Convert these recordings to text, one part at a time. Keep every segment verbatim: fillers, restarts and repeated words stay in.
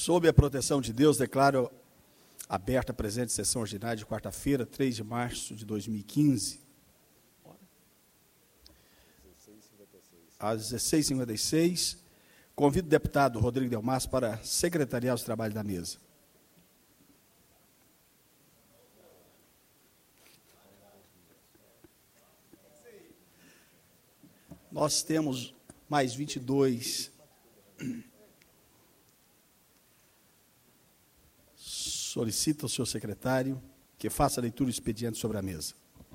Sob a proteção de Deus, declaro aberta a presente sessão ordinária de quarta-feira, três de março de dois mil e quinze. Às dezesseis e cinquenta e seis, convido o deputado Rodrigo Delmasso para secretariar os trabalhos da mesa. Nós temos mais vinte e dois solicita ao senhor secretário que faça a leitura do expediente sobre a mesa.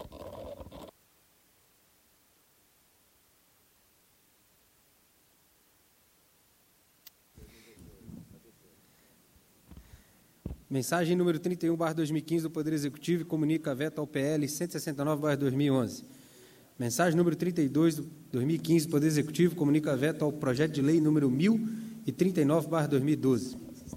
Mensagem número trinta e um barra dois mil e quinze do Poder Executivo e comunica veto ao P L cento e sessenta e nove barra dois mil e onze. Mensagem número trinta e dois do dois mil e quinze do Poder Executivo comunica veto ao projeto de lei número mil e trinta e nove barra dois mil e doze.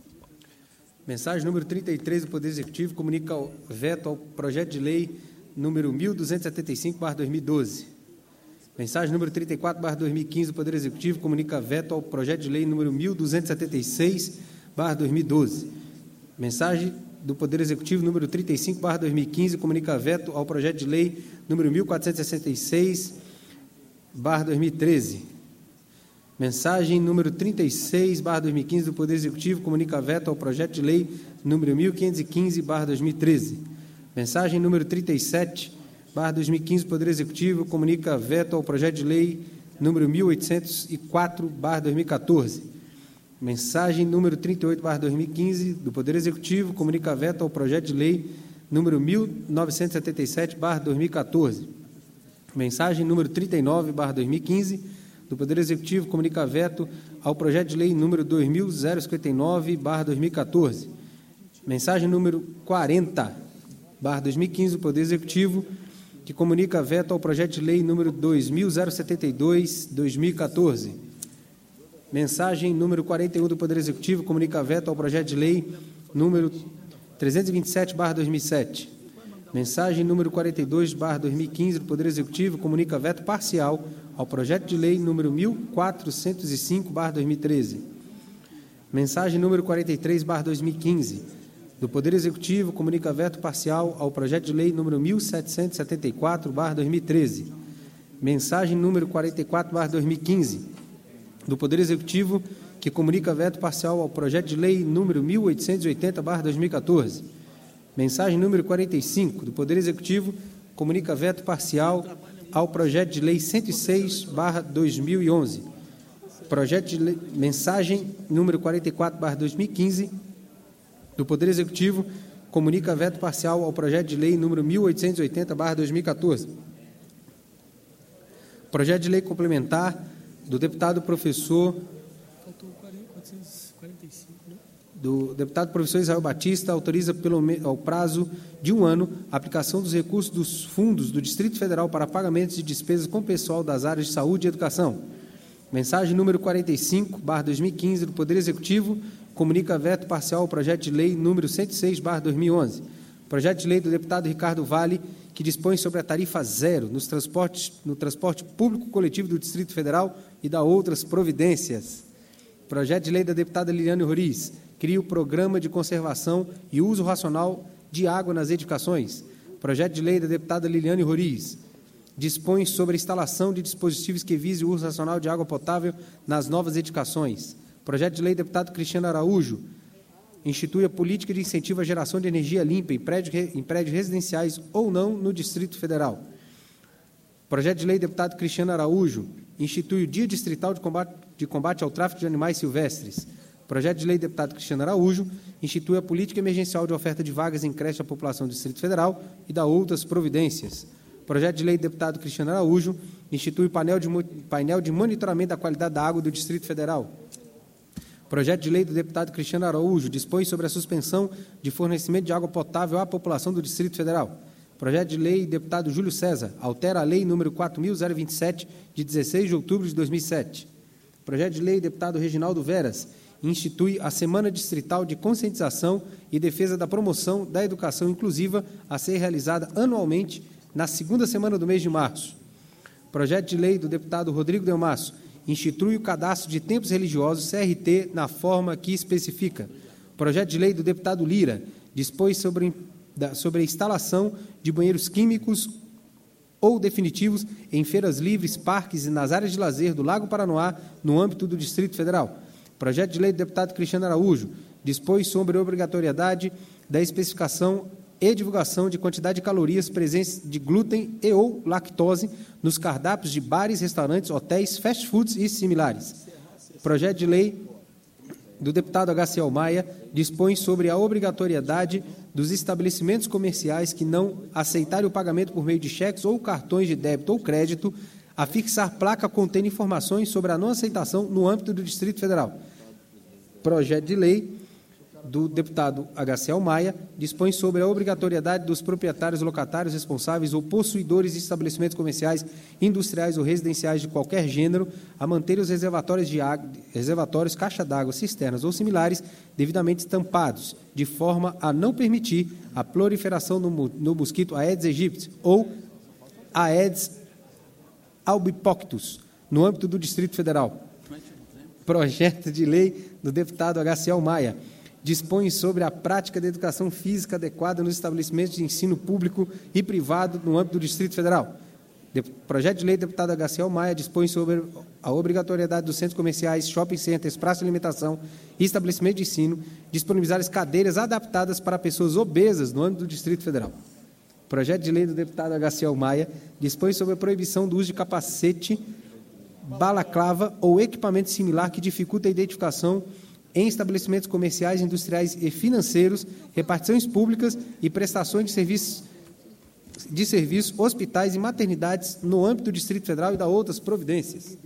Mensagem número trinta e três do Poder Executivo comunica veto ao projeto de lei número mil duzentos e setenta e cinco barra dois mil e doze. Mensagem número trinta e quatro barra dois mil e quinze do Poder Executivo comunica veto ao projeto de lei número mil duzentos e setenta e seis barra dois mil e doze. Mensagem do Poder Executivo número trinta e cinco barra dois mil e quinze comunica veto ao projeto de lei número mil quatrocentos e sessenta e seis barra dois mil e treze. Mensagem número trinta e seis barra dois mil e quinze do Poder Executivo comunica veto ao projeto de lei número mil quinhentos e quinze barra dois mil e treze. Mensagem número trinta e sete barra dois mil e quinze do Poder Executivo comunica veto ao projeto de lei número mil oitocentos e quatro barra dois mil e quatorze. Mensagem número trinta e oito barra dois mil e quinze do Poder Executivo comunica veto ao projeto de lei número mil novecentos e setenta e sete barra dois mil e quatorze. Mensagem número trinta e nove barra dois mil e quinze do Poder Executivo comunica veto ao projeto de lei número dois mil cinquenta e nove barra dois mil e quatorze. Mensagem número quarenta barra dois mil e quinze do Poder Executivo que comunica veto ao projeto de lei número dois mil setenta e dois barra dois mil e quatorze. Mensagem número quarenta e um do Poder Executivo comunica veto ao projeto de lei número trezentos e vinte e sete barra dois mil e sete. Mensagem número quarenta e dois barra dois mil e quinze do Poder Executivo comunica veto parcial ao projeto de lei número mil quatrocentos e cinco barra dois mil e treze. Mensagem número quarenta e três barra dois mil e quinze do Poder Executivo comunica veto parcial ao projeto de lei número mil setecentos e setenta e quatro barra dois mil e treze. Mensagem número quarenta e quatro barra dois mil e quinze do Poder Executivo, que comunica veto parcial ao projeto de lei número mil oitocentos e oitenta barra dois mil e quatorze. Mensagem número quarenta e cinco do Poder Executivo, comunica veto parcial ao projeto de lei cento e seis barra dois mil e onze. Projeto de lei, mensagem número quarenta e quatro barra dois mil e quinze do Poder Executivo, comunica veto parcial ao projeto de lei número mil oitocentos e oitenta barra dois mil e quatorze. Projeto de lei complementar do deputado professor do deputado professor Israel Batista autoriza pelo ao prazo de um ano a aplicação dos recursos dos fundos do Distrito Federal para pagamentos de despesas com pessoal das áreas de saúde e educação. Mensagem número quarenta e cinco barra dois mil e quinze do Poder Executivo comunica veto parcial ao projeto de lei número cento e seis barra dois mil e onze. Projeto de lei do deputado Ricardo Vale, que dispõe sobre a tarifa zero nos transportes, no transporte público coletivo do Distrito Federal e da outras providências. Projeto de lei da deputada Liliane Roriz, cria o Programa de Conservação e Uso Racional de Água nas Edificações. Projeto de lei da deputada Liliane Roriz, dispõe sobre a instalação de dispositivos que visem o uso racional de água potável nas novas edificações. Projeto de lei do deputado Cristiano Araújo, institui a política de incentivo à geração de energia limpa em prédios, em prédios residenciais ou não no Distrito Federal. Projeto de lei do deputado Cristiano Araújo, institui o Dia Distrital de Combate, de Combate ao Tráfico de Animais Silvestres. Projeto de lei do deputado Cristiano Araújo, institui a política emergencial de oferta de vagas em creche à população do Distrito Federal e da outras providências. Projeto de lei do deputado Cristiano Araújo, institui o painel de, painel de monitoramento da qualidade da água do Distrito Federal. Projeto de lei do deputado Cristiano Araújo dispõe sobre a suspensão de fornecimento de água potável à população do Distrito Federal. Projeto de lei do deputado Júlio César altera a lei número quatro mil vinte e sete, de dezesseis de outubro de dois mil e sete. Projeto de lei do deputado Reginaldo Veras institui a Semana Distrital de Conscientização e Defesa da Promoção da Educação Inclusiva a ser realizada anualmente na segunda semana do mês de março. Projeto de lei do deputado Rodrigo Delmasso institui o cadastro de templos religiosos, C R T, na forma que especifica. Projeto de lei do deputado Lira dispõe sobre, sobre a instalação de banheiros químicos ou definitivos em feiras livres, parques e nas áreas de lazer do Lago Paranoá, no âmbito do Distrito Federal. Projeto de lei do deputado Cristiano Araújo dispõe sobre a obrigatoriedade da especificação e divulgação de quantidade de calorias, presença de glúten e ou lactose nos cardápios de bares, restaurantes, hotéis, fast foods e similares. Projeto de lei do deputado H C L Maia dispõe sobre a obrigatoriedade dos estabelecimentos comerciais que não aceitarem o pagamento por meio de cheques ou cartões de débito ou crédito a fixar placa contendo informações sobre a não aceitação no âmbito do Distrito Federal. Projeto de lei do deputado H C L Maia dispõe sobre a obrigatoriedade dos proprietários, locatários, responsáveis ou possuidores de estabelecimentos comerciais, industriais ou residenciais de qualquer gênero a manter os reservatórios de água, reservatórios, caixa d'água, cisternas ou similares devidamente tampados, de forma a não permitir a proliferação no, no mosquito Aedes aegypti ou Aedes albopictus no âmbito do Distrito Federal. Projeto de lei do deputado H C L Maia dispõe sobre a prática da educação física adequada nos estabelecimentos de ensino público e privado no âmbito do Distrito Federal. De, projeto de lei do deputado H C L Maia dispõe sobre a obrigatoriedade dos centros comerciais, shopping centers, praças de alimentação e estabelecimentos de ensino disponibilizar as cadeiras adaptadas para pessoas obesas no âmbito do Distrito Federal. Projeto de lei do deputado H C L Maia dispõe sobre a proibição do uso de capacete, balaclava ou equipamento similar que dificulta a identificação em estabelecimentos comerciais, industriais e financeiros, repartições públicas e prestações de serviços, de serviços, hospitais e maternidades no âmbito do Distrito Federal e da outras providências.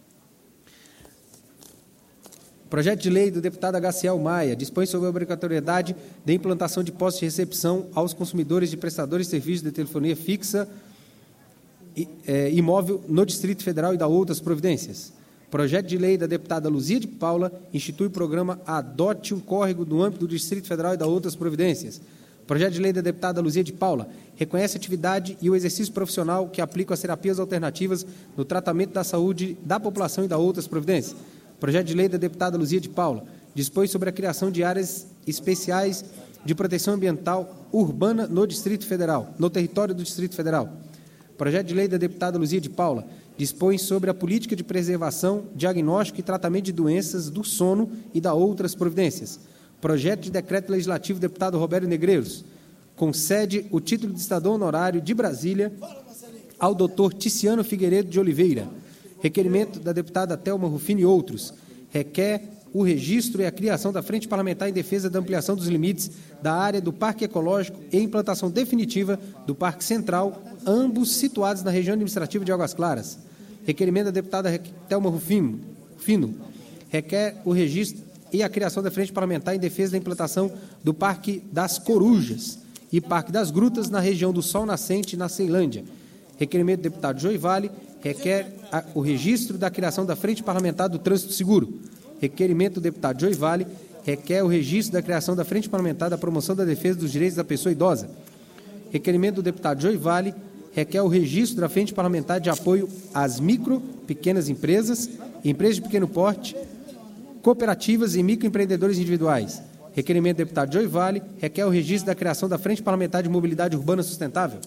Projeto de lei do deputado H C L Maia dispõe sobre a obrigatoriedade da implantação de postos de recepção aos consumidores de prestadores de serviços de telefonia fixa e é, imóvel no Distrito Federal e da outras providências. Projeto de lei da deputada Luzia de Paula institui o programa Adote um Córrego no âmbito do Distrito Federal e da outras providências. Projeto de lei da deputada Luzia de Paula reconhece a atividade e o exercício profissional que aplicam as terapias alternativas no tratamento da saúde da população e da outras providências. Projeto de lei da deputada Luzia de Paula dispõe sobre a criação de áreas especiais de proteção ambiental urbana no Distrito Federal, no território do Distrito Federal. Projeto de lei da deputada Luzia de Paula dispõe sobre a política de preservação, diagnóstico e tratamento de doenças do sono e da outras providências. Projeto de decreto legislativo do deputado Roberto Negreiros concede o título de cidadão honorário de Brasília ao doutor Ticiano Figueiredo de Oliveira. Requerimento da deputada Thelma Rufino e outros. Requer o registro e a criação da Frente Parlamentar em defesa da ampliação dos limites da área do Parque Ecológico e implantação definitiva do Parque Central, ambos situados na região administrativa de Águas Claras. Requerimento da deputada Thelma Rufino, Fino, requer o registro e a criação da Frente Parlamentar em defesa da implantação do Parque das Corujas e Parque das Grutas na região do Sol Nascente, na Ceilândia. Requerimento do deputado Joy Vale, requer a, o registro da criação da Frente Parlamentar do Trânsito Seguro. Requerimento do deputado Joy Vale, requer o registro da criação da Frente Parlamentar da Promoção da Defesa dos Direitos da Pessoa Idosa. Requerimento do deputado Joy Vale, requer o registro da Frente Parlamentar de apoio às micro, pequenas empresas, empresas de pequeno porte, cooperativas e microempreendedores individuais. Requerimento do deputado Joy Vale, requer o registro da criação da Frente Parlamentar de Mobilidade Urbana Sustentável.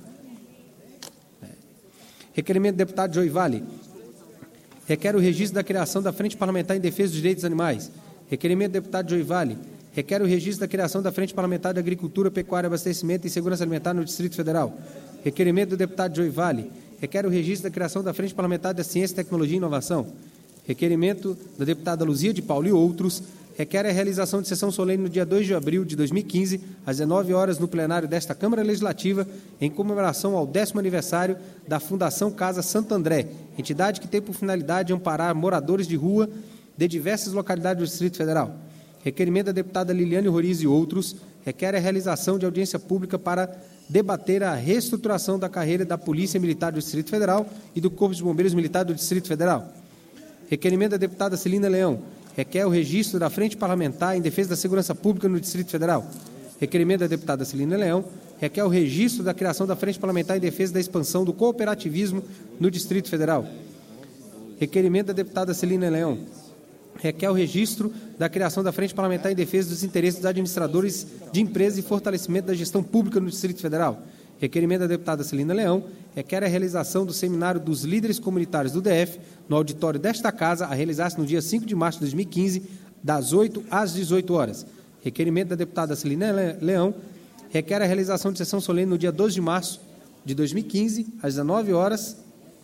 Requerimento do deputado Joy Vale, requer o registro da criação da Frente Parlamentar em Defesa dos Direitos dos Animais. Requerimento do deputado Joy Vale, requer o registro da criação da Frente Parlamentar de Agricultura, Pecuária, Abastecimento e Segurança Alimentar no Distrito Federal. Requerimento do deputado Joy Vale, requer o registro da criação da Frente Parlamentar da Ciência, Tecnologia e Inovação. Requerimento da deputada Luzia de Paula e outros, requer a realização de sessão solene no dia dois de abril de dois mil e quinze, às dezenove horas, no plenário desta Câmara Legislativa, em comemoração ao décimo aniversário da Fundação Casa Santo André, entidade que tem por finalidade amparar moradores de rua de diversas localidades do Distrito Federal. Requerimento da deputada Liliane Roriz e outros, requer a realização de audiência pública para debater a reestruturação da carreira da Polícia Militar do Distrito Federal e do Corpo de Bombeiros Militar do Distrito Federal. Requerimento da deputada Celina Leão, requer o registro da Frente Parlamentar em Defesa da Segurança Pública no Distrito Federal. Requerimento da deputada Celina Leão, requer o registro da criação da Frente Parlamentar em Defesa da Expansão do Cooperativismo no Distrito Federal. Requerimento da deputada Celina Leão. Requer o registro da criação da Frente Parlamentar em Defesa dos Interesses dos Administradores de Empresas e fortalecimento da gestão pública no Distrito Federal. Requerimento da deputada Celina Leão requer a realização do Seminário dos Líderes Comunitários do D F no auditório desta Casa, a realizar-se no dia cinco de março de dois mil e quinze, das oito às dezoito horas. Requerimento da deputada Celina Leão requer a realização de sessão solene no dia doze de março de dois mil e quinze, às dezenove horas,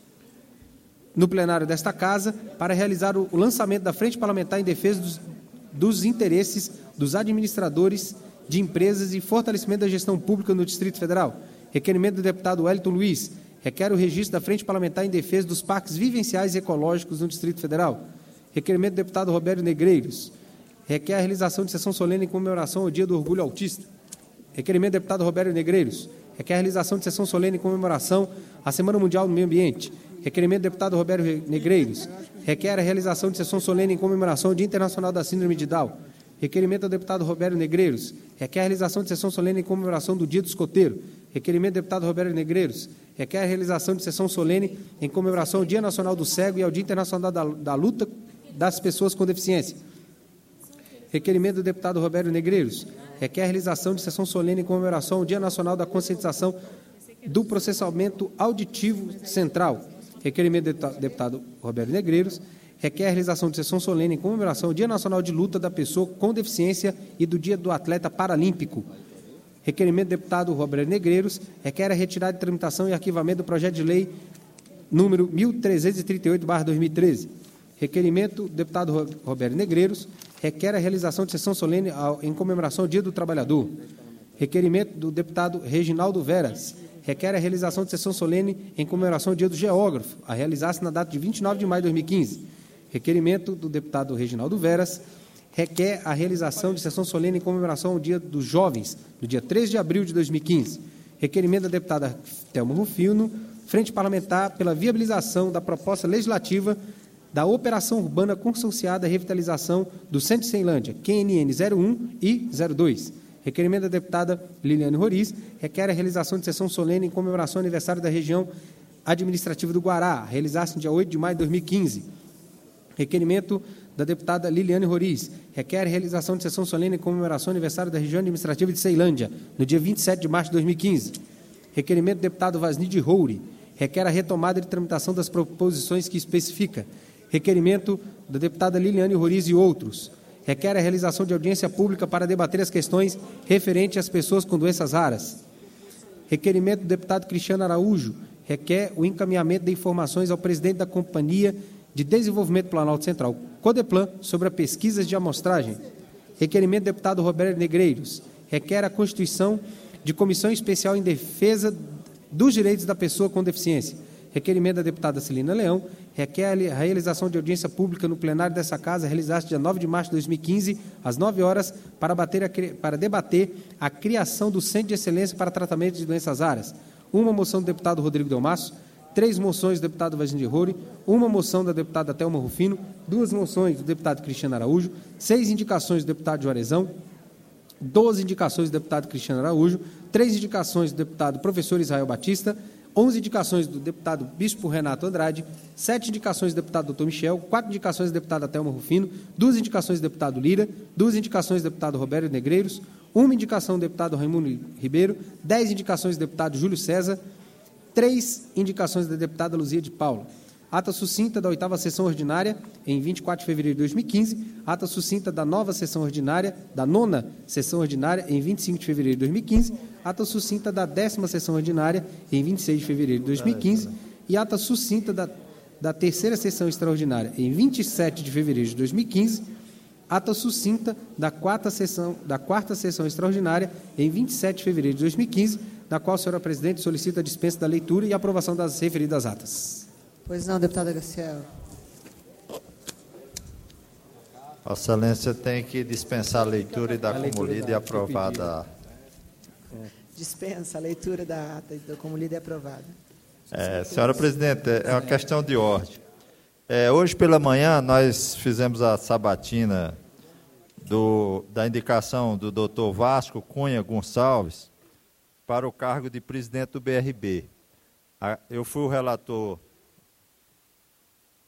no plenário desta Casa, para realizar o lançamento da Frente Parlamentar em Defesa dos, dos Interesses dos Administradores de Empresas e fortalecimento da gestão pública no Distrito Federal. Requerimento do deputado Wellington Luiz requer o registro da Frente Parlamentar em Defesa dos Parques Vivenciais e Ecológicos no Distrito Federal. Requerimento do deputado Roberto Negreiros requer a realização de sessão solene em comemoração ao Dia do Orgulho Autista. Requerimento do deputado Roberto Negreiros requer a realização de sessão solene em comemoração à Semana Mundial do Meio Ambiente. Requerimento do deputado Roberto Negreiros requer a realização de sessão solene em comemoração ao Dia Internacional da Síndrome de Down. Requerimento do deputado Roberto Negreiros requer a realização de sessão solene em comemoração do Dia do Escoteiro. Requerimento do deputado Roberto Negreiros requer a realização de sessão solene em comemoração ao Dia Nacional do Cego e ao Dia Internacional da, da Luta das Pessoas com Deficiência. Requerimento do deputado Roberto Negreiros requer a realização de sessão solene em comemoração ao Dia Nacional da Conscientização do Processamento Auditivo Central. Requerimento do deputado Roberto Negreiros requer a realização de sessão solene em comemoração ao Dia Nacional de Luta da Pessoa com Deficiência e do Dia do Atleta Paralímpico. Requerimento do deputado Roberto Negreiros requer a retirada de tramitação e arquivamento do projeto de lei número mil trezentos e trinta e oito barra dois mil e treze. Requerimento do deputado Roberto Negreiros requer a realização de sessão solene ao, em comemoração ao Dia do Trabalhador. Requerimento do deputado Reginaldo Veras requer a realização de sessão solene em comemoração ao Dia do Geógrafo, a realizar-se na data de vinte e nove de maio de dois mil e quinze. Requerimento do deputado Reginaldo Veras requer a realização de sessão solene em comemoração ao Dia dos Jovens, no dia três de abril de dois mil e quinze. Requerimento da deputada Thelma Rufino, Frente Parlamentar pela viabilização da proposta legislativa da Operação Urbana Consorciada Revitalização do Centro de Ceilândia, Q N N zero um e zero dois. Requerimento da deputada Liliane Roriz requer a realização de sessão solene em comemoração ao aniversário da região administrativa do Guará, realizar-se no dia oito de maio de dois mil e quinze. Requerimento da deputada Liliane Roriz requer a realização de sessão solene em comemoração ao aniversário da região administrativa de Ceilândia, no dia vinte e sete de março de dois mil e quinze. Requerimento do deputado Vasnide Roure requer a retomada de tramitação das proposições que especifica. Requerimento da deputada Liliane Roriz e outros requer a realização de audiência pública para debater as questões referentes às pessoas com doenças raras. Requerimento do deputado Cristiano Araújo requer o encaminhamento de informações ao presidente da Companhia de Desenvolvimento Planalto Central, Codeplan, sobre a pesquisas de amostragem. Requerimento do deputado Roberto Negreiros requer a constituição de comissão especial em defesa dos direitos da pessoa com deficiência. Requerimento da deputada Celina Leão requer a realização de audiência pública no plenário dessa Casa, realizar-se dia nove de março de dois mil e quinze, às nove horas, para, bater a, para debater a criação do Centro de Excelência para Tratamento de Doenças Raras. Uma moção do deputado Rodrigo Delmasso, três moções do deputado Vasnide Roure, uma moção da deputada Thelma Rufino, duas moções do deputado Cristiano Araújo, seis indicações do deputado Juarezão, doze indicações do deputado Cristiano Araújo, três indicações do deputado professor Israel Batista, onze indicações do deputado Bispo Renato Andrade, sete indicações do deputado doutor Michel, quatro indicações da deputada Thelma Rufino, duas indicações do deputado Lira, duas indicações do deputado Roberto Negreiros, uma indicação do deputado Raimundo Ribeiro, dez indicações do deputado Júlio César, três indicações da deputada Luzia de Paula. Ata sucinta da oitava sessão ordinária, em vinte e quatro de fevereiro de dois mil e quinze, ata sucinta da nova sessão ordinária, da nona sessão ordinária, em vinte e cinco de fevereiro de dois mil e quinze, ata sucinta da décima sessão ordinária, em vinte e seis de fevereiro de dois mil e quinze, e ata sucinta da, da terceira sessão extraordinária, em vinte e sete de fevereiro de dois mil e quinze, ata sucinta da quarta sessão, da quarta sessão extraordinária, em vinte e sete de fevereiro de dois mil e quinze, na qual a senhora presidente solicita a dispensa da leitura e aprovação das referidas atas. Pois não, deputada Graciela. Vossa Excelência tem que dispensar a leitura e dar como lida e aprovada. Dispensa a leitura da ata e como lida e aprovada. É, senhora presidente, é uma questão de ordem. É, hoje pela manhã nós fizemos a sabatina do, da indicação do doutor Vasco Cunha Gonçalves para o cargo de presidente do B R B. Eu fui o relator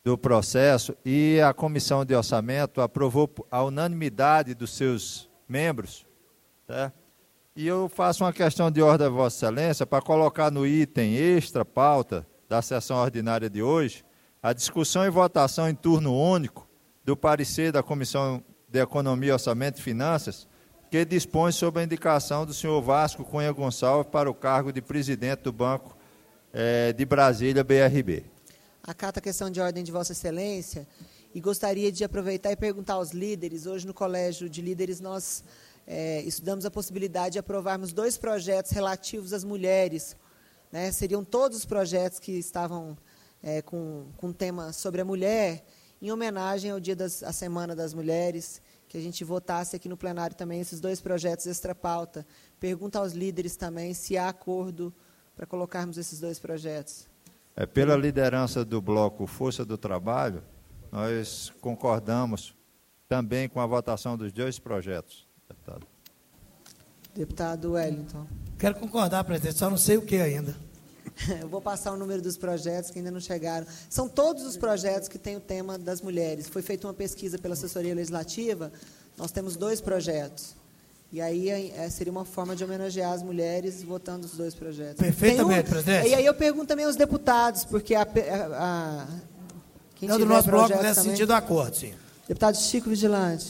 do processo e a Comissão de Orçamento aprovou a unanimidade dos seus membros, tá? E eu faço uma questão de ordem a Vossa Excelência para colocar no item extra pauta da sessão ordinária de hoje a discussão e votação em turno único do parecer da Comissão de Economia, Orçamento e Finanças, que dispõe sobre a indicação do senhor Vasco Cunha Gonçalves para o cargo de presidente do Banco eh, de Brasília, B R B. Acato a questão de ordem de Vossa Excelência e gostaria de aproveitar e perguntar aos líderes. Hoje, no Colégio de Líderes, nós é, estudamos a possibilidade de aprovarmos dois projetos relativos às mulheres. Né? Seriam todos os projetos que estavam é, com, com tema sobre a mulher, em homenagem ao dia das, à Semana das Mulheres, que a gente votasse aqui no plenário também esses dois projetos extra-pauta. Pergunta aos líderes também se há acordo para colocarmos esses dois projetos. É, pela liderança do bloco Força do Trabalho, nós concordamos também com a votação dos dois projetos, deputado. Deputado Wellington. Quero concordar, presidente, só não sei o que ainda. Eu vou passar o número dos projetos que ainda não chegaram. São todos os projetos que têm o tema das mulheres. Foi feita uma pesquisa pela assessoria legislativa, nós temos dois projetos. E aí é, seria uma forma de homenagear as mulheres votando os dois projetos. Perfeitamente, um, presidente. E aí eu pergunto também aos deputados, porque a... a, a quem Não, do nosso bloco nesse sentido, acordo, sim. Deputado Chico Vigilante.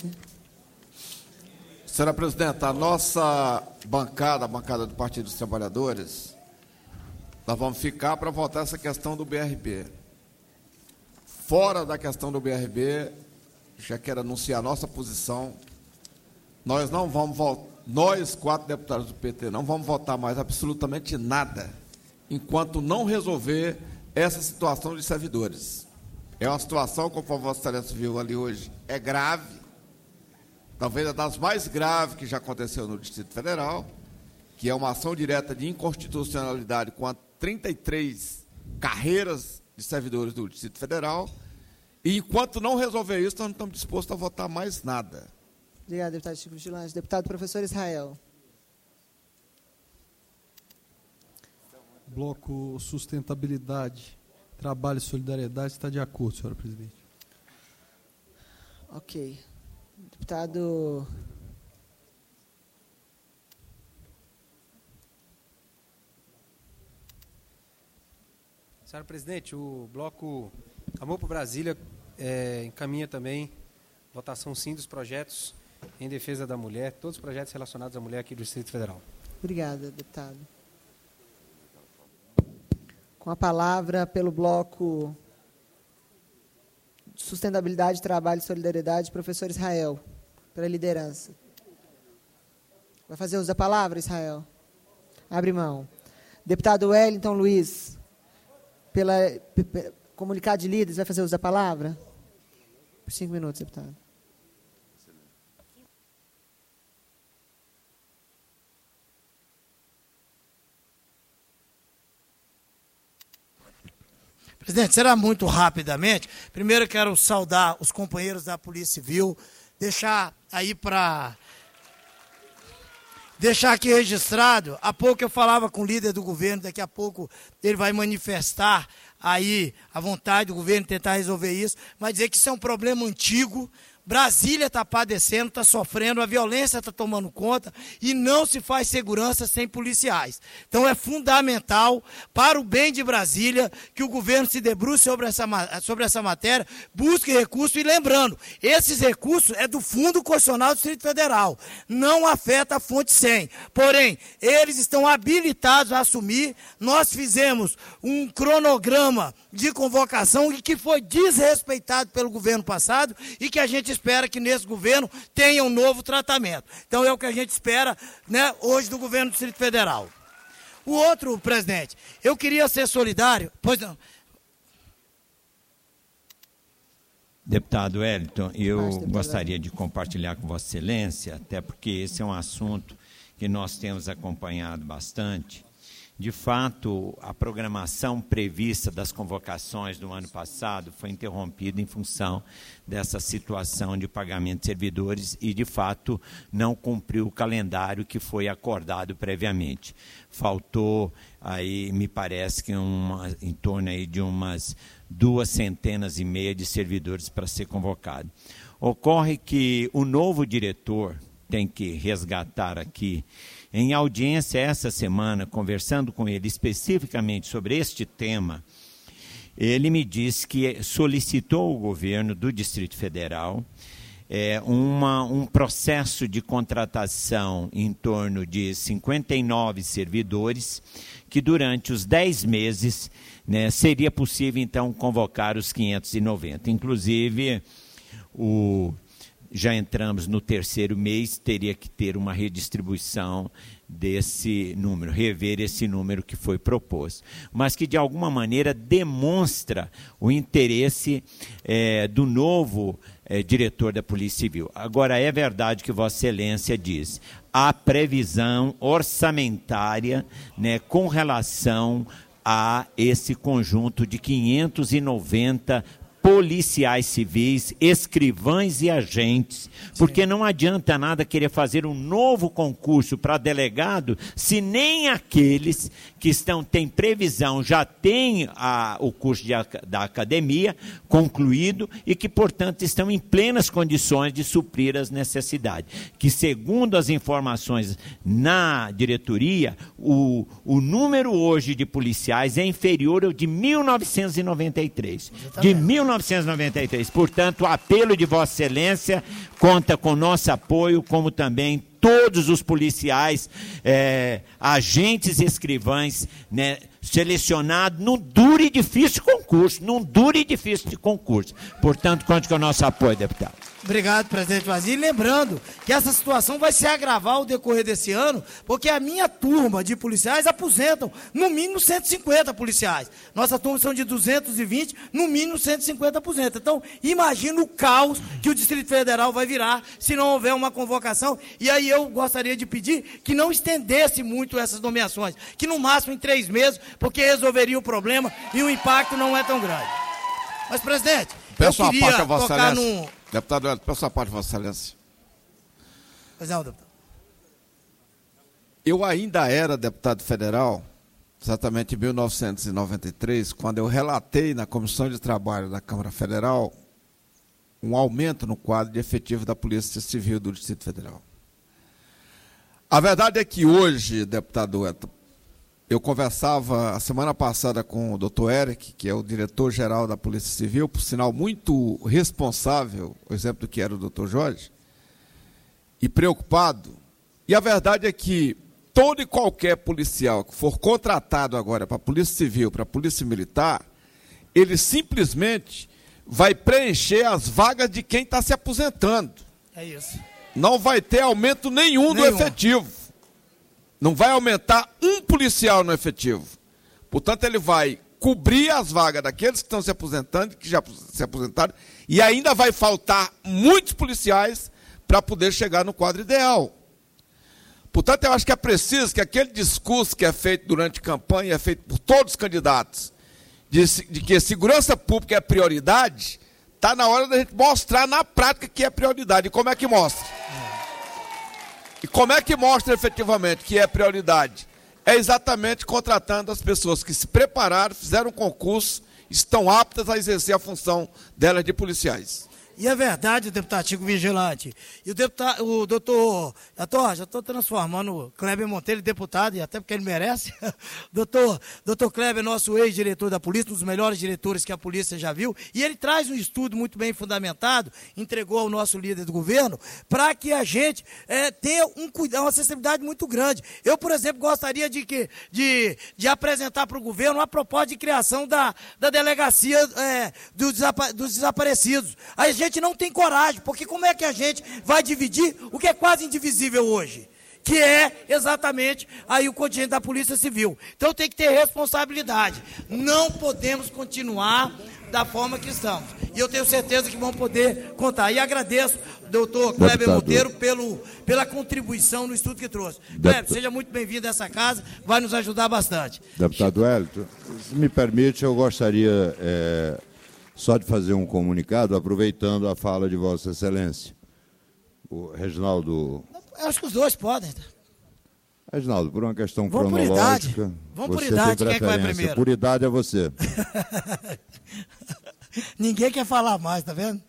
Senhora Presidente, a nossa bancada, a bancada do Partido dos Trabalhadores, nós vamos ficar para votar essa questão do B R B. Fora da questão do B R B, já quero anunciar a nossa posição. Nós não vamos votar, nós, quatro deputados do P T, não vamos votar mais absolutamente nada, enquanto não resolver essa situação de servidores. É uma situação, como a Vossa Excelência viu ali hoje, é grave, talvez a das mais graves que já aconteceu no Distrito Federal, que é uma ação direta de inconstitucionalidade com a trinta e três carreiras de servidores do Distrito Federal, e enquanto não resolver isso, nós não estamos dispostos a votar mais nada. Obrigado, deputado Chico Vigilante. Deputado professor Israel. Bloco Sustentabilidade, Trabalho e Solidariedade está de acordo, senhora presidente. Ok. Deputado... Senhora presidente, o bloco Amor por Brasília é, encaminha também votação sim dos projetos em defesa da mulher, todos os projetos relacionados à mulher aqui do Distrito Federal. Obrigada, deputado. Com a palavra, pelo bloco Sustentabilidade, Trabalho e Solidariedade, professor Israel, pela liderança. Vai fazer uso da palavra, Israel? Abre mão. Deputado Wellington Luiz, pela comunicado de líderes, vai fazer uso da palavra? Por cinco minutos, deputado. Presidente, será muito rapidamente. Primeiro eu quero saudar os companheiros da Polícia Civil, deixar aí para... Deixar aqui registrado, há pouco eu falava com o líder do governo, daqui a pouco ele vai manifestar aí a vontade do governo tentar resolver isso, mas dizer que isso é um problema antigo. Brasília está padecendo, está sofrendo, a violência está tomando conta e não se faz segurança sem policiais. Então é fundamental para o bem de Brasília que o governo se debruce sobre essa, sobre essa matéria, busque recursos e lembrando, esses recursos é do Fundo Constitucional do Distrito Federal, não afeta a fonte cem. Porém, eles estão habilitados a assumir, nós fizemos um cronograma de convocação e que foi desrespeitado pelo governo passado e que a gente espera que nesse governo tenha um novo tratamento. Então é o que a gente espera, né, hoje do governo do Distrito Federal. O outro, presidente, eu queria ser solidário, pois não. Deputado Wellington, eu gostaria de compartilhar com Vossa Excelência, até porque esse é um assunto que nós temos acompanhado bastante, De fato, a programação prevista das convocações do ano passado foi interrompida em função dessa situação de pagamento de servidores e, de fato, não cumpriu o calendário que foi acordado previamente. Faltou, aí, me parece que uma, em torno aí de umas duas centenas e meia de servidores para ser convocado. Ocorre que o novo diretor, tem que resgatar aqui, em audiência essa semana, conversando com ele especificamente sobre este tema, ele me disse que solicitou ao governo do Distrito Federal é, uma, um processo de contratação em torno de cinquenta e nove servidores, que durante os dez meses, né, seria possível, então, convocar os quinhentos e noventa. Inclusive, o... já entramos no terceiro mês, teria que ter uma redistribuição desse número, rever esse número que foi proposto, mas que de alguma maneira demonstra o interesse é, do novo é, diretor da Polícia Civil. Agora, é verdade que Vossa Excelência diz, há previsão orçamentária, né, com relação a esse conjunto de quinhentos e noventa policiais civis, escrivães e agentes, porque não adianta nada querer fazer um novo concurso para delegado, se nem aqueles que estão, têm previsão, já têm a, o curso de, da academia concluído e que, portanto, estão em plenas condições de suprir as necessidades. Que, segundo as informações na diretoria, o, o número hoje de policiais é inferior ao de mil novecentos e noventa e três. De mil novecentos e noventa e três. Portanto, o apelo de Vossa Excelência conta com nosso apoio, como também todos os policiais, é, agentes e escrivães, né, selecionados num duro e difícil concurso, num duro e difícil de concurso. Portanto, conte com o nosso apoio, deputado. Obrigado, presidente Vazio. E lembrando que essa situação vai se agravar ao decorrer desse ano, porque a minha turma de policiais aposentam no mínimo cento e cinquenta policiais. Nossa turma são de duzentos e vinte, no mínimo cento e cinquenta aposentam. Então, imagina o caos que o Distrito Federal vai virar se não houver uma convocação. E aí eu gostaria de pedir que não estendesse muito essas nomeações, que no máximo em três meses, porque resolveria o problema e o impacto não é tão grande. Mas, presidente, peço eu queria a Vossa tocar Excelência. num... Deputado Hélio, peço a parte, Vossa Excelência. Pois não, deputado. Eu ainda era deputado federal, exatamente em mil novecentos e noventa e três, quando eu relatei na Comissão de Trabalho da Câmara Federal um aumento no quadro de efetivo da Polícia Civil do Distrito Federal. A verdade é que hoje, deputado Hélio, eu conversava a semana passada com o doutor Eric, que é o diretor-geral da Polícia Civil, por sinal muito responsável, o exemplo do que era o doutor Jorge, e preocupado. E a verdade é que todo e qualquer policial que for contratado agora para a Polícia Civil, para a Polícia Militar, ele simplesmente vai preencher as vagas de quem está se aposentando. É isso. Não vai ter aumento nenhum, nenhum do efetivo. Não vai aumentar um policial no efetivo. Portanto, ele vai cobrir as vagas daqueles que estão se aposentando, que já se aposentaram, e ainda vai faltar muitos policiais para poder chegar no quadro ideal. Portanto, eu acho que é preciso que aquele discurso que é feito durante a campanha, é feito por todos os candidatos, de, de que a segurança pública é prioridade, está na hora da gente mostrar na prática que é prioridade. E como é que mostra? E como é que mostra efetivamente que é prioridade? É exatamente contratando as pessoas que se prepararam, fizeram um concurso, estão aptas a exercer a função delas de policiais. E é verdade, deputado Chico Vigilante. E o, deputado, o doutor, já estou já tô transformando o Kleber Monteiro em deputado, e até porque ele merece. doutor, doutor Kleber, nosso ex-diretor da polícia, um dos melhores diretores que a polícia já viu, e ele traz um estudo muito bem fundamentado, entregou ao nosso líder do governo, para que a gente é, tenha um, uma acessibilidade muito grande. Eu, por exemplo, gostaria de, que, de, de apresentar para o governo uma proposta de criação da, da delegacia é, dos, desapa, dos desaparecidos. A gente A gente não tem coragem, porque como é que a gente vai dividir o que é quase indivisível hoje? Que é exatamente aí o contingente da Polícia Civil. Então tem que ter responsabilidade. Não podemos continuar da forma que estamos. E eu tenho certeza que vão poder contar. E agradeço doutor Kleber Monteiro, pelo, pela contribuição no estudo que trouxe. Kleber, seja muito bem-vindo a essa casa, vai nos ajudar bastante. Deputado Wellington, se me permite, eu gostaria é, só de fazer um comunicado, aproveitando a fala de Vossa Excelência. O Reginaldo... Eu acho que os dois podem. Reginaldo, por uma questão Vamos cronológica... Por Vamos você por idade, tem quem é que vai primeiro? Por idade é você. Ninguém quer falar mais, tá vendo?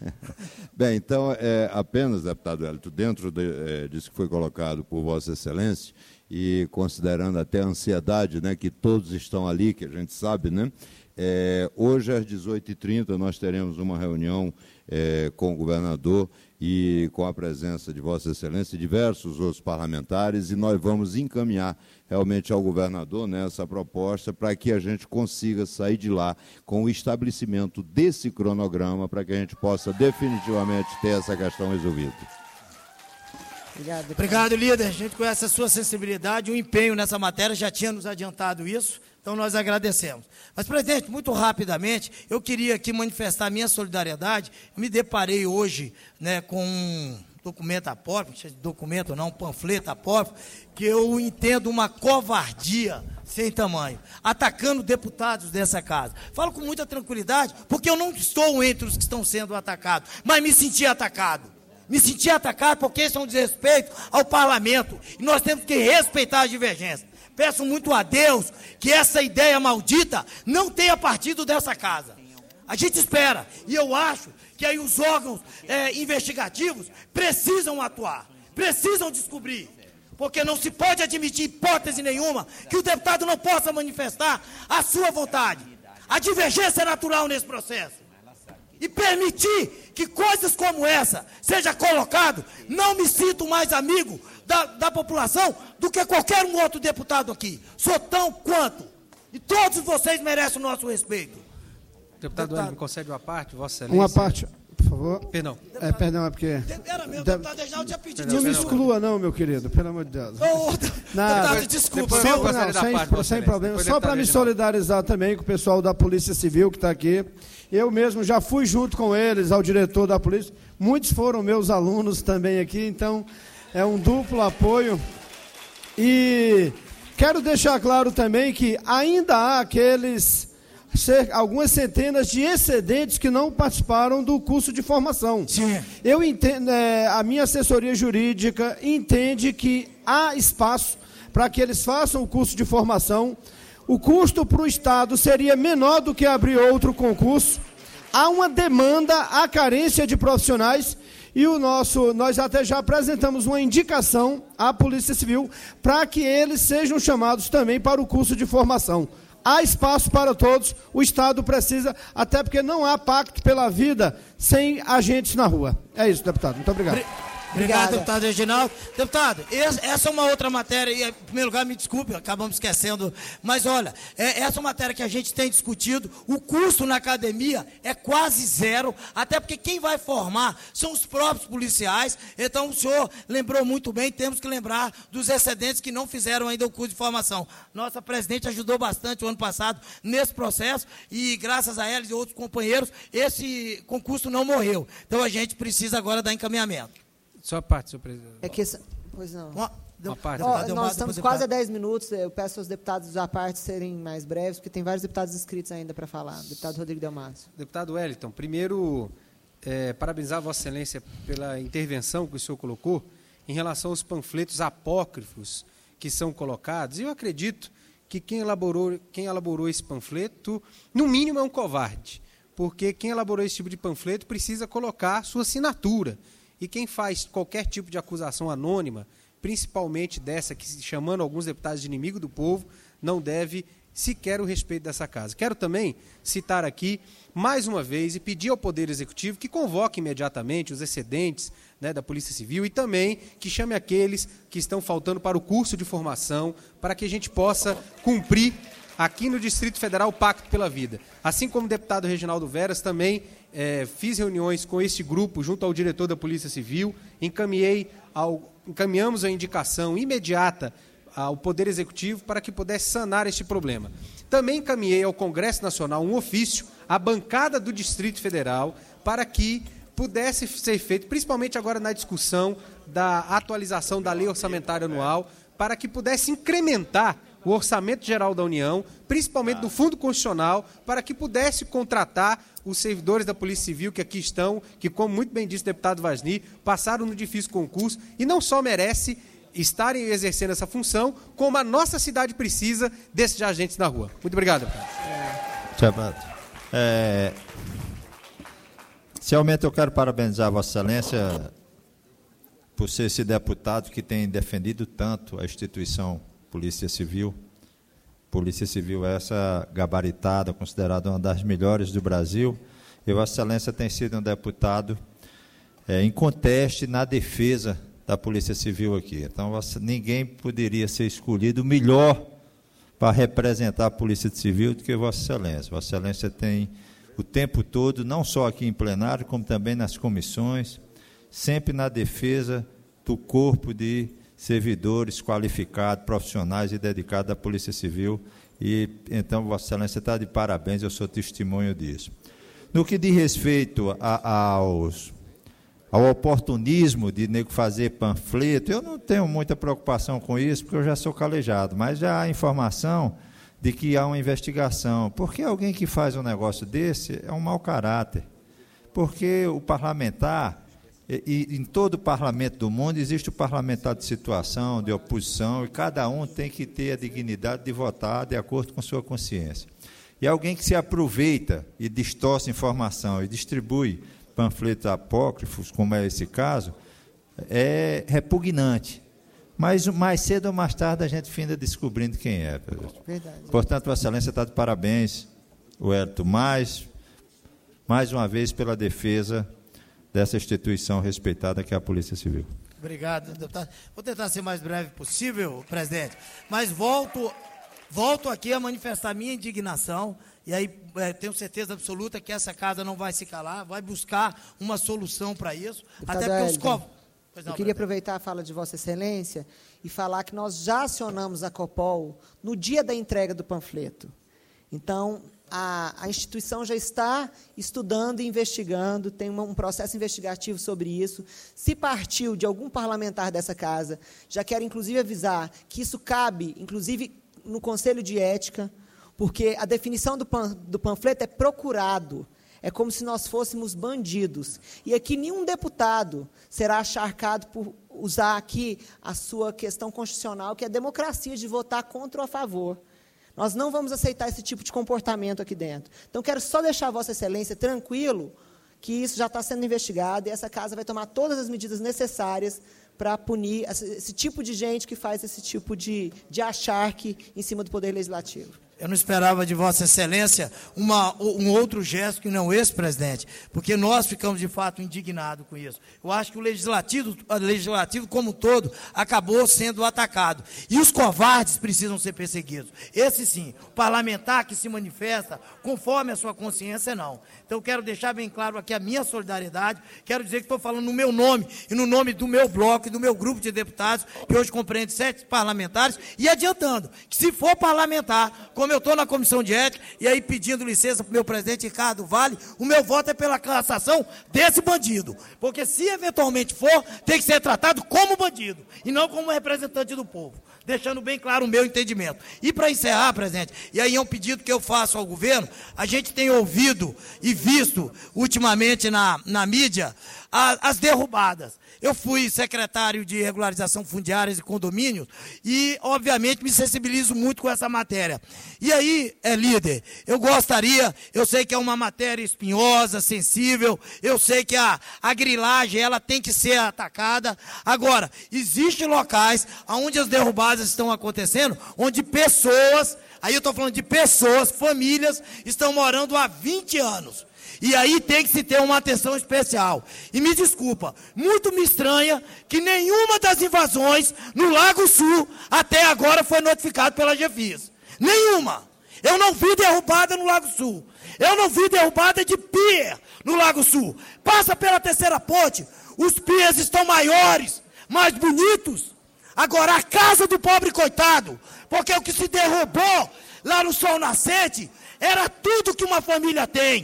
Bem, então, é, apenas, deputado Wellington, dentro de, é, disso que foi colocado por Vossa Excelência, e considerando até a ansiedade, né, que todos estão ali, que a gente sabe, né, é, hoje às dezoito e trinta nós teremos uma reunião é, com o governador e com a presença de Vossa Excelência e diversos outros parlamentares, e nós vamos encaminhar realmente ao governador nessa proposta para que a gente consiga sair de lá com o estabelecimento desse cronograma para que a gente possa definitivamente ter essa questão resolvida. Obrigado, Obrigado, líder. A gente conhece a sua sensibilidade, o empenho nessa matéria, já tinha nos adiantado isso, então nós agradecemos. Mas, presidente, muito rapidamente, eu queria aqui manifestar a minha solidariedade. Eu me deparei hoje, né, com um documento apócrifo, documento não, um panfleto apócrifo, que eu entendo uma covardia sem tamanho, atacando deputados dessa casa. Falo com muita tranquilidade, porque eu não estou entre os que estão sendo atacados, mas me senti atacado. Me senti atacado porque isso é um desrespeito ao parlamento, e nós temos que respeitar as divergências. Peço muito a Deus que essa ideia maldita não tenha partido dessa casa. A gente espera, e eu acho que aí os órgãos é, investigativos precisam atuar, precisam descobrir, porque não se pode admitir hipótese nenhuma que o deputado não possa manifestar a sua vontade. A divergência é natural nesse processo. E permitir que coisas como essa seja colocado, não me sinto mais amigo da, da população do que qualquer um outro deputado aqui. Sou tão quanto. E todos vocês merecem o nosso respeito. Deputado, deputado. me concede uma parte, Vossa Excelência. Uma parte, por favor. Perdão. É, perdão, é porque... Era meu, deputado Reginaldo tinha pedido. Não me exclua não, meu querido, pelo amor de Deus. Ô, deputado, desculpa. Só, não, não, sem, parte, sem problema. Só para me solidarizar também com o pessoal da Polícia Civil que está aqui. Eu mesmo já fui junto com eles ao diretor da polícia. Muitos foram meus alunos também aqui, então é um duplo apoio. E quero deixar claro também que ainda há aqueles, algumas centenas de excedentes que não participaram do curso de formação. Sim. Eu entendo, é, a minha assessoria jurídica entende que há espaço para que eles façam o curso de formação. O custo para o Estado seria menor do que abrir outro concurso. Há uma demanda, há carência de profissionais e o nosso, nós até já apresentamos uma indicação à Polícia Civil para que eles sejam chamados também para o curso de formação. Há espaço para todos, o Estado precisa, até porque não há pacto pela vida sem agentes na rua. É isso, deputado. Muito obrigado. Obrigado, deputado Reginaldo. Deputado, essa é uma outra matéria, e em primeiro lugar, me desculpe, acabamos esquecendo, mas olha, é, essa é uma matéria que a gente tem discutido, o custo na academia é quase zero, até porque quem vai formar são os próprios policiais, então o senhor lembrou muito bem, temos que lembrar dos excedentes que não fizeram ainda o curso de formação. Nossa presidente ajudou bastante o ano passado nesse processo, e graças a ela e outros companheiros, esse concurso não morreu. Então a gente precisa agora dar encaminhamento. Só a parte, senhor presidente. É que, pois não. Uma, uma parte. Ó, nós estamos quase a dez minutos. Eu peço aos deputados da parte serem mais breves, porque tem vários deputados inscritos ainda para falar. Deputado Rodrigo Delmasso. Deputado Wellington, primeiro, é, parabenizar a Vossa Excelência pela intervenção que o senhor colocou em relação aos panfletos apócrifos que são colocados. E eu acredito que quem elaborou, quem elaborou esse panfleto, no mínimo, é um covarde, porque quem elaborou esse tipo de panfleto precisa colocar sua assinatura. E quem faz qualquer tipo de acusação anônima, principalmente dessa, que chamando alguns deputados de inimigo do povo, não deve sequer o respeito dessa casa. Quero também citar aqui, mais uma vez, e pedir ao Poder Executivo que convoque imediatamente os excedentes, né, da Polícia Civil e também que chame aqueles que estão faltando para o curso de formação, para que a gente possa cumprir aqui no Distrito Federal o Pacto pela Vida. Assim como o deputado Reginaldo Veras, também é, fiz reuniões com este grupo junto ao diretor da Polícia Civil, encaminhei ao, encaminhamos a indicação imediata ao Poder Executivo para que pudesse sanar este problema. Também encaminhei ao Congresso Nacional um ofício à bancada do Distrito Federal para que pudesse ser feito, principalmente agora na discussão da atualização da lei orçamentária anual, para que pudesse incrementar o orçamento geral da União, principalmente do Fundo Constitucional, para que pudesse contratar os servidores da Polícia Civil que aqui estão, que, como muito bem disse o deputado Vasni, passaram no difícil concurso e não só merece estarem exercendo essa função, como a nossa cidade precisa desses agentes na rua. Muito obrigado. É, inicialmente, eu quero parabenizar a Vossa Excelência por ser esse deputado que tem defendido tanto a instituição Polícia Civil. Polícia Civil essa gabaritada, considerada uma das melhores do Brasil. E Vossa Excelência tem sido um deputado é, inconteste na defesa da Polícia Civil aqui. Então, ninguém poderia ser escolhido melhor para representar a Polícia Civil do que Vossa Excelência. Vossa Excelência tem o tempo todo, não só aqui em plenário, como também nas comissões, sempre na defesa do corpo de servidores qualificados, profissionais e dedicados à Polícia Civil. E, então, Vossa Excelência está de parabéns, eu sou testemunho disso. No que diz respeito a, aos... ao oportunismo de nego fazer panfleto, eu não tenho muita preocupação com isso, porque eu já sou calejado, mas já há informação de que há uma investigação, porque alguém que faz um negócio desse é um mau caráter, porque o parlamentar, e, e em todo parlamento do mundo existe o parlamentar de situação, de oposição, e cada um tem que ter a dignidade de votar de acordo com sua consciência. E alguém que se aproveita e distorce informação e distribui panfletos apócrifos, como é esse caso, é repugnante. Mas mais cedo ou mais tarde a gente finda descobrindo quem é. Verdade. Portanto, Vossa Excelência está de parabéns, o Hélito, mais, mais uma vez pela defesa dessa instituição respeitada que é a Polícia Civil. Obrigado, deputado. Vou tentar ser mais breve possível, presidente, mas volto, volto aqui a manifestar minha indignação. E aí, é, tenho certeza absoluta que essa casa não vai se calar, vai buscar uma solução para isso. Deputado até porque os covos. Eu queria aproveitar a fala de Vossa Excelência e falar que nós já acionamos a Copol no dia da entrega do panfleto. Então, a, a instituição já está estudando e investigando, tem uma, um processo investigativo sobre isso. Se partiu de algum parlamentar dessa casa, já quero, inclusive, avisar que isso cabe, inclusive, no Conselho de Ética, porque a definição do, pan, do panfleto é procurado, é como se nós fôssemos bandidos. E aqui nenhum deputado será acharcado por usar aqui a sua questão constitucional, que é a democracia de votar contra ou a favor. Nós não vamos aceitar esse tipo de comportamento aqui dentro. Então, quero só deixar a Vossa Excelência tranquilo que isso já está sendo investigado e essa casa vai tomar todas as medidas necessárias para punir esse tipo de gente que faz esse tipo de, de acharque em cima do Poder Legislativo. Eu não esperava de Vossa Excelência uma, um outro gesto que não esse, presidente, porque nós ficamos, de fato, indignados com isso. Eu acho que o legislativo, o legislativo como um todo, acabou sendo atacado. E os covardes precisam ser perseguidos. Esse, sim, o parlamentar que se manifesta conforme a sua consciência, não. Então, eu quero deixar bem claro aqui a minha solidariedade, quero dizer que estou falando no meu nome e no nome do meu bloco e do meu grupo de deputados, que hoje compreende sete parlamentares, e adiantando que, se for parlamentar, como eu estou na comissão de ética, e aí pedindo licença para o meu presidente Ricardo Vale, o meu voto é pela cassação desse bandido. Porque se eventualmente for, tem que ser tratado como bandido, e não como representante do povo. Deixando bem claro o meu entendimento. E para encerrar, presidente, e aí é um pedido que eu faço ao governo, a gente tem ouvido e visto ultimamente na, na mídia a, as derrubadas. Eu fui secretário de regularização fundiárias e condomínios e, obviamente, me sensibilizo muito com essa matéria. E aí, é, líder, eu gostaria, eu sei que é uma matéria espinhosa, sensível, eu sei que a, a grilagem ela tem que ser atacada. Agora, existem locais onde as derrubadas estão acontecendo, onde pessoas, aí eu estou falando de pessoas, famílias, estão morando há vinte anos. E aí tem que se ter uma atenção especial. E me desculpa, muito me estranha que nenhuma das invasões no Lago Sul até agora foi notificada pela GEFIS. Nenhuma. Eu não vi derrubada no Lago Sul. Eu não vi derrubada de pier no Lago Sul. Passa pela terceira ponte, os piers estão maiores, mais bonitos. Agora, a casa do pobre coitado, porque o que se derrubou lá no Sol Nascente era tudo que uma família tem.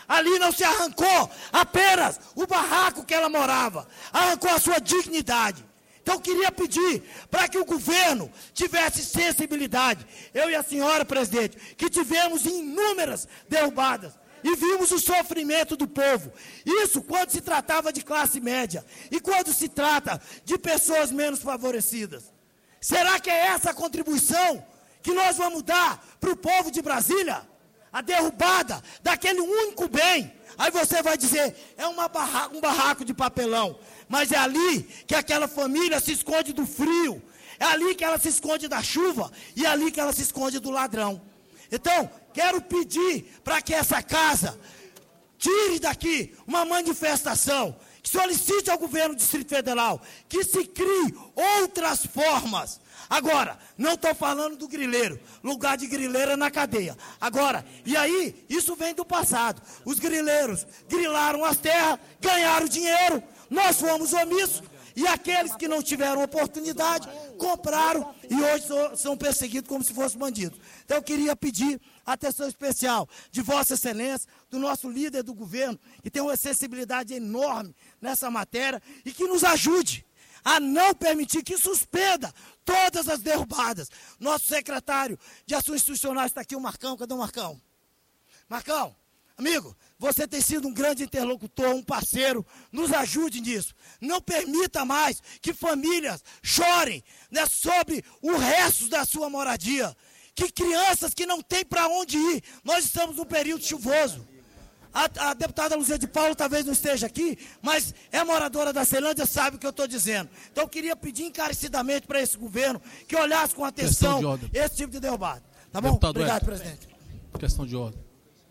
Ali não se arrancou apenas o barraco que ela morava, arrancou a sua dignidade. Então, eu queria pedir para que o governo tivesse sensibilidade. Eu e a senhora, presidente, que tivemos inúmeras derrubadas e vimos o sofrimento do povo. Isso quando se tratava de classe média e quando se trata de pessoas menos favorecidas. Será que é essa a contribuição que nós vamos dar para o povo de Brasília? A derrubada daquele único bem. Aí você vai dizer, é uma barra, um barraco de papelão. Mas é ali que aquela família se esconde do frio. É ali que ela se esconde da chuva. E é ali que ela se esconde do ladrão. Então, quero pedir para que essa casa tire daqui uma manifestação, que solicite ao governo do Distrito Federal que se crie outras formas. Agora, não estou falando do grileiro, lugar de grileiro é na cadeia. Agora, e aí, isso vem do passado. Os grileiros grilaram as terras, ganharam dinheiro, nós fomos omissos, e aqueles que não tiveram oportunidade, compraram e hoje são perseguidos como se fossem bandidos. Então eu queria pedir atenção especial de Vossa Excelência, do nosso líder do governo, que tem uma sensibilidade enorme nessa matéria, e que nos ajude a não permitir que suspenda todas as derrubadas. Nosso secretário de Ações Institucionais está aqui, o Marcão. Cadê o Marcão? Marcão, amigo, você tem sido um grande interlocutor, um parceiro, nos ajude nisso. Não permita mais que famílias chorem, né, sobre o resto da sua moradia. Que crianças que não têm para onde ir. Nós estamos num período chuvoso. A, a deputada Luzia de Paulo talvez não esteja aqui, mas é moradora da Ceilândia, sabe o que eu estou dizendo. Então eu queria pedir encarecidamente para esse governo que olhasse com atenção de esse tipo de derrubada. Tá bom? Deputado Obrigado, Hélio. presidente. Questão de ordem.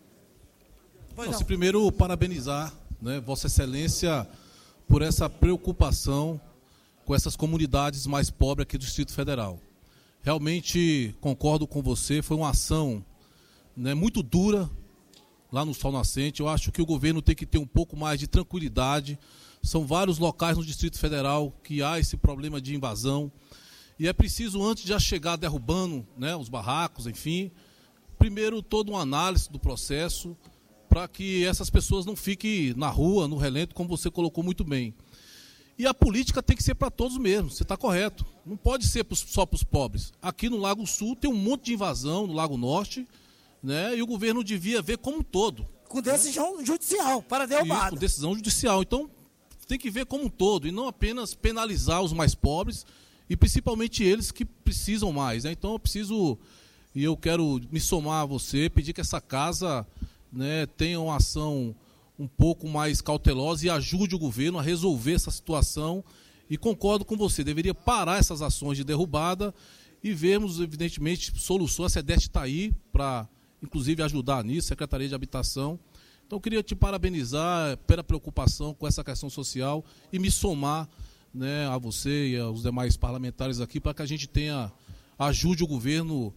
Pois Nossa, não. primeiro, parabenizar, né, Vossa Excelência por essa preocupação com essas comunidades mais pobres aqui do Distrito Federal. Realmente concordo com você, foi uma ação, né, muito dura lá no Sol Nascente. Eu acho que o governo tem que ter um pouco mais de tranquilidade. São vários locais no Distrito Federal que há esse problema de invasão. E é preciso, antes de já chegar derrubando, né, os barracos, enfim, primeiro toda uma análise do processo para que essas pessoas não fiquem na rua, no relento, como você colocou muito bem. E a política tem que ser para todos mesmo, você está correto. Não pode ser só para os pobres. Aqui no Lago Sul tem um monte de invasão, no Lago Norte, né, e o governo devia ver como um todo. Com decisão, né, judicial, para derrubada. Isso, com decisão judicial. Então, tem que ver como um todo, e não apenas penalizar os mais pobres, e principalmente eles que precisam mais. Né? Então, eu preciso, e eu quero me somar a você, pedir que essa casa, né, tenha uma ação um pouco mais cautelosa e ajude o governo a resolver essa situação. E concordo com você, deveria parar essas ações de derrubada e vermos, evidentemente, soluções. A SEDEST está aí para, inclusive, ajudar nisso, Secretaria de Habitação. Então, eu queria te parabenizar pela preocupação com essa questão social e me somar, né, a você e aos demais parlamentares aqui para que a gente tenha, ajude o governo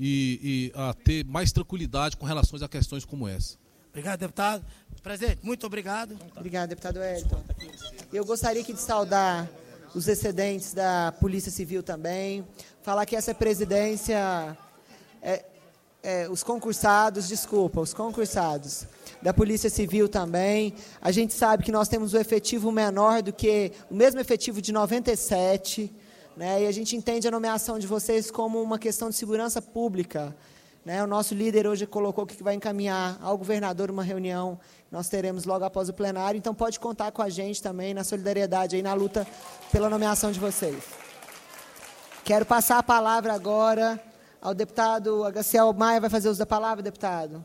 e, e a ter mais tranquilidade com relação a questões como essa. Obrigado, deputado. Presidente, muito obrigado. Obrigado, deputado Wellington. Eu gostaria aqui de saudar os excedentes da Polícia Civil também, falar que essa presidência, é, é, os concursados, desculpa, os concursados da Polícia Civil também, a gente sabe que nós temos um efetivo menor do que o mesmo efetivo de noventa e sete, né, e a gente entende a nomeação de vocês como uma questão de segurança pública. Né, o nosso líder hoje colocou que vai encaminhar ao governador uma reunião, nós teremos logo após o plenário, então pode contar com a gente também na solidariedade, aí na luta pela nomeação de vocês. Quero passar a palavra agora ao deputado Agaciel Maia. Vai fazer uso da palavra, deputado?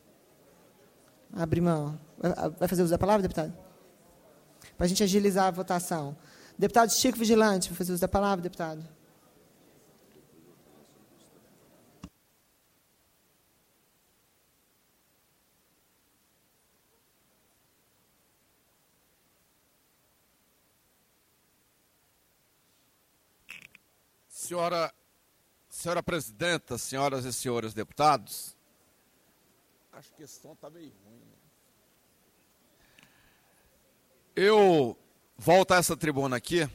Abre mão. Vai fazer uso da palavra, deputado? Para a gente agilizar a votação. Deputado Chico Vigilante, vai fazer uso da palavra, deputado? Senhora, senhora presidenta, senhoras e senhores deputados, acho que esse som está meio ruim. Né? Eu volto a essa tribuna aqui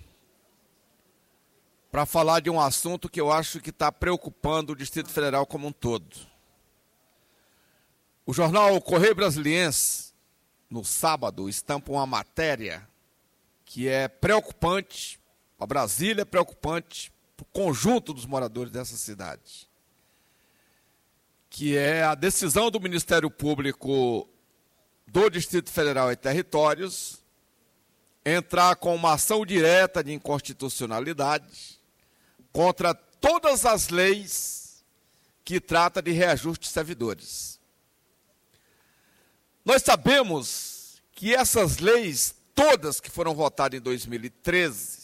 para falar de um assunto que eu acho que está preocupando o Distrito Federal como um todo. O jornal Correio Brasiliense no sábado, estampa uma matéria que é preocupante, para Brasília é preocupante, para o conjunto dos moradores dessa cidade, que é a decisão do Ministério Público do Distrito Federal e Territórios entrar com uma ação direta de inconstitucionalidade contra todas as leis que tratam de reajuste de servidores. Nós sabemos que essas leis, todas que foram votadas em dois mil e treze,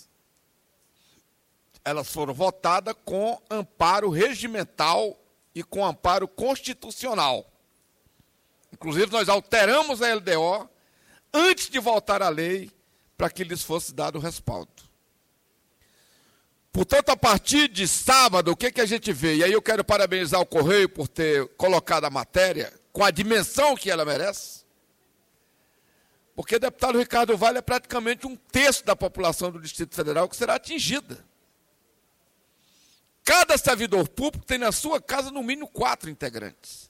elas foram votadas com amparo regimental e com amparo constitucional. Inclusive, nós alteramos a L D O antes de votar a lei para que lhes fosse dado o respaldo. Portanto, a partir de sábado, o que, que a gente vê? E aí eu quero parabenizar o Correio por ter colocado a matéria com a dimensão que ela merece, porque o deputado Ricardo Vale é praticamente um terço da população do Distrito Federal que será atingida. Cada servidor público tem na sua casa no mínimo quatro integrantes.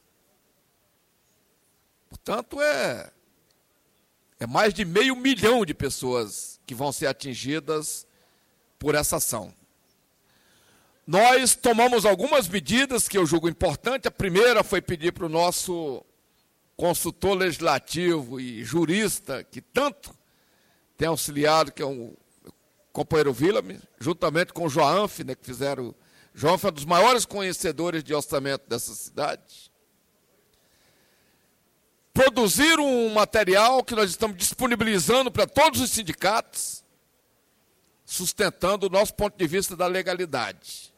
Portanto, é, é mais de meio milhão de pessoas que vão ser atingidas por essa ação. Nós tomamos algumas medidas que eu julgo importantes. A primeira foi pedir para o nosso consultor legislativo e jurista, que tanto tem auxiliado, que é o companheiro Villame, juntamente com o Joanf, né, que fizeram... Joanf é um dos maiores conhecedores de orçamento dessa cidade. Produzir um material que nós estamos disponibilizando para todos os sindicatos, sustentando o nosso ponto de vista da legalidade.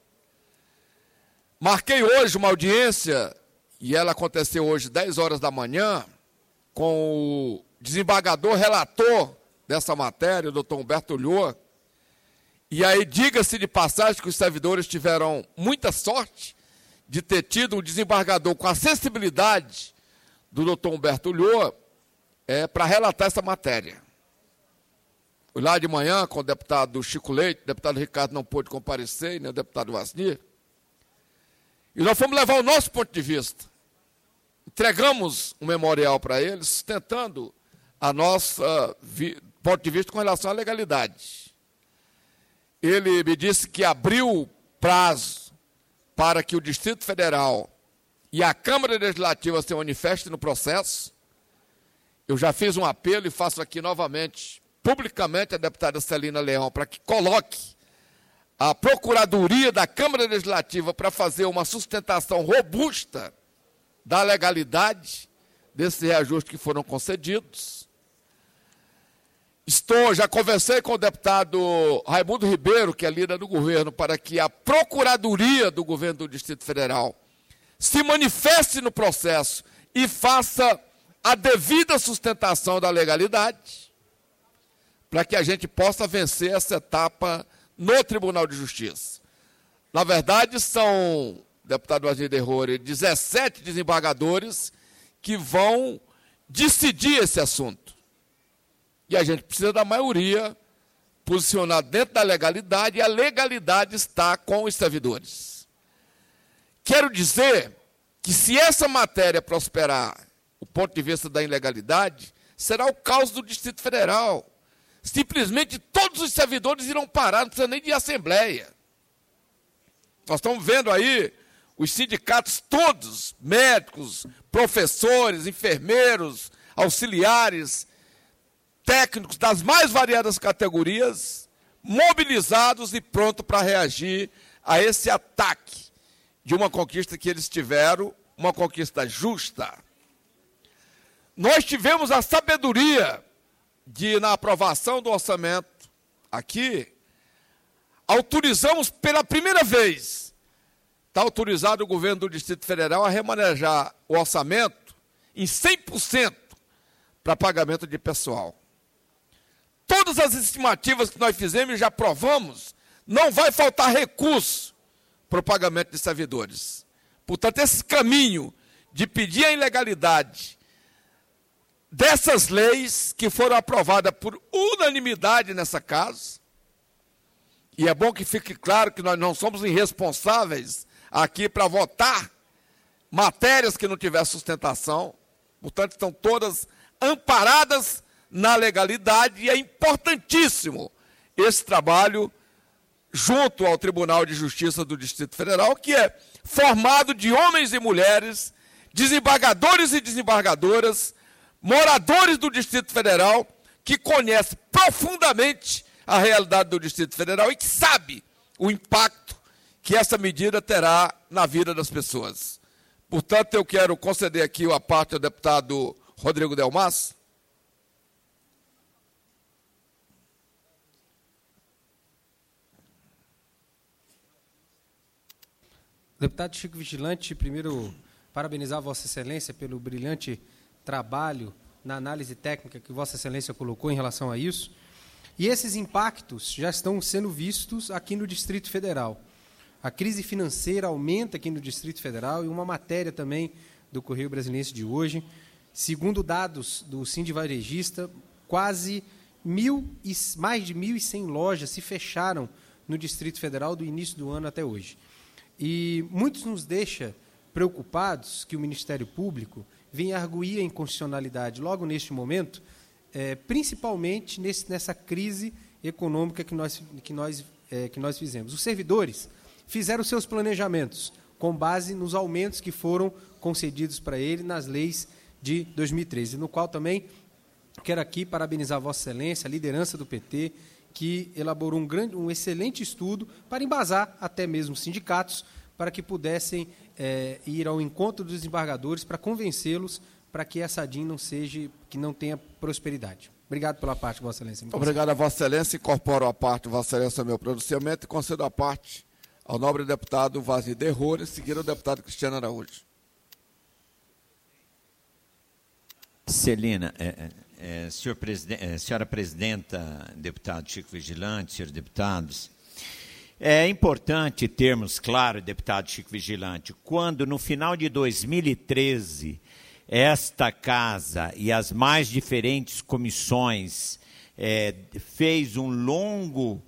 Marquei hoje uma audiência, e ela aconteceu hoje, dez horas da manhã, com o desembargador relator dessa matéria, o doutor Humberto Ulloa. E aí, diga-se de passagem que os servidores tiveram muita sorte de ter tido um desembargador com a sensibilidade do doutor Humberto Ulloa é, para relatar essa matéria. Fui lá de manhã com o deputado Chico Leite, o deputado Ricardo não pôde comparecer, nem o deputado Vasnir. E nós fomos levar o nosso ponto de vista. Entregamos um memorial para eles, sustentando a nossa vi, ponto de vista com relação à legalidade. Ele me disse que abriu prazo para que o Distrito Federal e a Câmara Legislativa se manifestem no processo. Eu já fiz um apelo e faço aqui novamente, publicamente, a deputada Celina Leão, para que coloque a Procuradoria da Câmara Legislativa para fazer uma sustentação robusta da legalidade desses reajustes que foram concedidos. Estou, já conversei com o deputado Raimundo Ribeiro, que é líder do governo, para que a Procuradoria do Governo do Distrito Federal se manifeste no processo e faça a devida sustentação da legalidade, para que a gente possa vencer essa etapa no Tribunal de Justiça. Na verdade, são, deputado Vasnir Derrore, dezessete desembargadores que vão decidir esse assunto. E a gente precisa da maioria posicionada dentro da legalidade, e a legalidade está com os servidores. Quero dizer que, se essa matéria prosperar, o ponto de vista da ilegalidade, será o caos do Distrito Federal. Simplesmente todos os servidores irão parar, não precisa nem de assembleia. Nós estamos vendo aí os sindicatos todos, médicos, professores, enfermeiros, auxiliares, técnicos das mais variadas categorias, mobilizados e prontos para reagir a esse ataque de uma conquista que eles tiveram, uma conquista justa. Nós tivemos a sabedoria de, na aprovação do orçamento aqui, autorizamos pela primeira vez, está autorizado o governo do Distrito Federal a remanejar o orçamento em cem por cento para pagamento de pessoal. Todas as estimativas que nós fizemos e já aprovamos, não vai faltar recurso para o pagamento de servidores. Portanto, esse caminho de pedir a ilegalidade dessas leis que foram aprovadas por unanimidade nessa casa, e é bom que fique claro que nós não somos irresponsáveis aqui para votar matérias que não tiver sustentação, portanto, estão todas amparadas na legalidade, e é importantíssimo esse trabalho junto ao Tribunal de Justiça do Distrito Federal, que é formado de homens e mulheres, desembargadores e desembargadoras, moradores do Distrito Federal, que conhecem profundamente a realidade do Distrito Federal e que sabe o impacto que essa medida terá na vida das pessoas. Portanto, eu quero conceder aqui a parte ao deputado Rodrigo Delmas. Deputado Chico Vigilante, primeiro parabenizar Vossa Excelência pelo brilhante trabalho na análise técnica que Vossa Excelência colocou em relação a isso. E esses impactos já estão sendo vistos aqui no Distrito Federal. A crise financeira aumenta aqui no Distrito Federal, e uma matéria também do Correio Brasiliense de hoje, segundo dados do Sindivarejista, quase mil e, mais de mil e cem lojas se fecharam no Distrito Federal do início do ano até hoje. E muitos nos deixa preocupados que o Ministério Público venha arguir a inconstitucionalidade logo neste momento, é, principalmente nesse, nessa crise econômica que nós, que, nós, é, que nós fizemos. Os servidores fizeram seus planejamentos com base nos aumentos que foram concedidos para ele nas leis de dois mil e treze, no qual também quero aqui parabenizar Vossa Excelência, a liderança do P T, que elaborou um, grande, um excelente estudo para embasar até mesmo os sindicatos, para que pudessem é, ir ao encontro dos desembargadores para convencê-los para que essa D I N não seja, que não tenha prosperidade. Obrigado pela parte, Vossa Excelência. Obrigado a Vossa Excelência. Incorporo a parte, Vossa Excelência, ao meu pronunciamento, e concedo a parte ao nobre deputado Vazir Derrora, e seguir ao deputado Cristiano Araújo. Celina, é, é, senhor presidente, é, senhora presidenta, deputado Chico Vigilante, senhores deputados, é importante termos claro, deputado Chico Vigilante, quando no final de dois mil e treze esta casa e as mais diferentes comissões é, fez um longo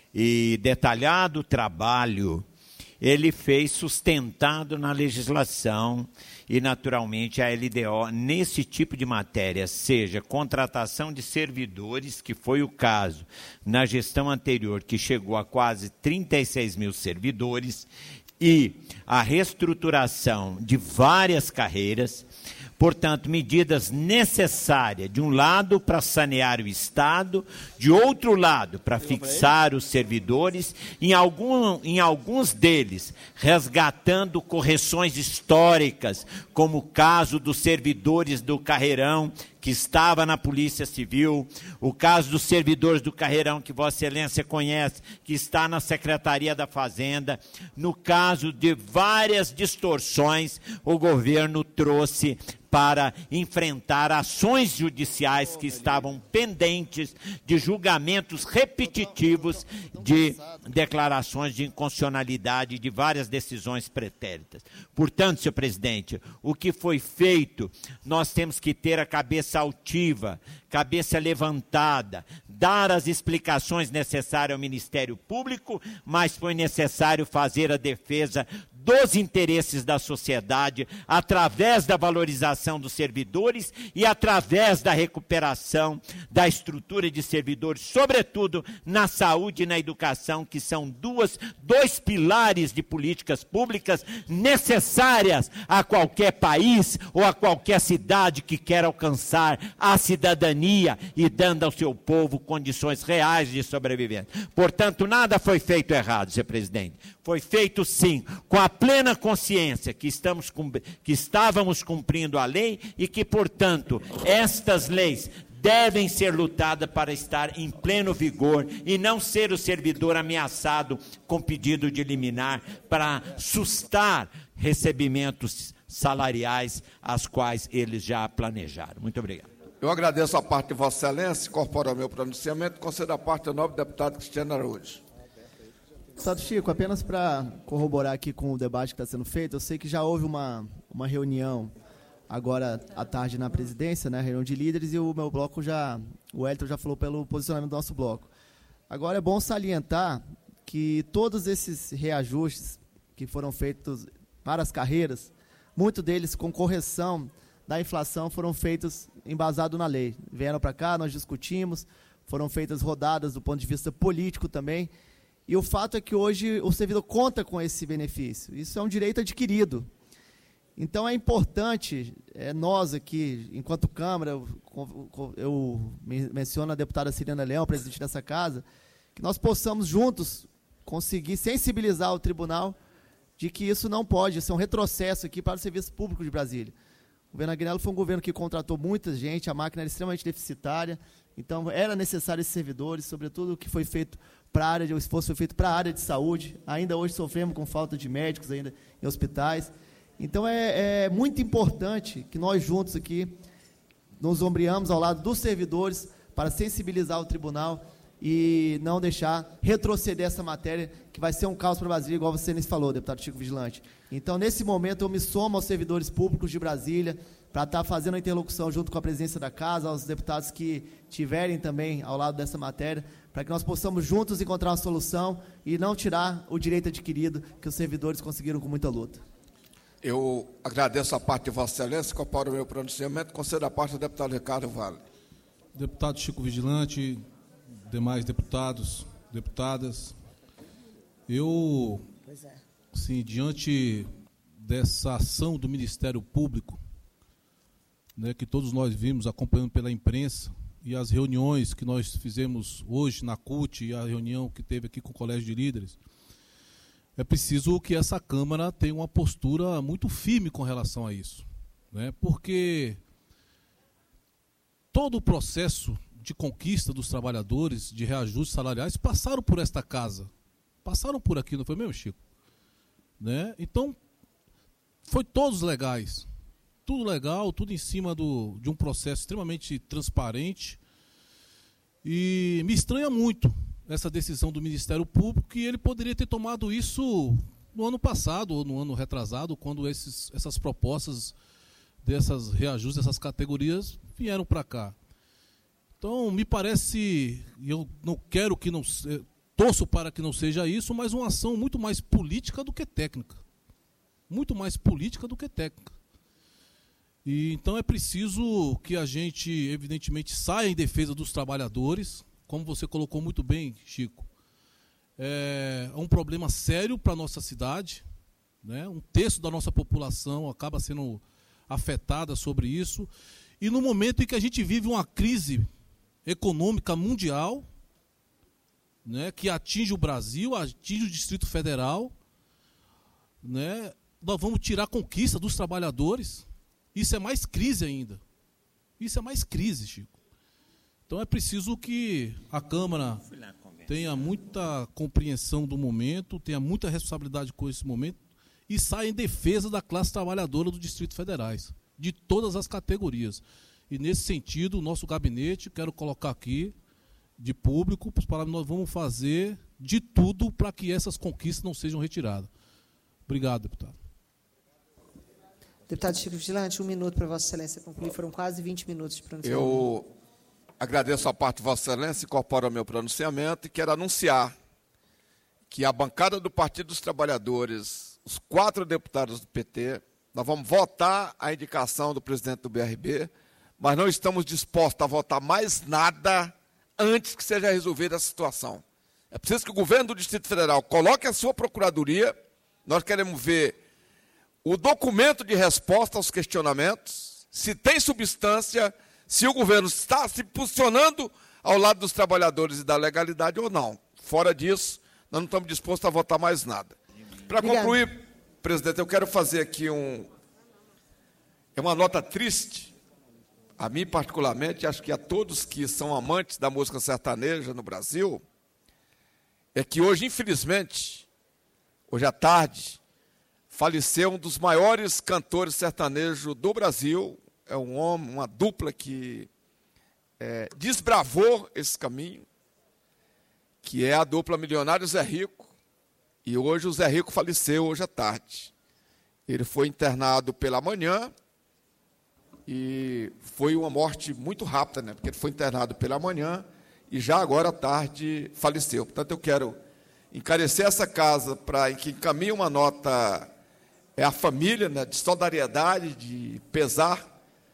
e detalhado trabalho, ele fez sustentado na legislação e, naturalmente, a L D O, nesse tipo de matéria, seja contratação de servidores, que foi o caso na gestão anterior, que chegou a quase trinta e seis mil servidores, e a reestruturação de várias carreiras. Portanto, medidas necessárias, de um lado, para sanear o Estado, de outro lado, para fixar os servidores, em, algum, em alguns deles, resgatando correções históricas, como o caso dos servidores do Carreirão, que estava na Polícia Civil, o caso dos servidores do Carreirão, que Vossa Excelência conhece, que está na Secretaria da Fazenda. No caso de várias distorções, o governo trouxe para enfrentar ações judiciais que estavam pendentes de julgamentos repetitivos de declarações de inconstitucionalidade de várias decisões pretéritas. Portanto, senhor presidente, o que foi feito, nós temos que ter a cabeça altiva, cabeça levantada, dar as explicações necessárias ao Ministério Público, mas foi necessário fazer a defesa dos interesses da sociedade, através da valorização dos servidores e através da recuperação da estrutura de servidores, sobretudo na saúde e na educação, que são duas, dois pilares de políticas públicas necessárias a qualquer país ou a qualquer cidade que quer alcançar a cidadania e dando ao seu povo condições reais de sobrevivência. Portanto, nada foi feito errado, senhor presidente. Foi feito, sim, com a plena consciência que, estamos, que estávamos cumprindo a lei e que, portanto, estas leis devem ser lutadas para estar em pleno vigor e não ser o servidor ameaçado com pedido de liminar para sustar recebimentos salariais, as quais eles já planejaram. Muito obrigado. Eu agradeço a parte de Vossa Excelência, incorporo ao meu pronunciamento, concedo a parte ao nobre deputado Cristiano Araújo. Deputado Chico, apenas para corroborar aqui com o debate que está sendo feito, eu sei que já houve uma, uma reunião agora à tarde na presidência, né, reunião de líderes, e o meu bloco já, o Hélio já falou pelo posicionamento do nosso bloco. Agora é bom salientar que todos esses reajustes que foram feitos para as carreiras, muitos deles com correção da inflação foram feitos embasado na lei. Vieram para cá, nós discutimos, foram feitas rodadas do ponto de vista político também, e o fato é que hoje o servidor conta com esse benefício. Isso é um direito adquirido. Então é importante, é, nós aqui, enquanto Câmara, eu, eu menciono a deputada Cirina Leão, presidente dessa casa, que nós possamos juntos conseguir sensibilizar o tribunal de que isso não pode, isso é um retrocesso aqui para o serviço público de Brasília. O governo Aguinaldo foi um governo que contratou muita gente, a máquina era extremamente deficitária, então era necessário esses servidores, sobretudo o que foi feito para a área, de, o esforço foi feito para a área de saúde, ainda hoje sofremos com falta de médicos ainda em hospitais. Então é, é muito importante que nós juntos aqui nos ombreamos ao lado dos servidores para sensibilizar o tribunal e não deixar retroceder essa matéria, que vai ser um caos para Brasília, igual você nos falou, deputado Chico Vigilante. Então, nesse momento, eu me somo aos servidores públicos de Brasília para estar fazendo a interlocução junto com a presidência da Casa, aos deputados que tiverem também ao lado dessa matéria, para que nós possamos juntos encontrar uma solução e não tirar o direito adquirido que os servidores conseguiram com muita luta. Eu agradeço a parte de Vossa Excelência, incorporo o meu pronunciamento, concedo a parte do deputado Ricardo Vale. Deputado Chico Vigilante, demais deputados, deputadas, eu, assim, diante dessa ação do Ministério Público, né, que todos nós vimos acompanhando pela imprensa, e as reuniões que nós fizemos hoje na C U T e a reunião que teve aqui com o Colégio de Líderes, é preciso que essa Câmara tenha uma postura muito firme com relação a isso, né, porque todo o processo de conquista dos trabalhadores, de reajustes salariais, passaram por esta casa. Passaram por aqui, não foi mesmo, Chico? Né? Então, foi todos legais. Tudo legal, tudo em cima do, de um processo extremamente transparente. E me estranha muito essa decisão do Ministério Público, que ele poderia ter tomado isso no ano passado, ou no ano retrasado, quando esses, essas propostas dessas reajustes, dessas categorias, vieram para cá. Então, me parece, e eu não quero que não, torço para que não seja isso, mas uma ação muito mais política do que técnica. Muito mais política do que técnica. E, então, é preciso que a gente, evidentemente, saia em defesa dos trabalhadores, como você colocou muito bem, Chico. É um problema sério para a nossa cidade, né? Um terço da nossa população acaba sendo afetada sobre isso. E no momento em que a gente vive uma crise econômica mundial, né, que atinge o Brasil, atinge o Distrito Federal, né, nós vamos tirar a conquista dos trabalhadores. Isso é mais crise ainda. Isso é mais crise, Chico. Então é preciso que a Câmara tenha muita compreensão do momento, tenha muita responsabilidade com esse momento e saia em defesa da classe trabalhadora do Distrito Federal, de todas as categorias. E, nesse sentido, o nosso gabinete, quero colocar aqui, de público, para nós vamos fazer de tudo para que essas conquistas não sejam retiradas. Obrigado, deputado. Deputado Chico Vigilante, um minuto para Vossa Excelência concluir. Foram quase vinte minutos de pronunciamento. Eu agradeço a parte de Vossa Excelência, incorporo o meu pronunciamento e quero anunciar que a bancada do Partido dos Trabalhadores, os quatro deputados do P T, nós vamos votar a indicação do presidente do B R B, mas não estamos dispostos a votar mais nada antes que seja resolvida a situação. É preciso que o governo do Distrito Federal coloque a sua procuradoria. Nós queremos ver o documento de resposta aos questionamentos, se tem substância, se o governo está se posicionando ao lado dos trabalhadores e da legalidade ou não. Fora disso, nós não estamos dispostos a votar mais nada. Para concluir, presidente, eu quero fazer aqui um, é uma nota triste, a mim particularmente, acho que a todos que são amantes da música sertaneja no Brasil, é que hoje, infelizmente, hoje à tarde, faleceu um dos maiores cantores sertanejos do Brasil, é um homem, uma dupla que é, desbravou esse caminho, que é a dupla Milionário Zé Rico, e hoje o Zé Rico faleceu hoje à tarde. Ele foi internado pela manhã, e foi uma morte muito rápida, né? Porque ele foi internado pela manhã e já agora à tarde faleceu. Portanto, eu quero encarecer essa casa para que encaminhe uma nota é, à família, né, de solidariedade, de pesar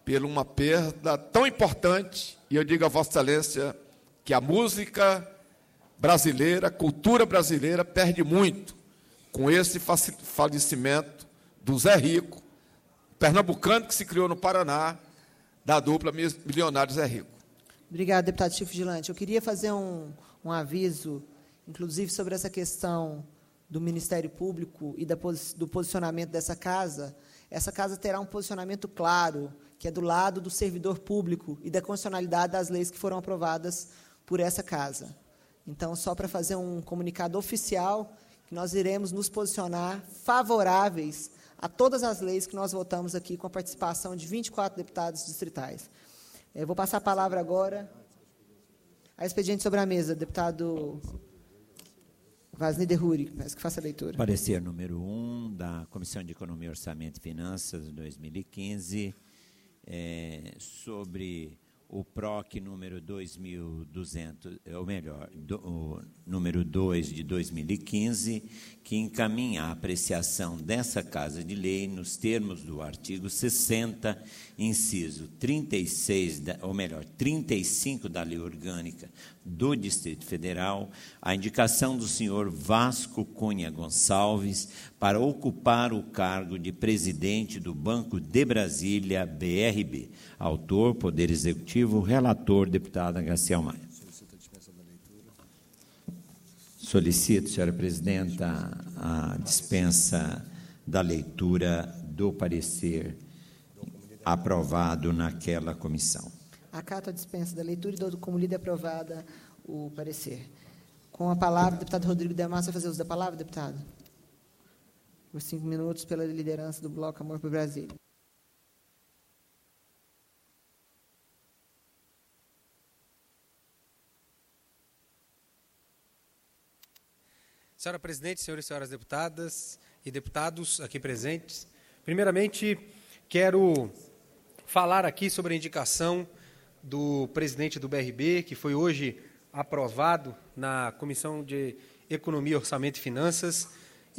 por uma perda tão importante, e eu digo a Vossa Excelência que a música brasileira, a cultura brasileira perde muito com esse falecimento do Zé Rico, pernambucano que se criou no Paraná, da dupla Milionário Zé Rico. Obrigado, deputado Chico Vigilante. Eu queria fazer um, um aviso, inclusive, sobre essa questão do Ministério Público e da, do posicionamento dessa casa. Essa casa terá um posicionamento claro, que é do lado do servidor público e da constitucionalidade das leis que foram aprovadas por essa casa. Então, só para fazer um comunicado oficial, que nós iremos nos posicionar favoráveis a todas as leis que nós votamos aqui, com a participação de vinte e quatro deputados distritais. Eu vou passar a palavra agora a expediente sobre a mesa, deputado Vasni Derruri, peço que faça a leitura. Parecer número um da Comissão de Economia, Orçamento e Finanças de dois mil e quinze, é, sobre o P R O C número dois mil e duzentos, ou melhor, do, o número dois de dois mil e quinze, que encaminha a apreciação dessa Casa de Lei nos termos do artigo sessenta, inciso trinta e seis, da, ou melhor, trinta e cinco da Lei Orgânica do Distrito Federal, a indicação do senhor Vasco Cunha Gonçalves para ocupar o cargo de presidente do Banco de Brasília, B R B. Autor, Poder Executivo, relator, deputada Graciela Maia. Solicito, senhora presidenta, a dispensa da leitura do parecer aprovado naquela comissão. Acato a dispensa da leitura e dou como lida aprovada o parecer. Com a palavra, o deputado Rodrigo Delmar, vai fazer uso da palavra, deputado? Por cinco minutos, pela liderança do Bloco Amor por Brasília. Senhora presidente, senhores e senhoras deputadas e deputados aqui presentes, primeiramente quero falar aqui sobre a indicação do presidente do B R B, que foi hoje aprovado na Comissão de Economia, Orçamento e Finanças,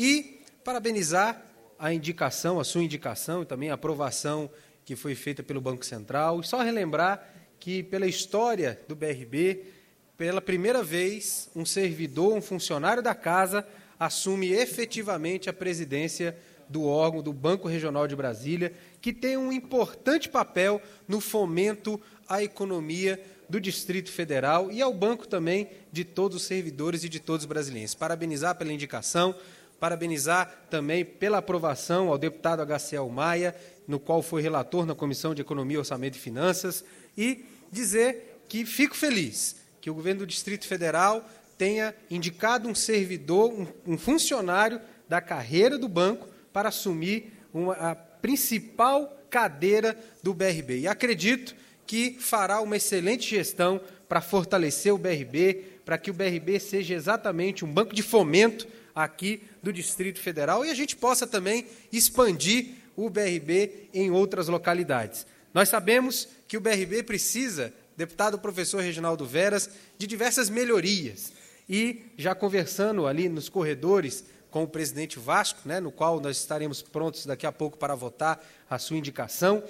e parabenizar a indicação, a sua indicação e também a aprovação que foi feita pelo Banco Central. E só relembrar que, pela história do B R B, pela primeira vez, um servidor, um funcionário da casa, assume efetivamente a presidência do órgão do Banco Regional de Brasília, que tem um importante papel no fomento à economia do Distrito Federal e ao banco também de todos os servidores e de todos os brasileiros. Parabenizar pela indicação, parabenizar também pela aprovação ao deputado H C L Maia, no qual foi relator na Comissão de Economia, Orçamento e Finanças, e dizer que fico feliz que o governo do Distrito Federal tenha indicado um servidor, um, um funcionário da carreira do banco para assumir uma, a principal cadeira do B R B. E acredito que fará uma excelente gestão para fortalecer o B R B, para que o B R B seja exatamente um banco de fomento aqui do Distrito Federal e a gente possa também expandir o B R B em outras localidades. Nós sabemos que o B R B precisa, deputado professor Reginaldo Veras, de diversas melhorias. E, já conversando ali nos corredores com o presidente Vasco, né, no qual nós estaremos prontos daqui a pouco para votar a sua indicação,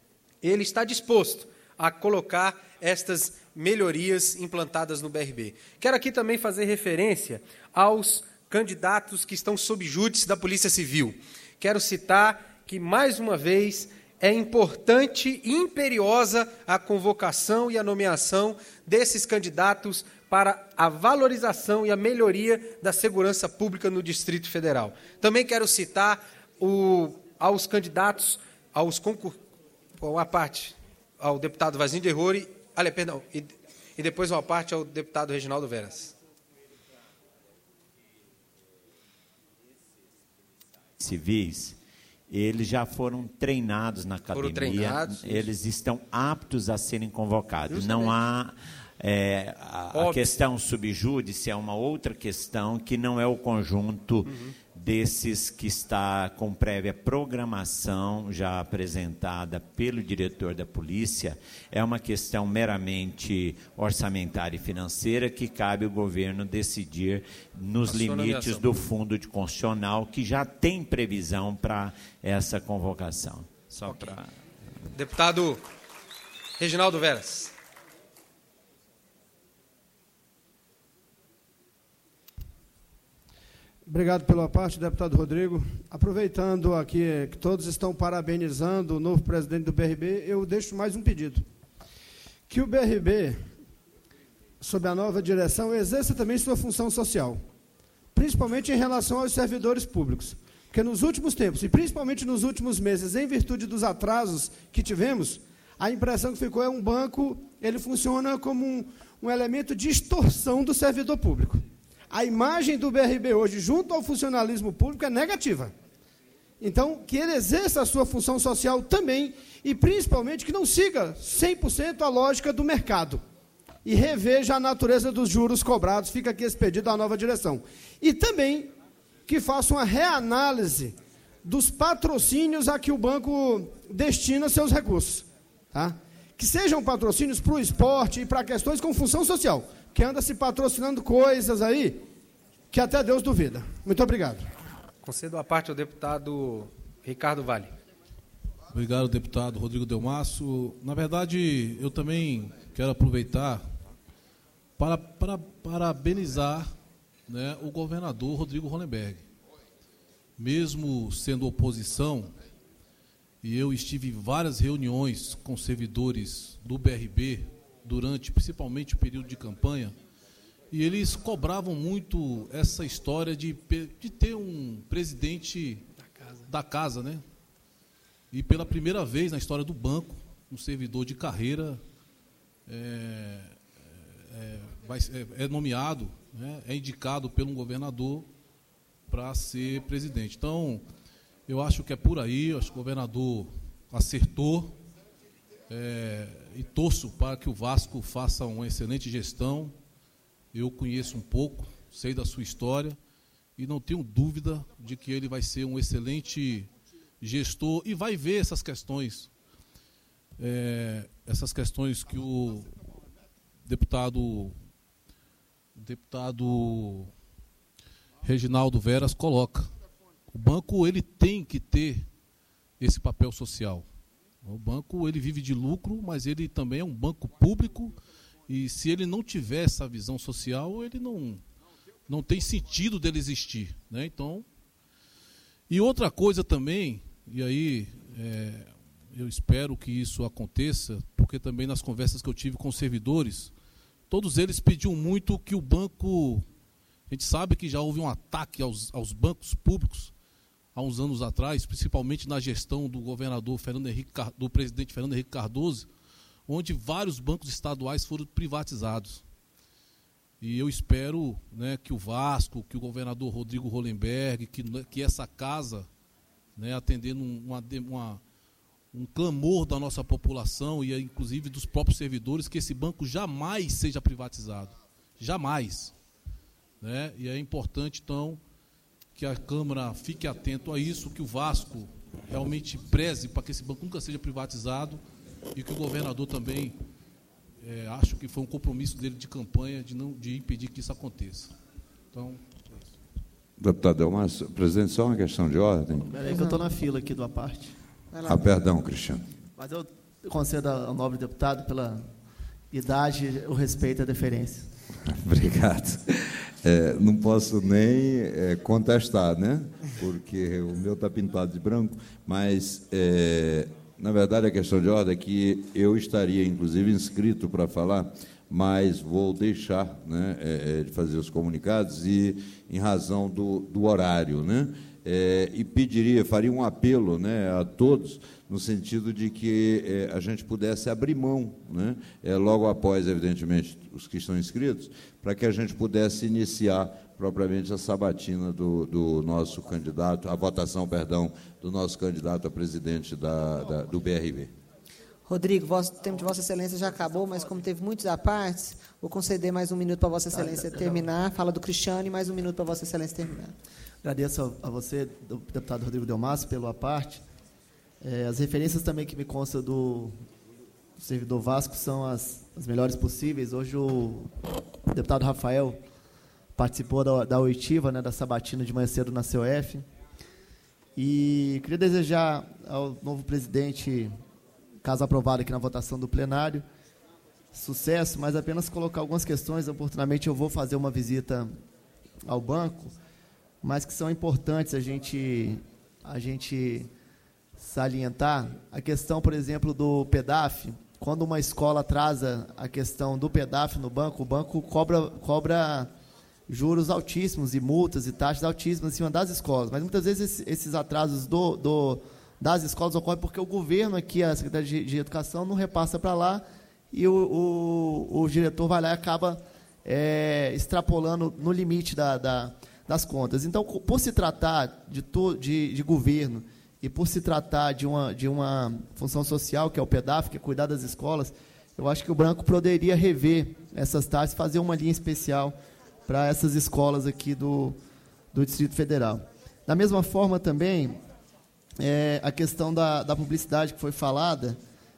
ele está disposto a colocar estas melhorias implantadas no B R B. Quero aqui também fazer referência aos candidatos que estão sob júdice da Polícia Civil. Quero citar que, mais uma vez, é importante e imperiosa a convocação e a nomeação desses candidatos para a valorização e a melhoria da segurança pública no Distrito Federal. Também quero citar o, aos candidatos, aos concursos, uma parte ao deputado Vasni Derruri, ali, perdão, e, e depois uma parte ao deputado Reginaldo Veras. Civis, eles já foram treinados na academia, treinados, eles estão aptos a serem convocados. Justamente. Não há é, a, a questão subjúdice, é uma outra questão que não é o conjunto uhum. desses que está com prévia programação já apresentada pelo diretor da polícia. É uma questão meramente orçamentária e financeira que cabe ao governo decidir nos limites do Fundo de Constitucional, que já tem previsão para essa convocação. Só okay. para... Deputado Reginaldo Veras. Obrigado pela parte, deputado Rodrigo. Aproveitando aqui que todos estão parabenizando o novo presidente do B R B, eu deixo mais um pedido. Que o B R B, sob a nova direção, exerça também sua função social, principalmente em relação aos servidores públicos. Porque nos últimos tempos, e principalmente nos últimos meses, em virtude dos atrasos que tivemos, a impressão que ficou é um banco, ele funciona como um, um elemento de extorsão do servidor público. A imagem do B R B hoje, junto ao funcionalismo público, é negativa. Então, que ele exerça a sua função social também, e principalmente que não siga cem por cento a lógica do mercado. E reveja a natureza dos juros cobrados, fica aqui esse pedido à nova direção. E também que faça uma reanálise dos patrocínios a que o banco destina seus recursos. Tá? Que sejam patrocínios para o esporte e para questões com função social, que anda se patrocinando coisas aí que até Deus duvida. Muito obrigado. Concedo a parte ao deputado Ricardo Vale. Obrigado, deputado Rodrigo Delmasso. Na verdade, eu também quero aproveitar para, para parabenizar, né, o governador Rodrigo Hollenberg. Mesmo sendo oposição, e eu estive em várias reuniões com servidores do B R B, durante principalmente o período de campanha, e eles cobravam muito essa história de, de ter um presidente da casa. da casa, né? E pela primeira vez na história do banco, um servidor de carreira é, é, vai, é, é nomeado, né, é indicado pelo governador para ser presidente. Então, eu acho que é por aí, eu acho que o governador acertou, é, e torço para que o Vasco faça uma excelente gestão. Eu conheço um pouco, sei da sua história, e não tenho dúvida de que ele vai ser um excelente gestor e vai ver essas questões, é, essas questões que o deputado, o deputado Reginaldo Veras coloca. O banco, ele tem que ter esse papel social. O banco, ele vive de lucro, mas ele também é um banco público, e se ele não tiver essa visão social, ele não, não tem sentido dele existir, né? Então, e outra coisa também, e aí é, eu espero que isso aconteça, porque também nas conversas que eu tive com os servidores, todos eles pediam muito que o banco, a gente sabe que já houve um ataque aos, aos bancos públicos há uns anos atrás, principalmente na gestão do governador Fernando Henrique, do presidente Fernando Henrique Cardoso, onde vários bancos estaduais foram privatizados. E eu espero, né, que o Vasco, que o governador Rodrigo Hollenberg, que, que essa casa, né, atendendo uma, uma, um clamor da nossa população e inclusive dos próprios servidores, que esse banco jamais seja privatizado. Jamais. Né? E é importante, então, que a Câmara fique atento a isso, que o Vasco realmente preze para que esse banco nunca seja privatizado, e que o governador também, é, acho que foi um compromisso dele de campanha de, não, de impedir que isso aconteça. Então, é isso. Deputado Delmasso, presidente, só uma questão de ordem. Peraí que eu estou na fila aqui do A parte. Ah, perdão, Cristiano. Mas eu concedo ao nobre deputado, pela idade, o respeito e a deferência. Obrigado. É, não posso nem é, contestar, né? Porque o meu está pintado de branco, mas, é, na verdade, a questão de ordem é que eu estaria, inclusive, inscrito para falar, mas vou deixar, né, é, de fazer os comunicados e em razão do, do horário, né? É, e pediria, faria um apelo, né, a todos, no sentido de que é, a gente pudesse abrir mão, né, é, logo após, evidentemente, os que estão inscritos, para que a gente pudesse iniciar propriamente a sabatina do, do nosso candidato, a votação, perdão, do nosso candidato a presidente da, da, do B R B. Rodrigo, o tempo de Vossa Excelência já acabou, mas como teve muitos apartes, vou conceder mais um minuto para Vossa Excelência terminar. Fala do Cristiano e mais um minuto para Vossa Excelência terminar. Agradeço a você, deputado Rodrigo Delmasso, pelo aparte. É, as referências também que me constam do servidor Vasco são as, as melhores possíveis. Hoje o deputado Rafael participou da, da oitiva, né, da sabatina de manhã cedo na C O F. E queria desejar ao novo presidente caso aprovado aqui na votação do plenário. Sucesso, mas apenas colocar algumas questões. Oportunamente eu vou fazer uma visita ao banco, mas que são importantes a gente, a gente salientar. A questão, por exemplo, do P E D A F. Quando uma escola atrasa a questão do P E D A F no banco, o banco cobra, cobra juros altíssimos e multas e taxas altíssimas em cima das escolas. Mas muitas vezes esses atrasos do, do, das escolas ocorrem porque o governo aqui, a Secretaria de, de Educação, não repassa para lá e o, o, o diretor vai lá e acaba é, extrapolando no limite da, da, das contas. Então, por se tratar de, to, de, de governo e por se tratar de uma, de uma função social, que é o P E D A F, que é cuidar das escolas, eu acho que o banco poderia rever essas taxas, fazer uma linha especial para essas escolas aqui do, do Distrito Federal. Da mesma forma também, é, a questão da, da publicidade que foi falada,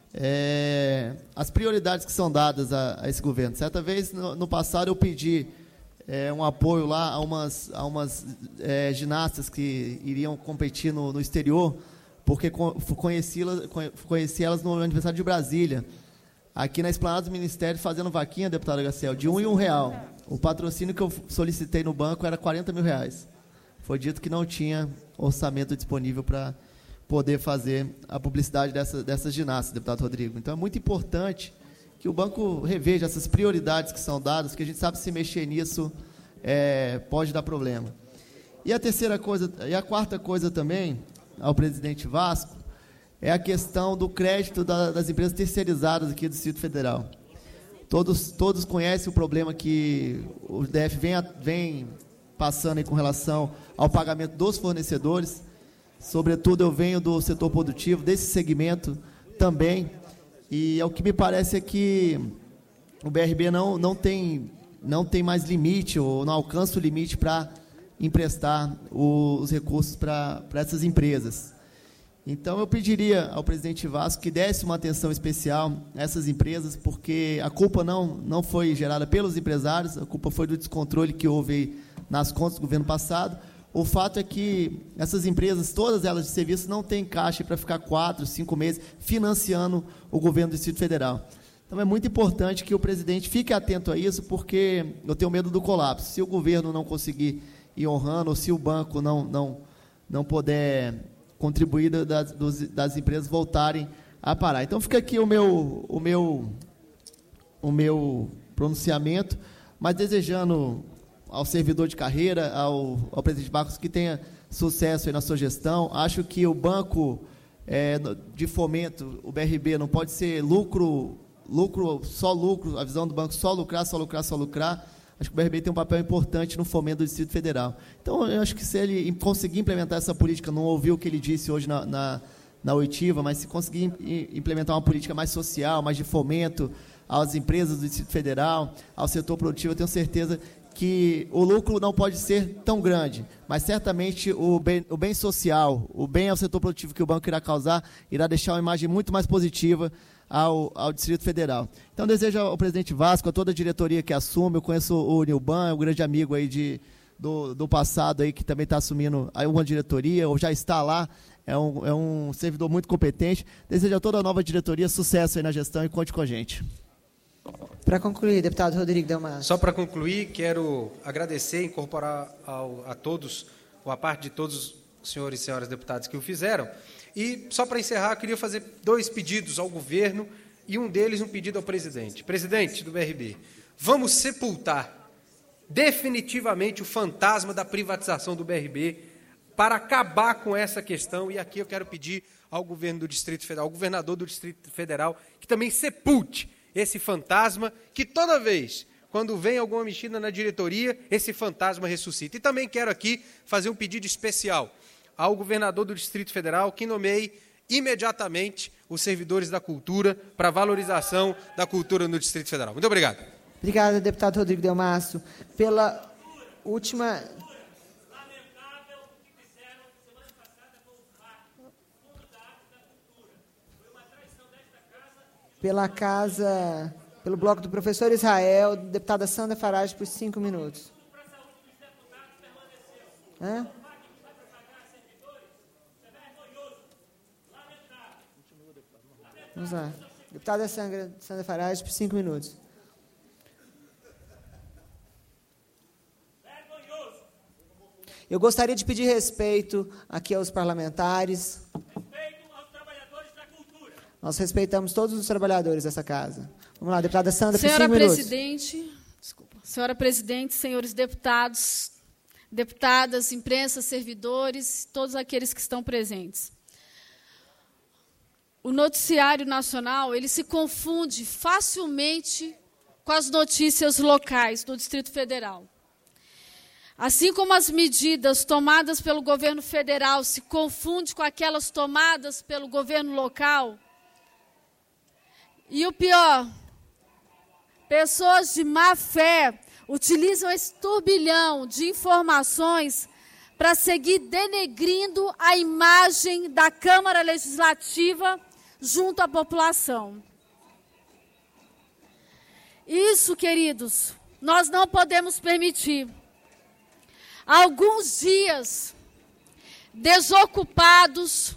é, as prioridades que são dadas a, a esse governo. Certa vez, no, no passado, eu pedi é, um apoio lá a umas, a umas é, ginastas que iriam competir no, no exterior, porque conheci, conheci elas no aniversário de Brasília, aqui na esplanada do Ministério, fazendo vaquinha, deputado Gaciel, de um e um real. O patrocínio que eu solicitei no banco era quarenta mil reais. Foi dito que não tinha orçamento disponível para poder fazer a publicidade dessa, dessas ginastas, deputado Rodrigo. Então, é muito importante que o banco reveja essas prioridades que são dadas, porque a gente sabe que se mexer nisso é, pode dar problema. E a terceira coisa, e a quarta coisa também, ao presidente Vasco, é a questão do crédito da, das empresas terceirizadas aqui do Distrito Federal. Todos, todos conhecem o problema que o D F vem, vem passando aí com relação ao pagamento dos fornecedores. Sobretudo, eu venho do setor produtivo, desse segmento também. E o que me parece é que o B R B não, não, tem, não tem mais limite, ou não alcança o limite para emprestar o, os recursos para essas empresas. Então, eu pediria ao presidente Vasco que desse uma atenção especial a essas empresas, porque a culpa não, não foi gerada pelos empresários, a culpa foi do descontrole que houve nas contas do governo passado. O fato é que essas empresas, todas elas de serviço, não têm caixa para ficar quatro, cinco meses financiando o governo do Distrito Federal. Então, é muito importante que o presidente fique atento a isso, porque eu tenho medo do colapso. Se o governo não conseguir ir honrando, ou se o banco não, não, não puder contribuir das, das empresas voltarem a parar. Então, fica aqui o meu, o meu, o meu pronunciamento, mas desejando ao servidor de carreira, ao, ao presidente Barcos, que tenha sucesso aí na sua gestão. Acho que o banco é, de fomento, o B R B, não pode ser lucro, lucro, só lucro, a visão do banco só lucrar, só lucrar, só lucrar. Acho que o B R B tem um papel importante no fomento do Distrito Federal. Então, eu acho que se ele conseguir implementar essa política, não ouviu o que ele disse hoje na, na, na oitiva, mas se conseguir implementar uma política mais social, mais de fomento às empresas do Distrito Federal, ao setor produtivo, eu tenho certeza que o lucro não pode ser tão grande, mas certamente o bem, o bem social, o bem ao setor produtivo que o banco irá causar, irá deixar uma imagem muito mais positiva ao, ao Distrito Federal. Então, desejo ao presidente Vasco, a toda a diretoria que assume, eu conheço o Nilban, é um grande amigo aí de, do, do passado, aí, que também está assumindo aí uma diretoria, ou já está lá, é um, é um servidor muito competente. Desejo a toda a nova diretoria sucesso aí na gestão e conte com a gente. Para concluir, deputado Rodrigo Delmastro. Só para concluir, quero agradecer, incorporar ao, a todos, ou a parte de todos os senhores e senhoras deputados que o fizeram. E, só para encerrar, queria fazer dois pedidos ao governo e um deles um pedido ao presidente. Presidente do B R B, vamos sepultar definitivamente o fantasma da privatização do B R B para acabar com essa questão. E aqui eu quero pedir ao governo do Distrito Federal, ao governador do Distrito Federal, que também sepulte esse fantasma, que toda vez, quando vem alguma mexida na diretoria, esse fantasma ressuscita. E também quero aqui fazer um pedido especial ao governador do Distrito Federal, que nomeie imediatamente os servidores da cultura para a valorização da cultura no Distrito Federal. Muito obrigado. Obrigada, deputado Rodrigo Delmastro. Pela última... Pela casa, pelo bloco do professor Israel, deputada Sandra Farage, por cinco minutos. Hã? Vamos lá. Deputada Sandra, Sandra Farage, por cinco minutos. Eu gostaria de pedir respeito aqui aos parlamentares. Respeito aos trabalhadores da cultura. Nós respeitamos todos os trabalhadores dessa casa. Vamos lá, deputada Sandra, por Senhora cinco minutos. Presidente, desculpa. Senhora Presidente, senhores deputados, deputadas, imprensa, servidores, todos aqueles que estão presentes. O noticiário nacional, ele se confunde facilmente com as notícias locais do Distrito Federal. Assim como as medidas tomadas pelo governo federal se confundem com aquelas tomadas pelo governo local. E o pior, pessoas de má fé utilizam esse turbilhão de informações para seguir denegrindo a imagem da Câmara Legislativa junto à população. Isso, queridos, nós não podemos permitir. Há alguns dias, desocupados...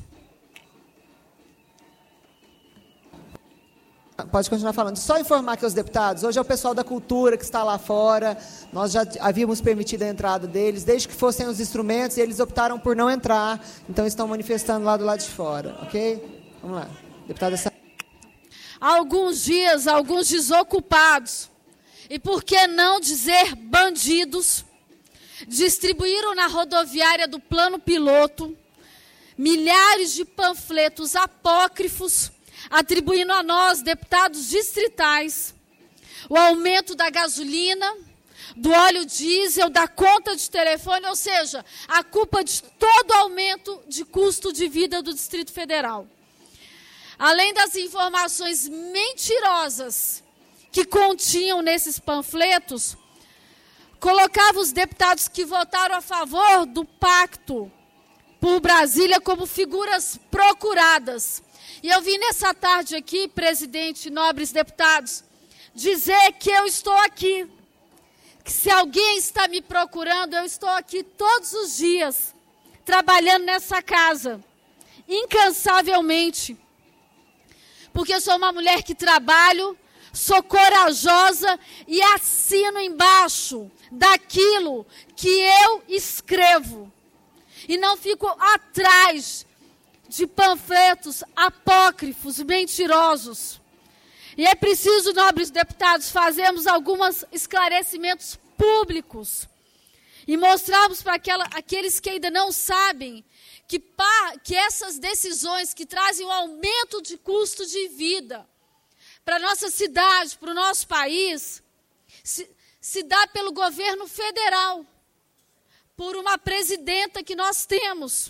Pode continuar falando. Só informar aqui os deputados. Hoje é o pessoal da cultura que está lá fora. Nós já havíamos permitido a entrada deles, desde que fossem os instrumentos, e eles optaram por não entrar. Então, estão manifestando lá do lado de fora. Ok? Vamos lá. Deputada Sá. Há alguns dias, alguns desocupados, e por que não dizer bandidos, distribuíram na rodoviária do Plano Piloto milhares de panfletos apócrifos, atribuindo a nós, deputados distritais, o aumento da gasolina, do óleo diesel, da conta de telefone, ou seja, a culpa de todo o aumento de custo de vida do Distrito Federal. Além das informações mentirosas que continham nesses panfletos, colocava os deputados que votaram a favor do pacto por Brasília como figuras procuradas. E eu vim nessa tarde aqui, presidente, nobres deputados, dizer que eu estou aqui, que se alguém está me procurando, eu estou aqui todos os dias, trabalhando nessa casa, incansavelmente, porque eu sou uma mulher que trabalho, sou corajosa e assino embaixo daquilo que eu escrevo. E não fico atrás de panfletos apócrifos, mentirosos. E é preciso, nobres deputados, fazermos alguns esclarecimentos públicos e mostrarmos para aquela, aqueles que ainda não sabem que, pa, que essas decisões que trazem um aumento de custo de vida para a nossa cidade, para o nosso país, se, se dá pelo governo federal, por uma presidenta que nós temos.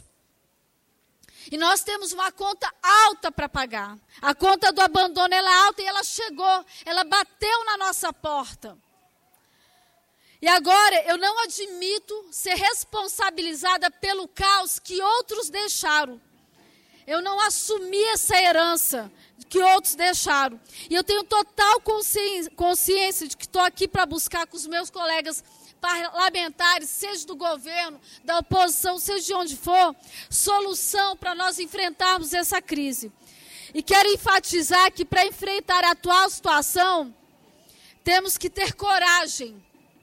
E nós temos uma conta alta para pagar. A conta do abandono ela é alta e ela chegou, ela bateu na nossa porta. E agora eu não admito ser responsabilizada pelo caos que outros deixaram. Eu não assumi essa herança que outros deixaram. E eu tenho total consciência de que estou aqui para buscar com os meus colegas parlamentares, seja do governo, da oposição, seja de onde for, solução para nós enfrentarmos essa crise. E quero enfatizar que para enfrentar a atual situação, temos que ter coragem.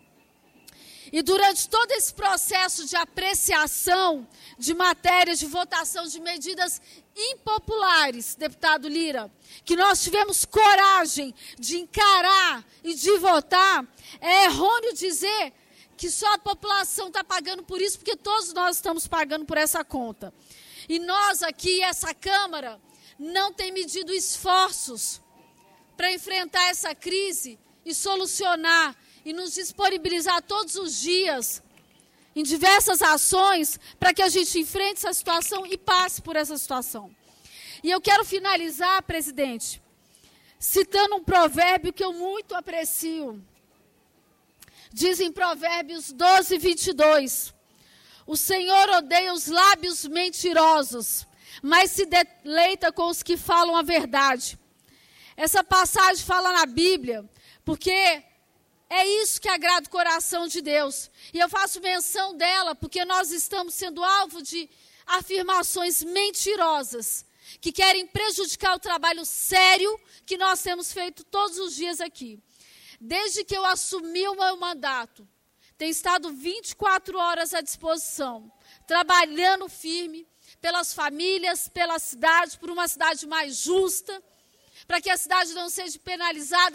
E durante todo esse processo de apreciação de matérias, de votação de medidas impopulares, deputado Lira, que nós tivemos coragem de encarar e de votar, é errôneo dizer que só a população está pagando por isso, porque todos nós estamos pagando por essa conta. E nós aqui, essa Câmara, não tem medido esforços para enfrentar essa crise e solucionar e nos disponibilizar todos os dias em diversas ações para que a gente enfrente essa situação e passe por essa situação. E eu quero finalizar, presidente, citando um provérbio que eu muito aprecio. Diz em Provérbios doze, vinte e dois, o Senhor odeia os lábios mentirosos, mas se deleita com os que falam a verdade. Essa passagem fala na Bíblia, porque é isso que agrada o coração de Deus. E eu faço menção dela porque nós estamos sendo alvo de afirmações mentirosas que querem prejudicar o trabalho sério que nós temos feito todos os dias aqui. Desde que eu assumi o meu mandato, tenho estado vinte e quatro horas à disposição, trabalhando firme pelas famílias, pela cidade, por uma cidade mais justa, para que a cidade não seja penalizada.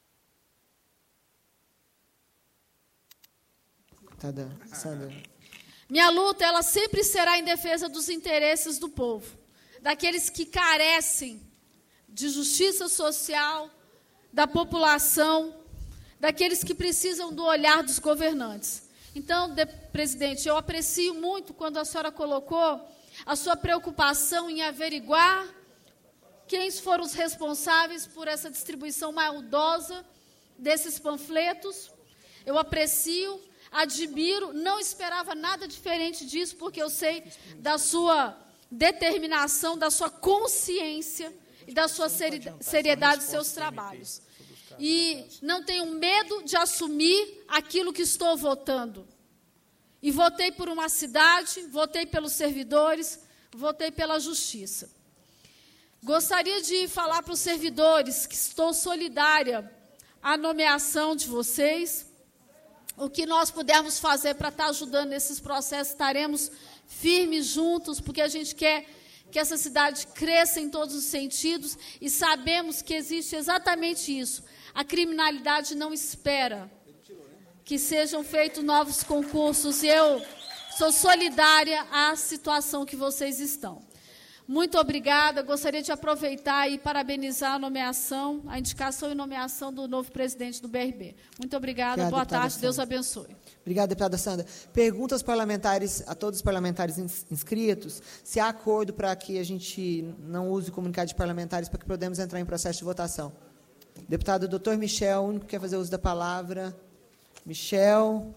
Tá dando. Sandra. Minha luta, ela sempre será em defesa dos interesses do povo, daqueles que carecem de justiça social, da população, daqueles que precisam do olhar dos governantes. Então, de, presidente, eu aprecio muito quando a senhora colocou a sua preocupação em averiguar quem foram os responsáveis por essa distribuição maldosa desses panfletos. Eu aprecio, admiro, não esperava nada diferente disso, porque eu sei da sua determinação, da sua consciência e da sua seriedade dos seus trabalhos. E não tenho medo de assumir aquilo que estou votando. E votei por uma cidade, votei pelos servidores, votei pela justiça. Gostaria de falar para os servidores que estou solidária à nomeação de vocês. O que nós pudermos fazer para estar ajudando nesses processos, estaremos firmes juntos, porque a gente quer que essa cidade cresça em todos os sentidos e sabemos que existe exatamente isso. A criminalidade não espera que sejam feitos novos concursos e eu sou solidária à situação que vocês estão. Muito obrigada. Gostaria de aproveitar e parabenizar a nomeação, a indicação e nomeação do novo presidente do B R B. Muito obrigada. Obrigada, boa tarde. Sandra. Deus abençoe. Obrigada, deputada Sandra. Pergunta aos parlamentares, a todos os parlamentares inscritos, se há acordo para que a gente não use o comunicado de parlamentares para que podemos entrar em processo de votação. Deputado doutor Michel, o único que quer fazer uso da palavra. Michel.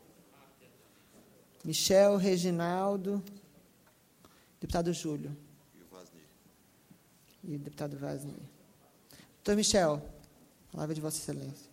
Michel, Reginaldo. Deputado Júlio. E o deputado Vasney. Doutor Michel, palavra de Vossa Excelência.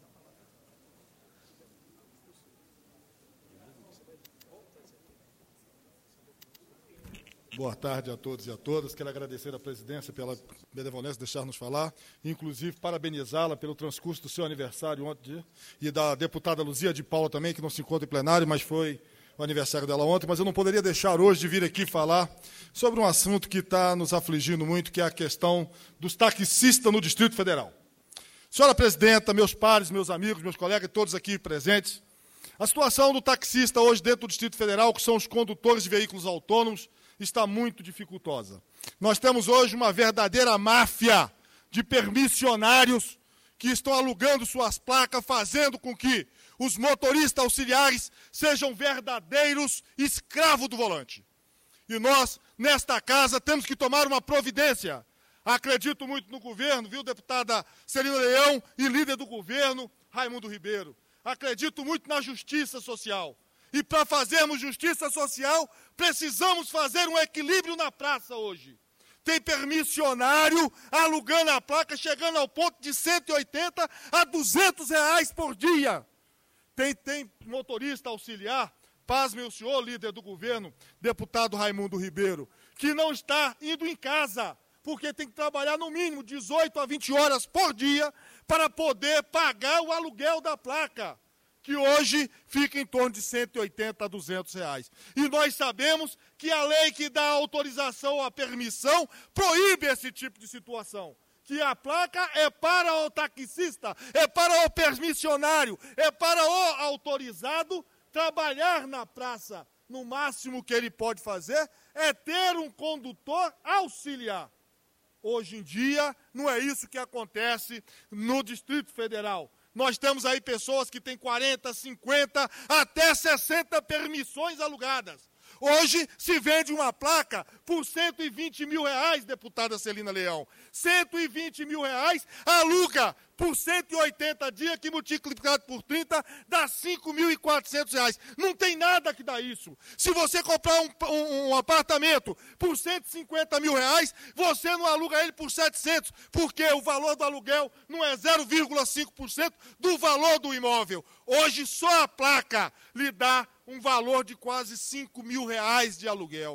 Boa tarde a todos e a todas. Quero agradecer à presidência pela benevolência de deixar-nos falar, inclusive parabenizá-la pelo transcurso do seu aniversário ontem, e da deputada Luzia de Paula também, que não se encontra em plenário, mas foi o aniversário dela ontem, mas eu não poderia deixar hoje de vir aqui falar sobre um assunto que está nos afligindo muito, que é a questão dos taxistas no Distrito Federal. Senhora presidenta, meus pares, meus amigos, meus colegas, todos aqui presentes, a situação do taxista hoje dentro do Distrito Federal, que são os condutores de veículos autônomos, está muito dificultosa. Nós temos hoje uma verdadeira máfia de permissionários que estão alugando suas placas, fazendo com que os motoristas auxiliares sejam verdadeiros escravos do volante. E nós, nesta casa, temos que tomar uma providência. Acredito muito no governo, viu, deputada Celina Leão, e líder do governo, Raimundo Ribeiro. Acredito muito na justiça social. E para fazermos justiça social, precisamos fazer um equilíbrio na praça hoje. Tem permissionário alugando a placa, chegando ao ponto de cento e oitenta a duzentos reais por dia. Tem, tem motorista auxiliar, pasme o senhor, líder do governo, deputado Raimundo Ribeiro, que não está indo em casa, porque tem que trabalhar no mínimo dezoito a vinte horas por dia para poder pagar o aluguel da placa, que hoje fica em torno de cento e oitenta a duzentos reais. E nós sabemos que a lei que dá autorização à permissão proíbe esse tipo de situação. Que a placa é para o taxista, é para o permissionário, é para o autorizado trabalhar na praça. No máximo que ele pode fazer é ter um condutor auxiliar. Hoje em dia, não é isso que acontece no Distrito Federal. Nós temos aí pessoas que têm quarenta, cinquenta, até sessenta permissões alugadas. Hoje se vende uma placa por cento e vinte mil reais, deputada Celina Leão. cento e vinte mil reais, aluga por cento e oitenta dias, que multiplicado por trinta, dá cinco mil e quatrocentos reais. Não tem nada que dá isso. Se você comprar um, um, um apartamento por cento e cinquenta mil reais, você não aluga ele por setecentos, porque o valor do aluguel não é zero vírgula cinco por cento do valor do imóvel. Hoje só a placa lhe dá um valor de quase cinco mil reais de aluguel.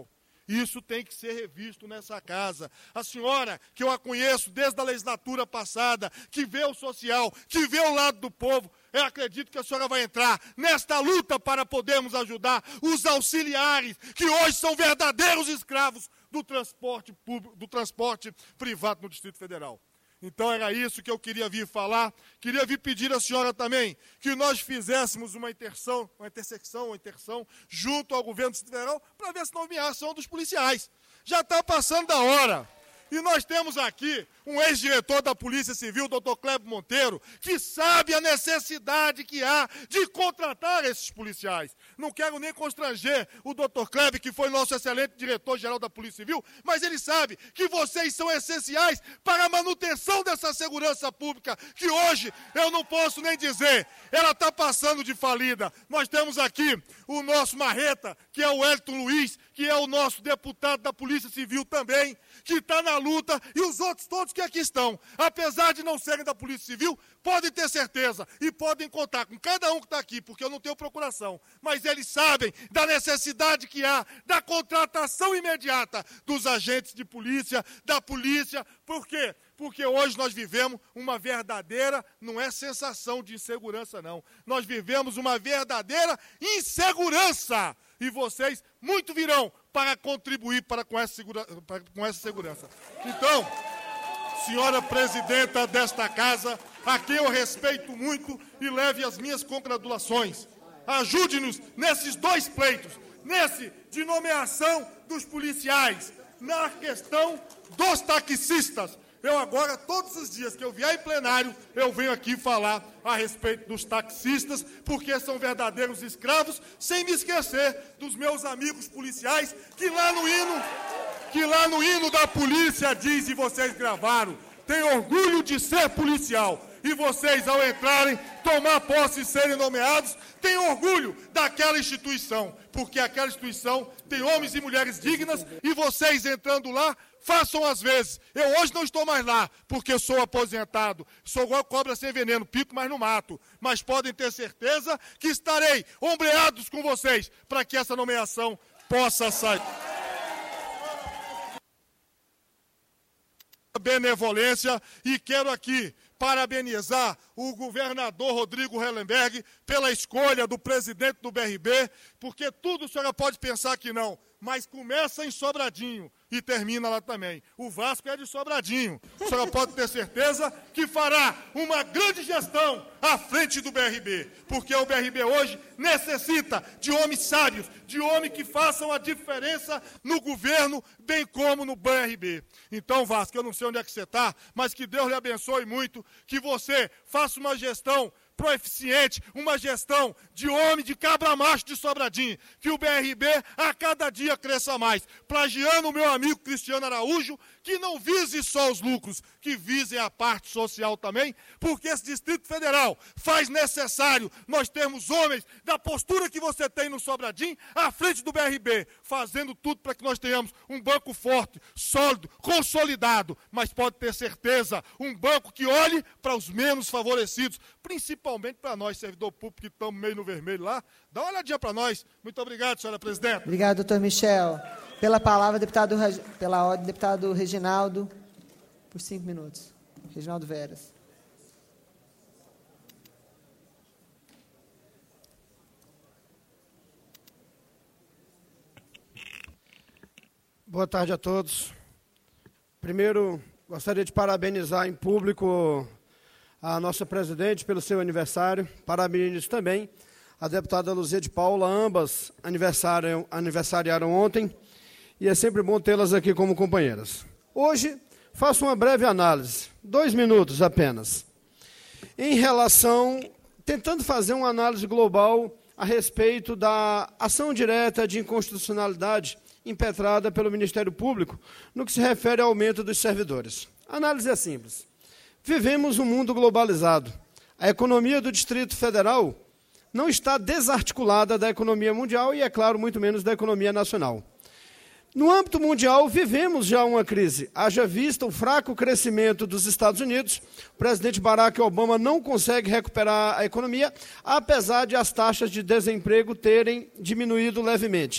Isso tem que ser revisto nessa casa. A senhora, que eu a conheço desde a legislatura passada, que vê o social, que vê o lado do povo, eu acredito que a senhora vai entrar nesta luta para podermos ajudar os auxiliares, que hoje são verdadeiros escravos do transporte público, do transporte privado no Distrito Federal. Então era isso que eu queria vir falar. Queria vir pedir à senhora também que nós fizéssemos uma interção, uma intersecção, uma interção junto ao governo do Distrito Federal para ver essa nomeação dos policiais. Já está passando da hora. E nós temos aqui um ex-diretor da Polícia Civil, doutor Cleber Monteiro, que sabe a necessidade que há de contratar esses policiais. Não quero nem constranger o doutor Cleber, que foi nosso excelente diretor-geral da Polícia Civil, mas ele sabe que vocês são essenciais para a manutenção dessa segurança pública, que hoje eu não posso nem dizer, ela está passando de falida. Nós temos aqui o nosso marreta, que é o Wellington Luiz, que é o nosso deputado da Polícia Civil também, que está na luta, e os outros todos que aqui estão, apesar de não serem da Polícia Civil, podem ter certeza e podem contar com cada um que está aqui, porque eu não tenho procuração, mas eles sabem da necessidade que há da contratação imediata dos agentes de polícia, da polícia. Por quê? Porque hoje nós vivemos uma verdadeira, não é sensação de insegurança não, nós vivemos uma verdadeira insegurança, e vocês muito virão para contribuir para com, essa segura, para, com essa segurança. Então, senhora presidenta desta casa, a quem eu respeito muito e leve as minhas congratulações, ajude-nos nesses dois pleitos, nesse de nomeação dos policiais, na questão dos taxistas. Eu agora, todos os dias que eu vier em plenário, eu venho aqui falar a respeito dos taxistas, porque são verdadeiros escravos, sem me esquecer dos meus amigos policiais, que lá no hino, que lá no hino da polícia diz, e vocês gravaram, tem orgulho de ser policial. E vocês, ao entrarem, tomar posse e serem nomeados, têm orgulho daquela instituição, porque aquela instituição tem homens e mulheres dignas, e vocês entrando lá, façam as vezes. Eu hoje não estou mais lá, porque sou aposentado, sou igual cobra sem veneno, pico, mas não mato. Mas podem ter certeza que estarei ombreados com vocês, para que essa nomeação possa sair. Benevolência, e quero aqui parabenizar o governador Rodrigo Hellenberg pela escolha do presidente do B R B, porque tudo a senhora pode pensar que não, mas começa em Sobradinho e termina lá também. O Vasco é de Sobradinho. A senhora pode ter certeza que fará uma grande gestão à frente do B R B, porque o B R B hoje necessita de homens sábios, de homens que façam a diferença no governo, bem como no B R B. Então, Vasco, eu não sei onde é que você está, mas que Deus lhe abençoe muito, que você faça uma gestão proeficiente, uma gestão de homem, de cabra macho de Sobradinho, que o B R B a cada dia cresça mais, plagiando o meu amigo Cristiano Araújo, que não vise só os lucros, que visem a parte social também, porque esse Distrito Federal faz necessário nós termos homens da postura que você tem no Sobradinho, à frente do B R B, fazendo tudo para que nós tenhamos um banco forte, sólido, consolidado, mas pode ter certeza, um banco que olhe para os menos favorecidos, principalmente para nós, servidor público, que estamos meio no vermelho lá. Dá uma olhadinha para nós. Muito obrigado, senhora presidente. Obrigado, doutor Michel. Pela palavra, deputado, pela ordem, deputado Reginaldo, por cinco minutos. Reginaldo Veras. Boa tarde a todos. Primeiro, gostaria de parabenizar em público a nossa presidente pelo seu aniversário. Parabenizo também a deputada Luzia de Paula, ambas aniversariam, aniversariaram ontem, e é sempre bom tê-las aqui como companheiras. Hoje, faço uma breve análise, dois minutos apenas, em relação, tentando fazer uma análise global a respeito da ação direta de inconstitucionalidade impetrada pelo Ministério Público no que se refere ao aumento dos servidores. A análise é simples. Vivemos um mundo globalizado. A economia do Distrito Federal não está desarticulada da economia mundial e, é claro, muito menos da economia nacional. No âmbito mundial, vivemos já uma crise. Haja vista o fraco crescimento dos Estados Unidos, o presidente Barack Obama não consegue recuperar a economia, apesar de as taxas de desemprego terem diminuído levemente.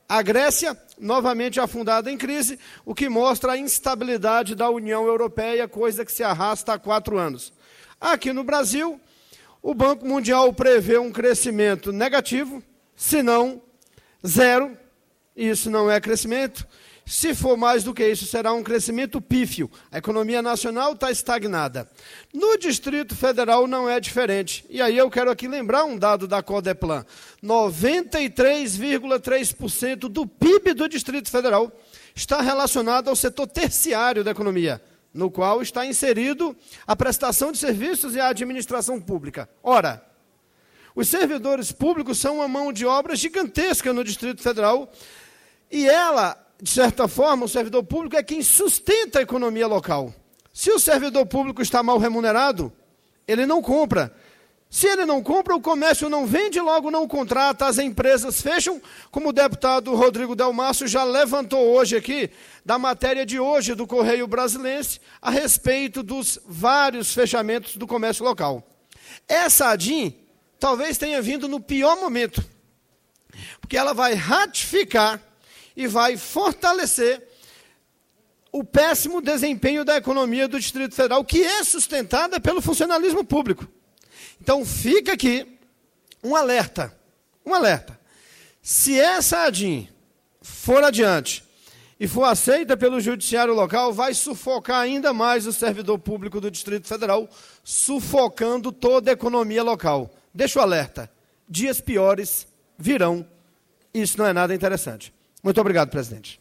A Grécia, novamente afundada em crise, o que mostra a instabilidade da União Europeia, coisa que se arrasta há quatro anos. Aqui no Brasil, o Banco Mundial prevê um crescimento negativo, se não zero. Isso não é crescimento. Se for mais do que isso, será um crescimento pífio. A economia nacional está estagnada. No Distrito Federal não é diferente. E aí eu quero aqui lembrar um dado da Codeplan. noventa e três vírgula três por cento do P I B do Distrito Federal está relacionado ao setor terciário da economia, no qual está inserido a prestação de serviços e a administração pública. Ora, os servidores públicos são uma mão de obra gigantesca no Distrito Federal e ela, de certa forma, o servidor público é quem sustenta a economia local. Se o servidor público está mal remunerado, ele não compra. Se ele não compra, o comércio não vende, logo não contrata, as empresas fecham, como o deputado Rodrigo Delmácio já levantou hoje aqui, da matéria de hoje do Correio Brasilense, a respeito dos vários fechamentos do comércio local. Essa A D I M talvez tenha vindo no pior momento, porque ela vai ratificar e vai fortalecer o péssimo desempenho da economia do Distrito Federal, que é sustentada pelo funcionalismo público. Então, fica aqui um alerta, um alerta. Se essa A D I M for adiante e for aceita pelo judiciário local, vai sufocar ainda mais o servidor público do Distrito Federal, sufocando toda a economia local. Deixa o alerta. Dias piores virão. Isso não é nada interessante. Muito obrigado, presidente.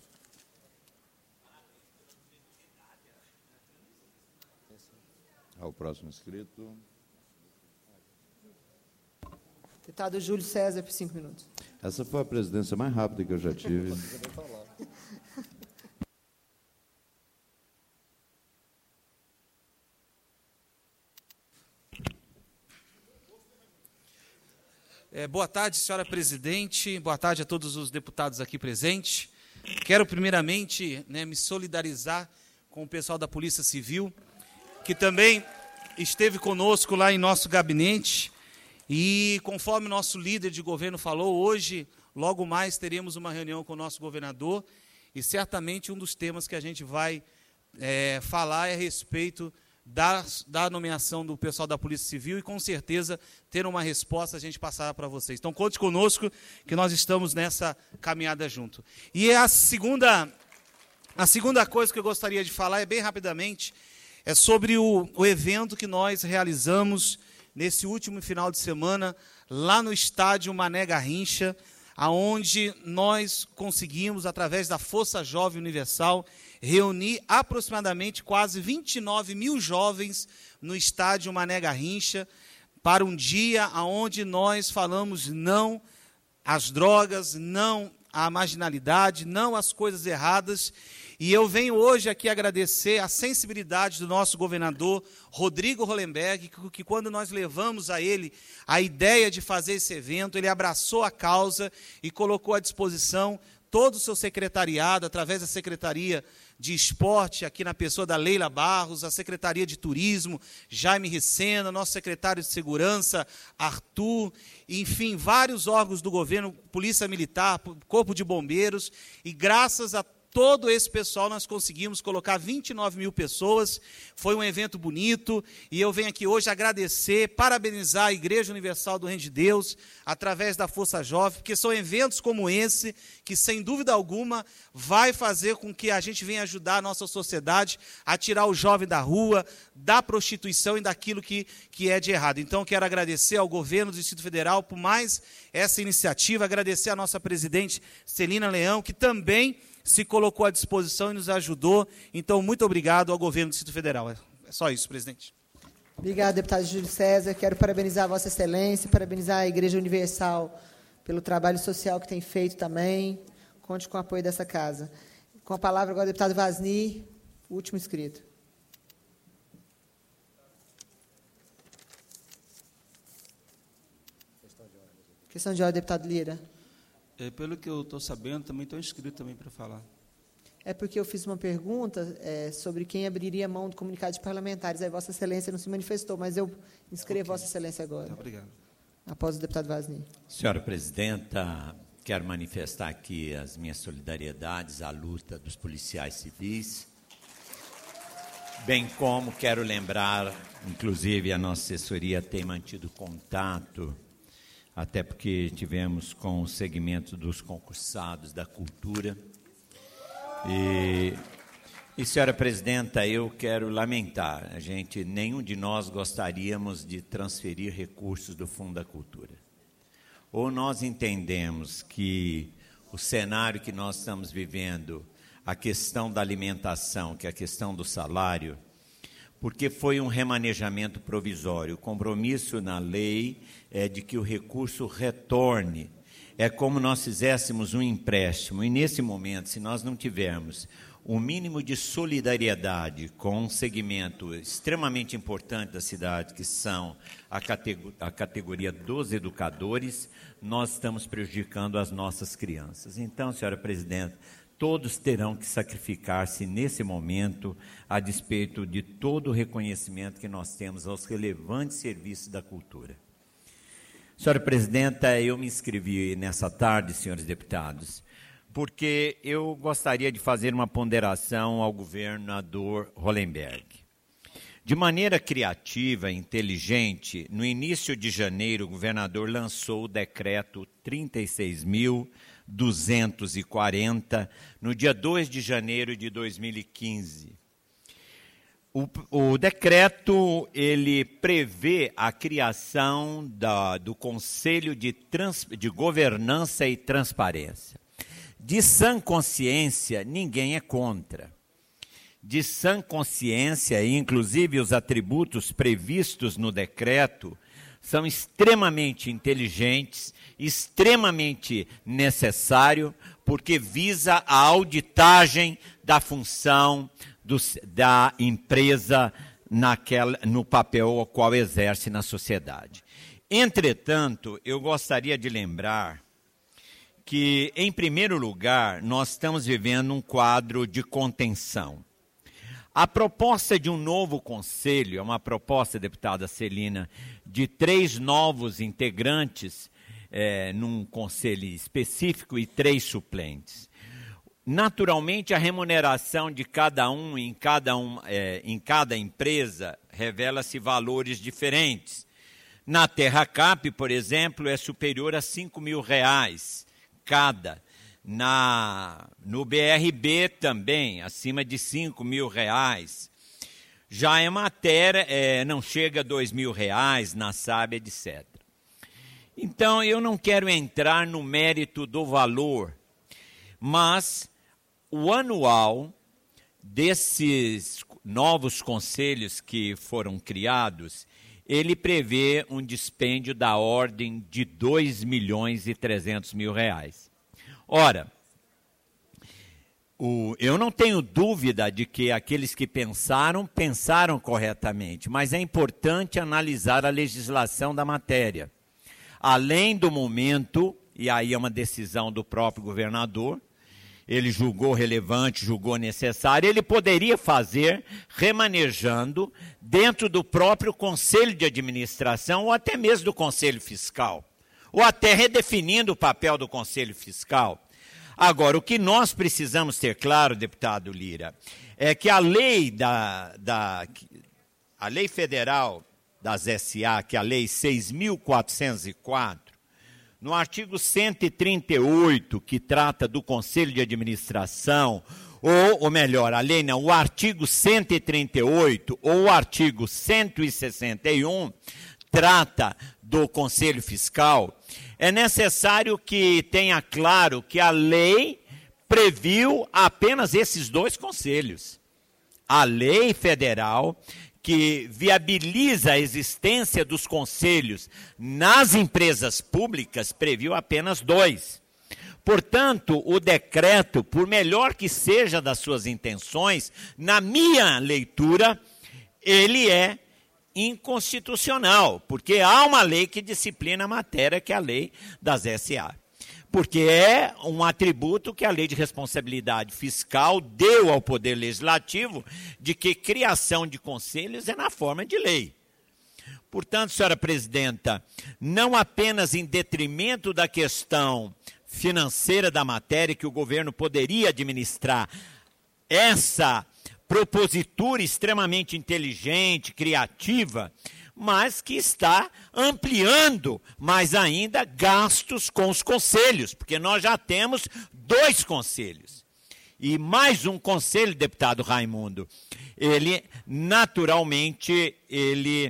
Ao próximo inscrito. Deputado Júlio César, por cinco minutos. Essa foi a presidência mais rápida que eu já tive. É, boa tarde, senhora presidente, boa tarde a todos os deputados aqui presentes. Quero, primeiramente, né, me solidarizar com o pessoal da Polícia Civil, que também esteve conosco lá em nosso gabinete. E, conforme o nosso líder de governo falou, hoje, logo mais, teremos uma reunião com o nosso governador, e certamente um dos temas que a gente vai é, falar é a respeito Da, da nomeação do pessoal da Polícia Civil e, com certeza, ter uma resposta a gente passará para vocês. Então, conte conosco que nós estamos nessa caminhada junto. E a segunda, a segunda coisa que eu gostaria de falar, é bem rapidamente, é sobre o, o evento que nós realizamos nesse último final de semana, lá no estádio Mané Garrincha, aonde nós conseguimos, através da Força Jovem Universal, reunir aproximadamente quase vinte e nove mil jovens no estádio Mané Garrincha, para um dia onde nós falamos não às drogas, não à marginalidade, não às coisas erradas. E eu venho hoje aqui agradecer a sensibilidade do nosso governador, Rodrigo Hollenberg, que, que quando nós levamos a ele a ideia de fazer esse evento, ele abraçou a causa e colocou à disposição todo o seu secretariado, através da Secretaria de Esporte, aqui na pessoa da Leila Barros, a Secretaria de Turismo, Jaime Ricena, nosso secretário de Segurança, Arthur, enfim, vários órgãos do governo, Polícia Militar, Corpo de Bombeiros, e graças a todo esse pessoal nós conseguimos colocar vinte e nove mil pessoas, foi um evento bonito, e eu venho aqui hoje agradecer, parabenizar a Igreja Universal do Reino de Deus, através da Força Jovem, porque são eventos como esse, que sem dúvida alguma, vai fazer com que a gente venha ajudar a nossa sociedade a tirar o jovem da rua, da prostituição e daquilo que, que é de errado. Então, quero agradecer ao governo do Distrito Federal por mais essa iniciativa, agradecer a nossa presidente Celina Leão, que também se colocou à disposição e nos ajudou. Então, muito obrigado ao governo do Distrito Federal. É só isso, presidente. Obrigado, deputado Júlio César. Quero parabenizar a Vossa Excelência, parabenizar a Igreja Universal pelo trabalho social que tem feito também. Conte com o apoio dessa casa. Com a palavra agora o deputado Vasni, último inscrito. Questão de ordem, deputado Lira. É, pelo que eu estou sabendo, também estou inscrito também para falar. É porque eu fiz uma pergunta é, sobre quem abriria mão do comunicado de parlamentares. Aí Vossa Excelência não se manifestou, mas eu inscrevo okay. Vossa Excelência agora. Muito obrigado. Após o deputado Vasni. Senhora presidenta, quero manifestar aqui as minhas solidariedades à luta dos policiais civis, bem como quero lembrar, inclusive a nossa assessoria tem mantido contato, até porque tivemos com o segmento dos concursados da cultura. E, e senhora presidenta, eu quero lamentar, a gente, nenhum de nós gostaríamos de transferir recursos do Fundo da Cultura. Ou nós entendemos que o cenário que nós estamos vivendo, a questão da alimentação, que é a questão do salário, porque foi um remanejamento provisório. O compromisso na lei é de que o recurso retorne. É como nós fizéssemos um empréstimo. E, nesse momento, se nós não tivermos o mínimo de solidariedade com um segmento extremamente importante da cidade, que são a, categ- a categoria dos educadores, nós estamos prejudicando as nossas crianças. Então, senhora presidenta, todos terão que sacrificar-se nesse momento a despeito de todo o reconhecimento que nós temos aos relevantes serviços da cultura. Senhora presidenta, eu me inscrevi nessa tarde, senhores deputados, porque eu gostaria de fazer uma ponderação ao governador Hollenberg. De maneira criativa e inteligente, no início de janeiro, o governador lançou o decreto trinta e seis mil duzentos e quarenta, no dia dois de janeiro de dois mil e quinze. O, o decreto, ele prevê a criação da, do Conselho de, Trans, de Governança e Transparência. De sã consciência, ninguém é contra. De sã consciência, e inclusive os atributos previstos no decreto, são extremamente inteligentes, extremamente necessário, porque visa a auditagem da função do, da empresa naquela, no papel ao qual exerce na sociedade. Entretanto, eu gostaria de lembrar que, em primeiro lugar, nós estamos vivendo um quadro de contenção. A proposta de um novo conselho, é uma proposta, deputada Celina, de três novos integrantes, é, num conselho específico e três suplentes. Naturalmente, a remuneração de cada um em cada, um, é, em cada empresa revela-se valores diferentes. Na Terracap, por exemplo, é superior a cinco mil reais cada. Na, no B R B também, acima de cinco mil reais. Já a Emater é, não chega a dois mil reais, na S A B, etcétera. Então, eu não quero entrar no mérito do valor, mas o anual desses novos conselhos que foram criados, ele prevê um dispêndio da ordem de dois milhões e trezentos mil reais. Ora, o, eu não tenho dúvida de que aqueles que pensaram, pensaram corretamente, mas é importante analisar a legislação da matéria. Além do momento, e aí é uma decisão do próprio governador, ele julgou relevante, julgou necessário, ele poderia fazer remanejando dentro do próprio Conselho de Administração ou até mesmo do Conselho Fiscal, ou até redefinindo o papel do Conselho Fiscal. Agora, o que nós precisamos ter claro, deputado Lira, é que a lei, da, da, a lei federal das S A, que é a Lei seis mil quatrocentos e quatro, no artigo cento e trinta e oito, que trata do Conselho de Administração, ou, ou melhor, a lei não, o artigo cento e trinta e oito ou o artigo cento e sessenta e um, trata do Conselho Fiscal, é necessário que tenha claro que a lei previu apenas esses dois conselhos. A lei federal, que viabiliza a existência dos conselhos nas empresas públicas, previu apenas dois. Portanto, o decreto, por melhor que seja das suas intenções, na minha leitura, ele é inconstitucional, porque há uma lei que disciplina a matéria, que é a lei das S A. Porque é um atributo que a Lei de Responsabilidade Fiscal deu ao Poder Legislativo, de que criação de conselhos é na forma de lei. Portanto, senhora presidenta, não apenas em detrimento da questão financeira da matéria, que o governo poderia administrar essa propositura extremamente inteligente, criativa, mas que está ampliando mais ainda gastos com os conselhos, porque nós já temos dois conselhos. E mais um conselho, deputado Raimundo, ele naturalmente ele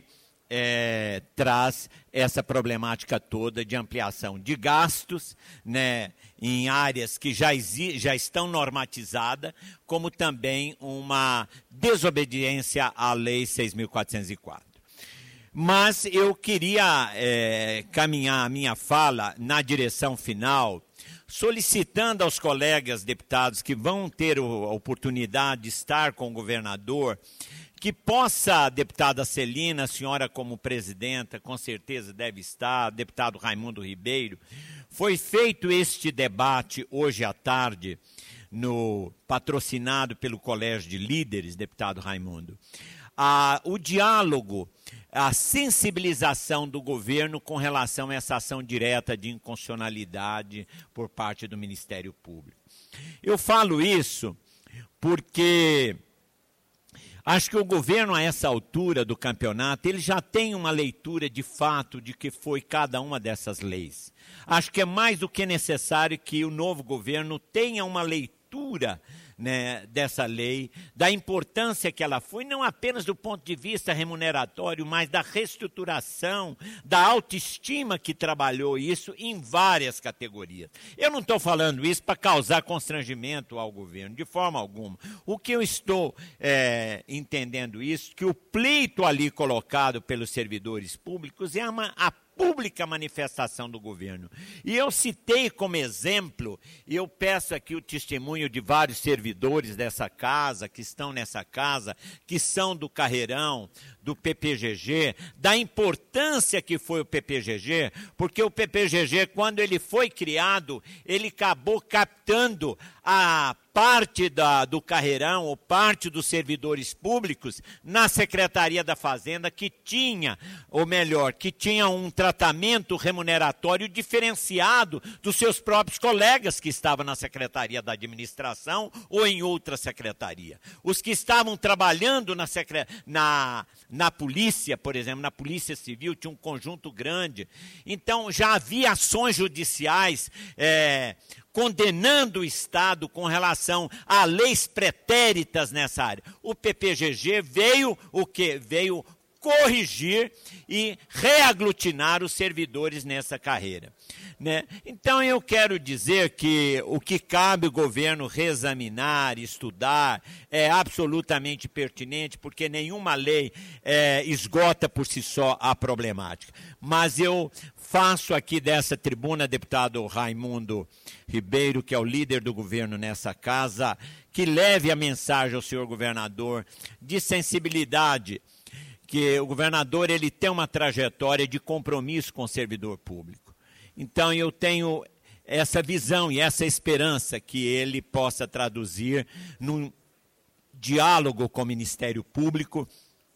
é, traz essa problemática toda de ampliação de gastos, né, em áreas que já, já estão normatizadas, como também uma desobediência à Lei seis mil quatrocentos e quatro. Mas eu queria é, caminhar a minha fala na direção final, solicitando aos colegas deputados que vão ter a oportunidade de estar com o governador, que possa, deputada Celina, a senhora como presidenta, com certeza deve estar, deputado Raimundo Ribeiro, foi feito este debate hoje à tarde, no, patrocinado pelo Colégio de Líderes, deputado Raimundo. Ah, o diálogo, a sensibilização do governo com relação a essa ação direta de inconstitucionalidade por parte do Ministério Público. Eu falo isso porque acho que o governo, a essa altura do campeonato, ele já tem uma leitura de fato de que foi cada uma dessas leis. Acho que é mais do que necessário que o novo governo tenha uma leitura, né, dessa lei, da importância que ela foi, não apenas do ponto de vista remuneratório, mas da reestruturação, da autoestima que trabalhou isso em várias categorias. Eu não estou falando isso para causar constrangimento ao governo, de forma alguma. O que eu estou é, entendendo isso, que o pleito ali colocado pelos servidores públicos é uma, a pública manifestação do governo. E eu citei como exemplo, e eu peço aqui o testemunho de vários servidores dessa casa, que estão nessa casa, que são do Carreirão, do P P G G, da importância que foi o P P G G, porque o P P G G, quando ele foi criado, ele acabou captando a parte da, do Carreirão, ou parte dos servidores públicos, na Secretaria da Fazenda, que tinha, ou melhor, que tinha um tratamento remuneratório diferenciado dos seus próprios colegas que estavam na Secretaria da Administração ou em outra secretaria. Os que estavam trabalhando na, secre... na, na polícia, por exemplo, na Polícia Civil, tinha um conjunto grande. Então, já havia ações judiciais é, condenando o Estado com relação a leis pretéritas nessa área. O P P G G veio o quê? Veio corrigir e reaglutinar os servidores nessa carreira, né? Então, eu quero dizer que o que cabe o governo reexaminar, estudar, é absolutamente pertinente, porque nenhuma lei é, esgota por si só a problemática. Mas eu faço aqui dessa tribuna, deputado Raimundo Ribeiro, que é o líder do governo nessa casa, que leve a mensagem ao senhor governador de sensibilidade, que o governador ele tem uma trajetória de compromisso com o servidor público. Então, eu tenho essa visão e essa esperança que ele possa traduzir num diálogo com o Ministério Público,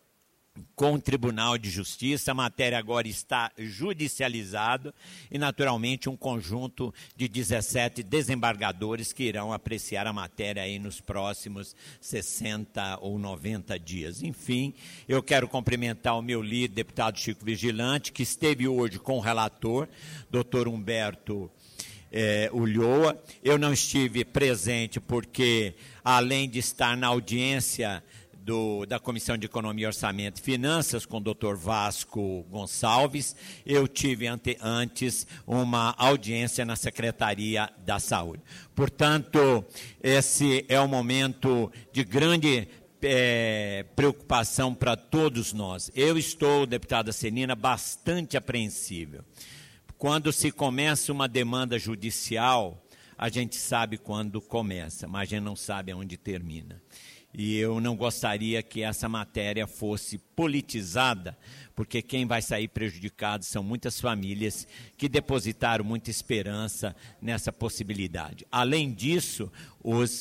com o Tribunal de Justiça. A matéria agora está judicializada e, naturalmente, um conjunto de dezessete desembargadores que irão apreciar a matéria aí nos próximos sessenta ou noventa dias. Enfim, eu quero cumprimentar o meu líder, deputado Chico Vigilante, que esteve hoje com o relator, doutor Humberto É, Ulloa. Eu não estive presente porque, além de estar na audiência do, da Comissão de Economia, Orçamento e Finanças com o doutor Vasco Gonçalves, eu tive ante, antes uma audiência na Secretaria da Saúde. Portanto, esse é um momento de grande é, preocupação para todos nós. Eu estou, deputada Celina, bastante apreensível. Quando se começa uma demanda judicial, a gente sabe quando começa, mas a gente não sabe aonde termina. E eu não gostaria que essa matéria fosse politizada, porque quem vai sair prejudicado são muitas famílias que depositaram muita esperança nessa possibilidade. Além disso, os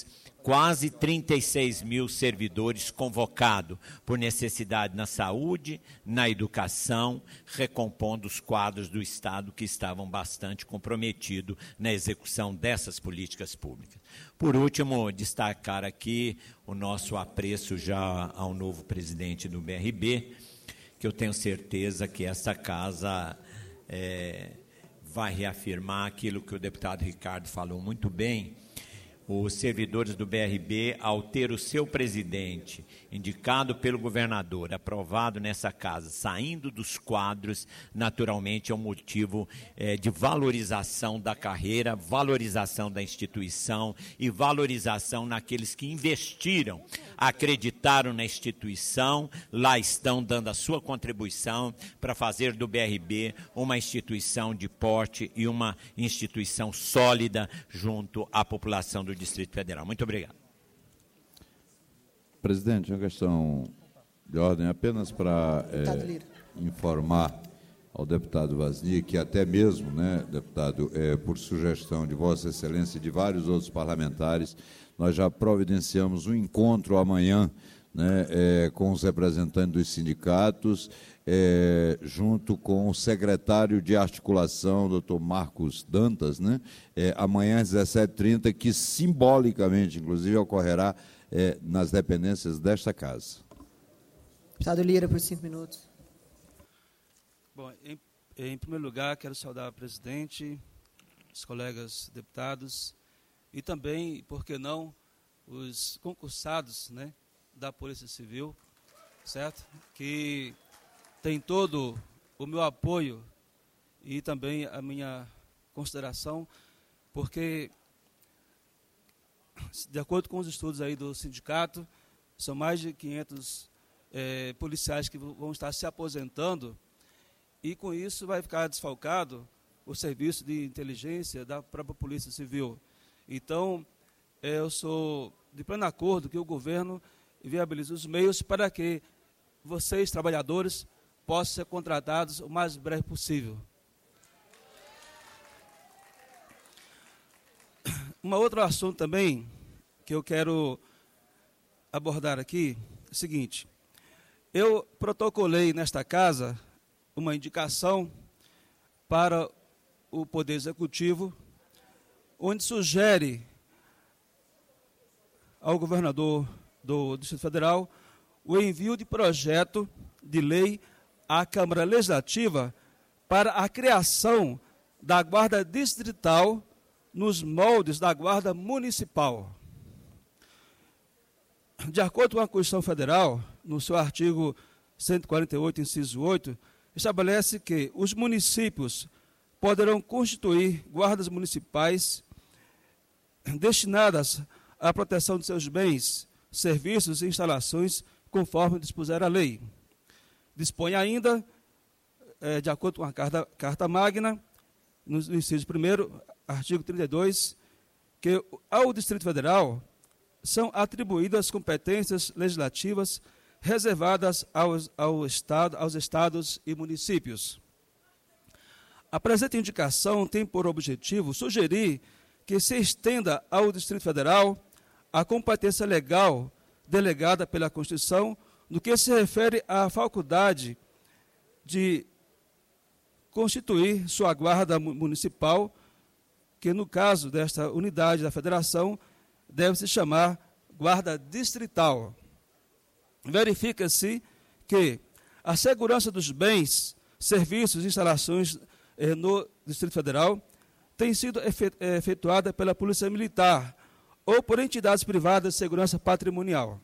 quase trinta e seis mil servidores convocados por necessidade na saúde, na educação, recompondo os quadros do Estado que estavam bastante comprometidos na execução dessas políticas públicas. Por último, destacar aqui o nosso apreço já ao novo presidente do B R B, que eu tenho certeza que essa casa é, vai reafirmar aquilo que o deputado Ricardo falou muito bem. Os servidores do B R B, ao ter o seu presidente indicado pelo governador, aprovado nessa casa, saindo dos quadros, naturalmente é um motivo é, de valorização da carreira, valorização da instituição e valorização naqueles que investiram, acreditaram na instituição, lá estão dando a sua contribuição para fazer do B R B uma instituição de porte e uma instituição sólida junto à população do Distrito Federal. Muito obrigado. Presidente, uma questão de ordem apenas para é, informar ao deputado Vasni que até mesmo, né, deputado, é, por sugestão de Vossa Excelência e de vários outros parlamentares, nós já providenciamos um encontro amanhã, né, é, com os representantes dos sindicatos, é, junto com o secretário de articulação, doutor Marcos Dantas, né, é, amanhã às dezessete e trinta, que simbolicamente, inclusive, ocorrerá é, nas dependências desta casa. Deputado Lira, por cinco minutos. Bom, em, em primeiro lugar, quero saudar o presidente, os colegas deputados e também, por que não, os concursados, né, da Polícia Civil, certo? Que tem todo o meu apoio e também a minha consideração, porque, de acordo com os estudos aí do sindicato, são mais de quinhentos é, policiais que vão estar se aposentando e, com isso, vai ficar desfalcado o serviço de inteligência da própria Polícia Civil. Então, é, eu sou de pleno acordo que o governo viabilize os meios para que vocês, trabalhadores, possam ser contratados o mais breve possível. Um outro assunto também que eu quero abordar aqui é o seguinte: eu protocolei nesta casa uma indicação para o Poder Executivo, onde sugere ao governador do Distrito Federal o envio de projeto de lei à Câmara Legislativa para a criação da Guarda Distrital nos moldes da Guarda Municipal. De acordo com a Constituição Federal, no seu artigo cento e quarenta e oito, inciso oito, estabelece que os municípios poderão constituir guardas municipais destinadas à proteção de seus bens, serviços e instalações, conforme dispuser a lei. Dispõe ainda, é, de acordo com a Carta, Carta Magna, no inciso primeiro, artigo trinta e dois, que ao Distrito Federal são atribuídas competências legislativas reservadas aos, ao estado, aos estados e municípios. A presente indicação tem por objetivo sugerir que se estenda ao Distrito Federal a competência legal delegada pela Constituição no que se refere à faculdade de constituir sua guarda municipal, que no caso desta unidade da federação deve se chamar guarda distrital. Verifica-se que a segurança dos bens, serviços e instalações eh, no Distrito Federal tem sido efetuada pela Polícia Militar ou por entidades privadas de segurança patrimonial.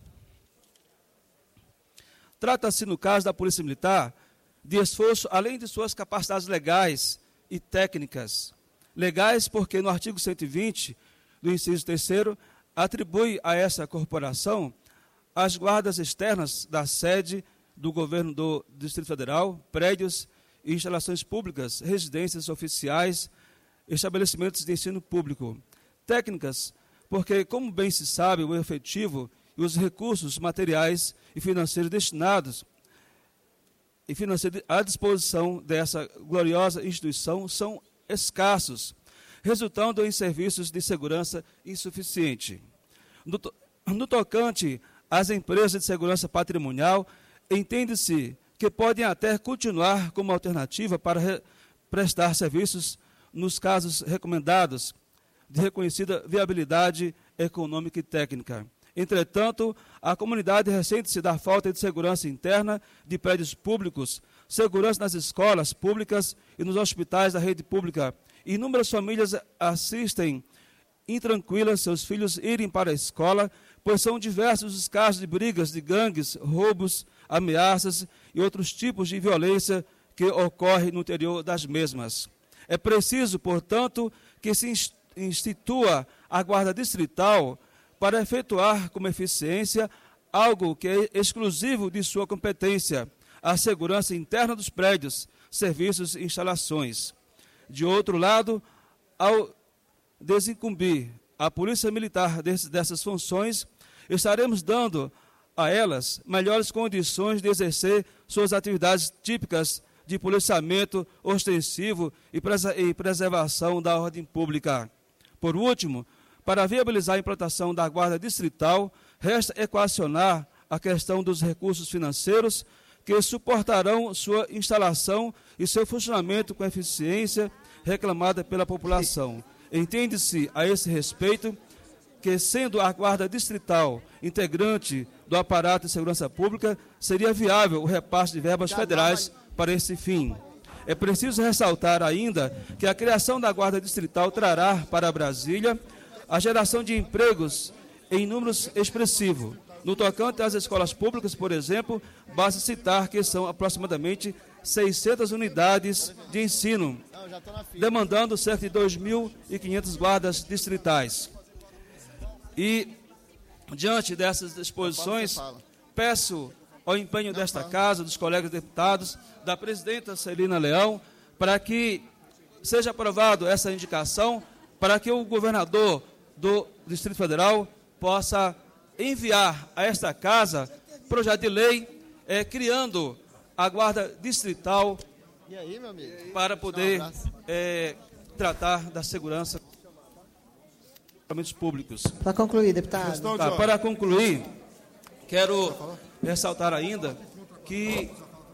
Trata-se, no caso da Polícia Militar, de esforço além de suas capacidades legais e técnicas. Legais porque no artigo cento e vinte, do inciso terceiro, atribui a essa corporação as guardas externas da sede do governo do Distrito Federal, prédios e instalações públicas, residências oficiais, estabelecimentos de ensino público. Técnicas, porque, como bem se sabe, o efetivo e os recursos materiais e financeiros destinados e financeiros à disposição dessa gloriosa instituição são escassos, resultando em serviços de segurança insuficiente. No, to, no tocante às empresas de segurança patrimonial, entende-se que podem até continuar como alternativa para re, prestar serviços nos casos recomendados de reconhecida viabilidade econômica e técnica. Entretanto, a comunidade ressente-se da falta de segurança interna de prédios públicos, segurança nas escolas públicas e nos hospitais da rede pública. Inúmeras famílias assistem intranquilas seus filhos irem para a escola, pois são diversos os casos de brigas de gangues, roubos, ameaças e outros tipos de violência que ocorrem no interior das mesmas. É preciso, portanto, que se institua a Guarda Distrital para efetuar com eficiência algo que é exclusivo de sua competência, a segurança interna dos prédios, serviços e instalações. De outro lado, ao desincumbir a Polícia Militar dessas funções, estaremos dando a elas melhores condições de exercer suas atividades típicas de policiamento ostensivo e preservação da ordem pública. Por último, para viabilizar a implantação da Guarda Distrital, resta equacionar a questão dos recursos financeiros que suportarão sua instalação e seu funcionamento com eficiência reclamada pela população. Entende-se a esse respeito que, sendo a Guarda Distrital integrante do aparato de segurança pública, seria viável o repasse de verbas federais para esse fim. É preciso ressaltar ainda que a criação da Guarda Distrital trará para Brasília a geração de empregos em números expressivos. No tocante às escolas públicas, por exemplo, basta citar que são aproximadamente seiscentas unidades de ensino, demandando cerca de dois mil e quinhentas guardas distritais. E, diante dessas disposições, peço ao empenho desta casa, dos colegas deputados, da presidenta Celina Leão, para que seja aprovado essa indicação, para que o governador do Distrito Federal possa enviar a esta casa projeto de lei é, criando a Guarda Distrital e aí, meu amigo? Para poder é, tratar da segurança dos públicos. Para concluir, deputado. Tá, para concluir, quero ressaltar ainda que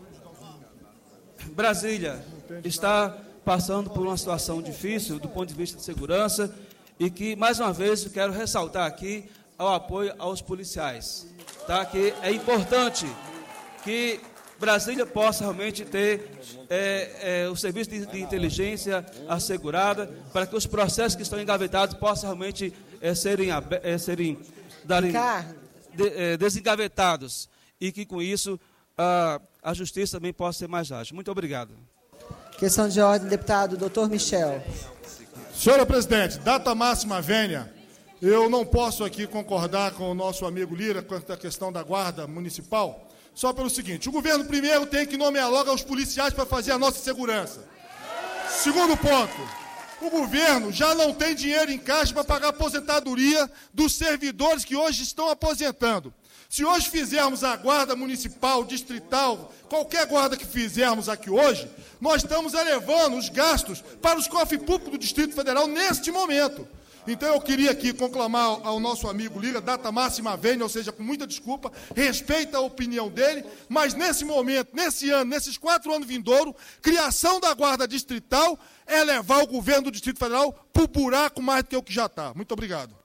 Brasília está passando por uma situação difícil do ponto de vista de segurança e que, mais uma vez, quero ressaltar aqui ao apoio aos policiais, tá? Que é importante que Brasília possa realmente ter é, é, o serviço de, de inteligência assegurada para que os processos que estão engavetados possam realmente é, serem, é, serem darem, de, é, desengavetados e que com isso a, a justiça também possa ser mais ágil. Muito obrigado. Questão de ordem, deputado doutor Michel. Senhora presidente, data máxima vênia. Eu não posso aqui concordar com o nosso amigo Lira quanto à questão da guarda municipal, só pelo seguinte: o governo primeiro tem que nomear logo os policiais para fazer a nossa segurança. Segundo ponto, o governo já não tem dinheiro em caixa para pagar a aposentadoria dos servidores que hoje estão aposentando. Se hoje fizermos a guarda municipal, distrital, qualquer guarda que fizermos aqui hoje, nós estamos elevando os gastos para os cofres públicos do Distrito Federal neste momento. Então eu queria aqui conclamar ao nosso amigo Lira, data máxima vênia, ou seja, com muita desculpa, respeita a opinião dele, mas nesse momento, nesse ano, nesses quatro anos vindouros, criação da Guarda Distrital é levar o governo do Distrito Federal para o buraco mais do que o que já está. Muito obrigado.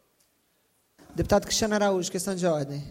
Deputado Cristiano Araújo, questão de ordem.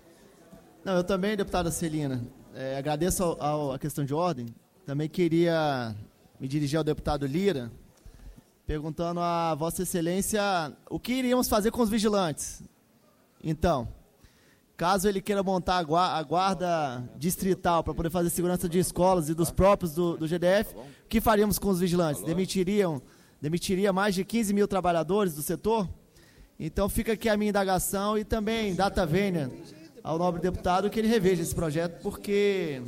Não, eu também, deputada Celina, é, agradeço ao, ao, a questão de ordem. Também queria me dirigir ao deputado Lira, perguntando a Vossa Excelência o que iríamos fazer com os vigilantes. Então, caso ele queira montar a guarda distrital para poder fazer segurança de escolas e dos próprios do, do G D F, o que faríamos com os vigilantes? Demitiriam, demitiria mais de quinze mil trabalhadores do setor? Então fica aqui a minha indagação e também data vênia ao nobre deputado que ele reveja esse projeto, porque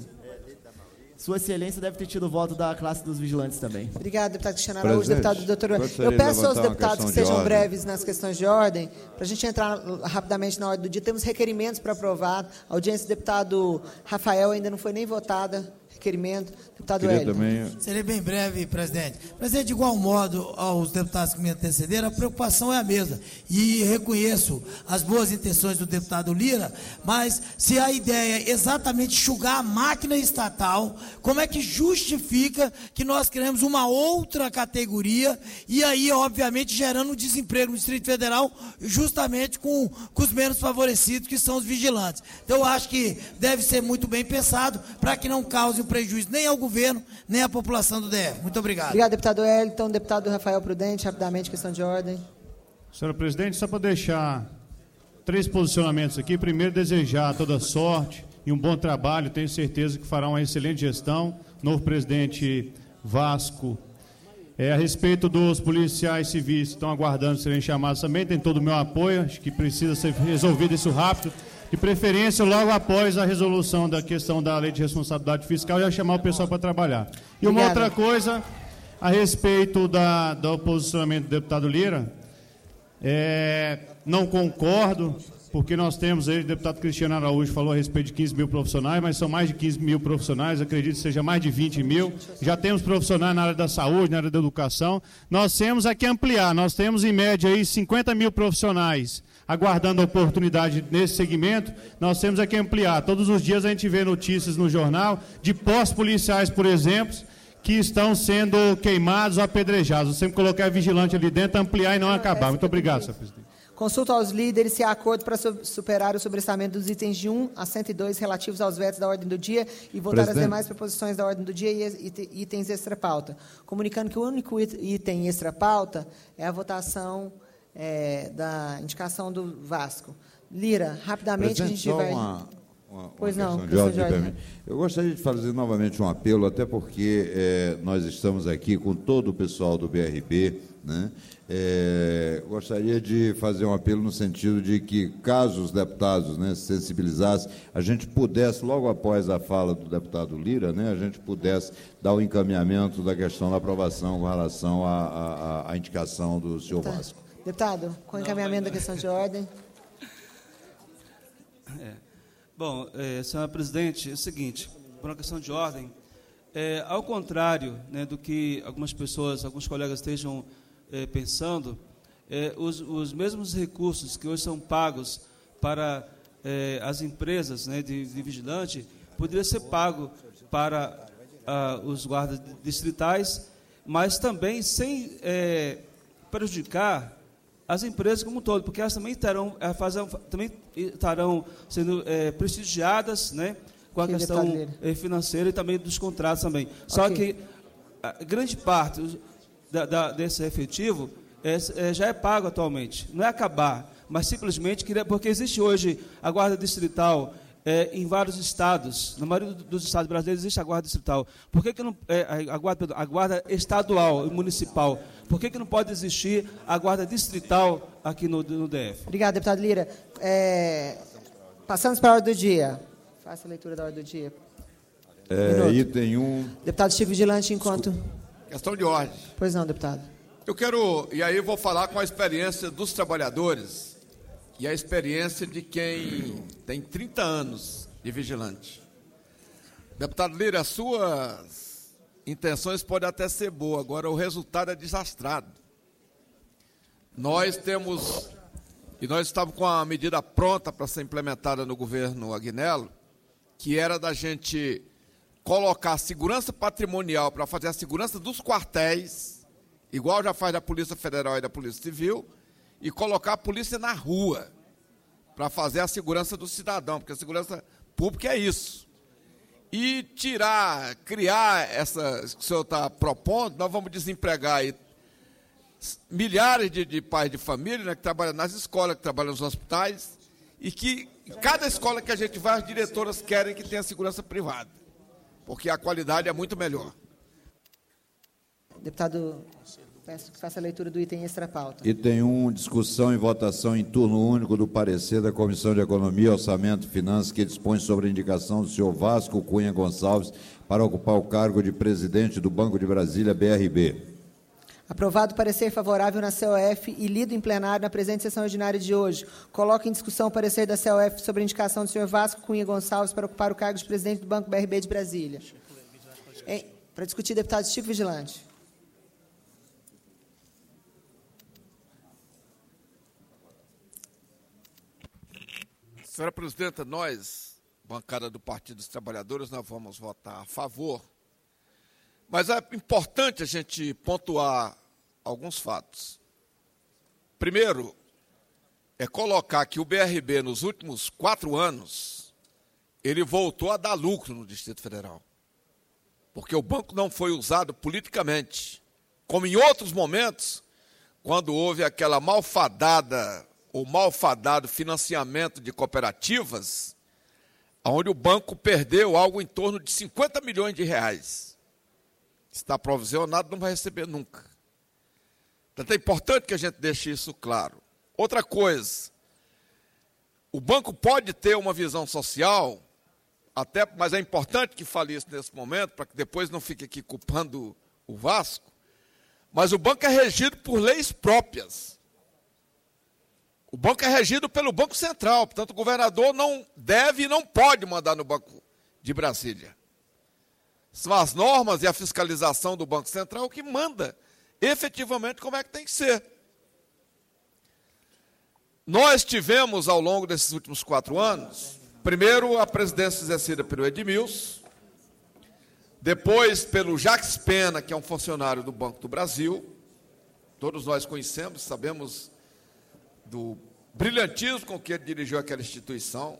Sua Excelência deve ter tido o voto da classe dos vigilantes também. Obrigado, deputado Cristiano Araújo. Deputado doutor Eu peço aos deputados que sejam breves nas questões de ordem, para a gente entrar rapidamente na ordem do dia. Temos requerimentos para aprovar. A audiência do deputado Rafael ainda não foi nem votada. requerimento. Deputado Queria Hélio. também... Serei bem breve, presidente. Presidente, de igual modo aos deputados que me antecederam, a preocupação é a mesma. E reconheço as boas intenções do deputado Lira, mas se a ideia é exatamente enxugar a máquina estatal, como é que justifica que nós criamos uma outra categoria e aí, obviamente, gerando um desemprego no Distrito Federal, justamente com, com os menos favorecidos, que são os vigilantes. Então, eu acho que deve ser muito bem pensado para que não cause um prejuízo nem ao governo, nem à população do D F. Muito obrigado. Obrigado, deputado Hélio. Então, deputado Rafael Prudente, rapidamente, questão de ordem. Senhora presidente, só para deixar três posicionamentos aqui. Primeiro, desejar toda sorte e um bom trabalho. Tenho certeza que fará uma excelente gestão. Novo presidente Vasco. É, a respeito dos policiais civis que estão aguardando serem chamados também, tem todo o meu apoio. Acho que precisa ser resolvido isso rápido. De preferência, logo após a resolução da questão da lei de responsabilidade fiscal, já chamar o pessoal para trabalhar. E uma Obrigado. outra coisa, a respeito da, do posicionamento do deputado Lira, é, não concordo, porque nós temos aí, o deputado Cristiano Araújo falou a respeito de quinze mil profissionais, mas são mais de quinze mil profissionais, acredito que seja mais de vinte mil. Já temos profissionais na área da saúde, na área da educação. Nós temos aqui ampliar, nós temos em média aí cinquenta mil profissionais aguardando a oportunidade nesse segmento. Nós temos aqui ampliar. Todos os dias a gente vê notícias no jornal de postos policiais, por exemplo, que estão sendo queimados ou apedrejados. Sempre colocar vigilante ali dentro, ampliar e não acabar. Muito obrigado, senhor presidente. Consulta aos líderes se há acordo para superar o sobrestamento dos itens de um a cento e dois relativos aos vetos da ordem do dia e votar Presidente. as demais proposições da ordem do dia e itens extra-pauta. Comunicando que o único item extra-pauta é a votação é, da indicação do Vasco. Lira, rapidamente, Presidente, a gente só vai... Uma, uma, pois uma não, questão de ordem, de ordem. permite. Eu gostaria de fazer novamente um apelo, até porque é, nós estamos aqui com todo o pessoal do B R B, né? É, gostaria de fazer um apelo no sentido de que, caso os deputados, né, se sensibilizassem, a gente pudesse, logo após a fala do deputado Lira, né, a gente pudesse dar o encaminhamento da questão da aprovação com relação à, à, à indicação do senhor Tá. Vasco. Deputado, com encaminhamento da questão de ordem. É. Bom, é, senhora presidente, é o seguinte, por uma questão de ordem, é, ao contrário, né, do que algumas pessoas, alguns colegas estejam é, pensando, é, os, os mesmos recursos que hoje são pagos para é, as empresas, né, de, de vigilante, poderia ser pago para ah, os guardas distritais, mas também sem é, prejudicar as empresas como um todo, porque elas também estarão, é, fazem, também estarão sendo é, prestigiadas, né, com a Sim, questão deputado é, financeira e também dos contratos também. Só Ok. que a grande parte da, da, desse efetivo é, é, já é pago atualmente. Não é acabar, mas simplesmente queria, porque existe hoje a guarda distrital é, em vários estados. Na maioria dos estados brasileiros existe a guarda distrital. Por que, que não, é, a, guarda, a guarda estadual e municipal? Por que, que não pode existir a guarda distrital aqui no, no D F? Obrigado, deputado Lira. É, passamos para a ordem do dia. Faça a leitura da ordem do dia. É, Minuto. item um. Deputado Chico Vigilante, enquanto... Questão de ordem. Pois não, deputado. Eu quero, e aí eu vou falar com a experiência dos trabalhadores e a experiência de quem tem trinta anos de vigilante. Deputado Lira, as suas intenções podem até ser boas, agora o resultado é desastrado. Nós temos, e nós estávamos com a medida pronta para ser implementada no governo Agnello, que era da gente colocar segurança patrimonial para fazer a segurança dos quartéis, igual já faz da Polícia Federal e da Polícia Civil, e colocar a polícia na rua para fazer a segurança do cidadão, porque a segurança pública é isso. E tirar, criar essa que o senhor está propondo, nós vamos desempregar aí milhares de, de pais de família, né, que trabalham nas escolas, que trabalham nos hospitais, e que em cada escola que a gente vai, as diretoras querem que tenha segurança privada, porque a qualidade é muito melhor. Deputado, peço que faça a leitura do item extra-pauta. Item um, discussão e votação em turno único do parecer da Comissão de Economia, Orçamento e Finanças, que dispõe sobre a indicação do senhor Vasco Cunha Gonçalves para ocupar o cargo de presidente do Banco de Brasília, B R B. Aprovado parecer favorável na C O F e lido em plenário na presente sessão ordinária de hoje. Coloco em discussão o parecer da C O F sobre a indicação do senhor Vasco Cunha Gonçalves para ocupar o cargo de presidente do Banco B R B de Brasília. Para discutir, deputado Chico Vigilante. Senhora presidenta, nós, bancada do Partido dos Trabalhadores, nós vamos votar a favor. Mas é importante a gente pontuar alguns fatos. Primeiro, é colocar que o B R B, nos últimos quatro anos, ele voltou a dar lucro no Distrito Federal. Porque o banco não foi usado politicamente, como em outros momentos, quando houve aquela malfadada ou malfadado financiamento de cooperativas, onde o banco perdeu algo em torno de cinquenta milhões de reais. Está provisionado, não vai receber nunca. Então é importante que a gente deixe isso claro. Outra coisa, o banco pode ter uma visão social, até, mas é importante que fale isso nesse momento, para que depois não fique aqui culpando o Vasco, mas o banco é regido por leis próprias. O banco é regido pelo Banco Central, portanto o governador não deve e não pode mandar no Banco de Brasília. São as normas e a fiscalização do Banco Central que manda efetivamente como é que tem que ser. Nós tivemos, ao longo desses últimos quatro anos, primeiro a presidência exercida pelo Edmilson, depois pelo Jacques Pena, que é um funcionário do Banco do Brasil, todos nós conhecemos, sabemos do brilhantismo com que ele dirigiu aquela instituição.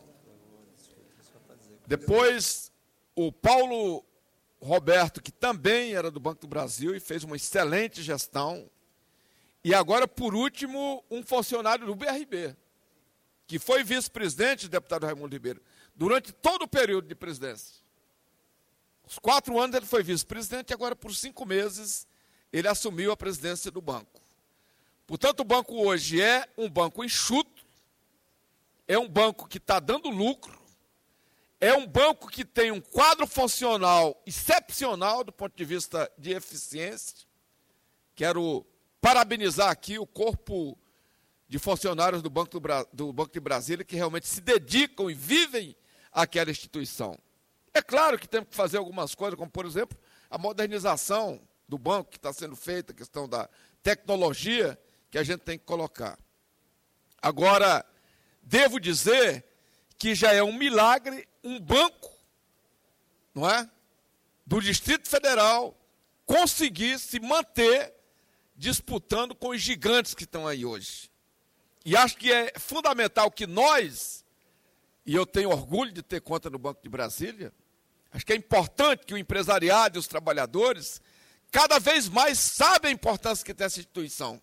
Depois, o Paulo Roberto, que também era do Banco do Brasil e fez uma excelente gestão. E agora, por último, um funcionário do B R B, que foi vice-presidente, o deputado Raimundo Ribeiro, durante todo o período de presidência. Os quatro anos ele foi vice-presidente e agora, por cinco meses, ele assumiu a presidência do banco. Portanto, o banco hoje é um banco enxuto, é um banco que está dando lucro, é um banco que tem um quadro funcional excepcional do ponto de vista de eficiência. Quero parabenizar aqui o corpo de funcionários do Banco, do, Bra... do Banco de Brasília que realmente se dedicam e vivem àquela instituição. É claro que temos que fazer algumas coisas, como, por exemplo, a modernização do banco que está sendo feita, a questão da tecnologia, que a gente tem que colocar. Agora, devo dizer que já é um milagre um banco, não é, do Distrito Federal conseguir se manter disputando com os gigantes que estão aí hoje. E acho que é fundamental que nós, e eu tenho orgulho de ter conta no Banco de Brasília, acho que é importante que o empresariado e os trabalhadores cada vez mais saibam a importância que tem essa instituição.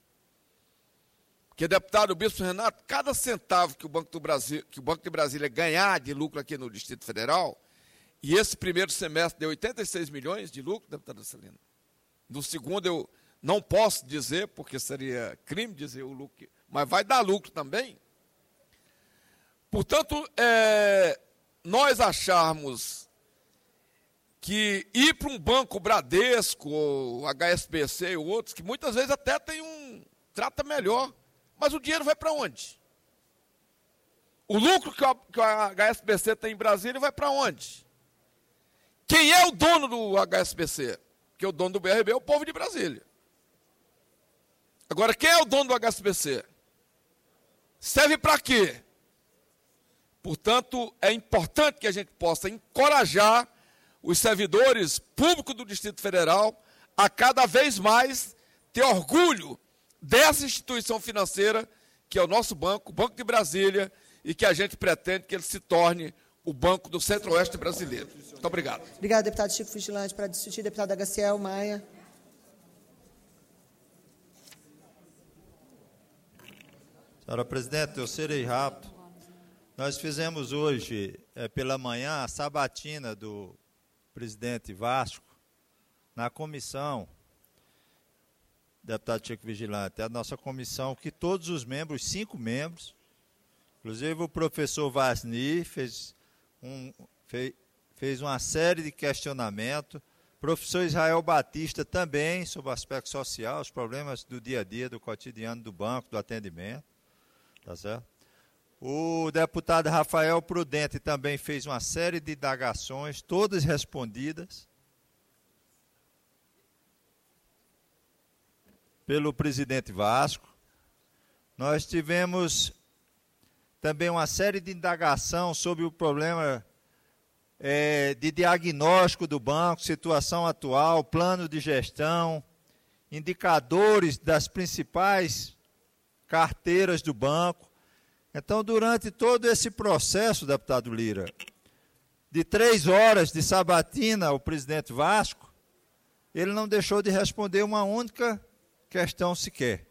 Porque, deputado Bispo Renato, cada centavo que o Banco do Brasil, que o Banco de Brasília ganhar de lucro aqui no Distrito Federal, e esse primeiro semestre deu oitenta e seis milhões de lucro, deputado Celino. No segundo eu não posso dizer, porque seria crime dizer o lucro, mas vai dar lucro também. Portanto, é, nós acharmos que ir para um banco Bradesco, ou H S B C ou outros, que muitas vezes até tem um trata melhor, mas o dinheiro vai para onde? O lucro que, a, que a H S B C tem em Brasília vai para onde? Quem é o dono do H S B C? Porque o dono do B R B é o povo de Brasília. Agora, quem é o dono do H S B C? Serve para quê? Portanto, é importante que a gente possa encorajar os servidores públicos do Distrito Federal a cada vez mais ter orgulho dessa instituição financeira que é o nosso banco, o Banco de Brasília, e que a gente pretende que ele se torne o Banco do Centro-Oeste brasileiro. Muito obrigado. Obrigado, deputado Chico Vigilante. Para discutir, deputado Agaciel Maia. Senhora presidente, eu serei rápido. Nós fizemos hoje, é, pela manhã, a sabatina do presidente Vasco na comissão, deputado Chico Vigilante, a nossa comissão, que todos os membros, cinco membros, inclusive o professor Vasni fez, um, fez, fez uma série de questionamentos, o professor Israel Batista também, sobre o aspecto social, os problemas do dia a dia, do cotidiano do banco, do atendimento, tá certo? O deputado Rafael Prudente também fez uma série de indagações, todas respondidas, pelo presidente Vasco. Nós tivemos também uma série de indagação sobre o problema é, de diagnóstico do banco, situação atual, plano de gestão, indicadores das principais carteiras do banco. Então, durante todo esse processo, deputado Lira, de três horas de sabatina ao presidente Vasco, ele não deixou de responder uma única questão sequer,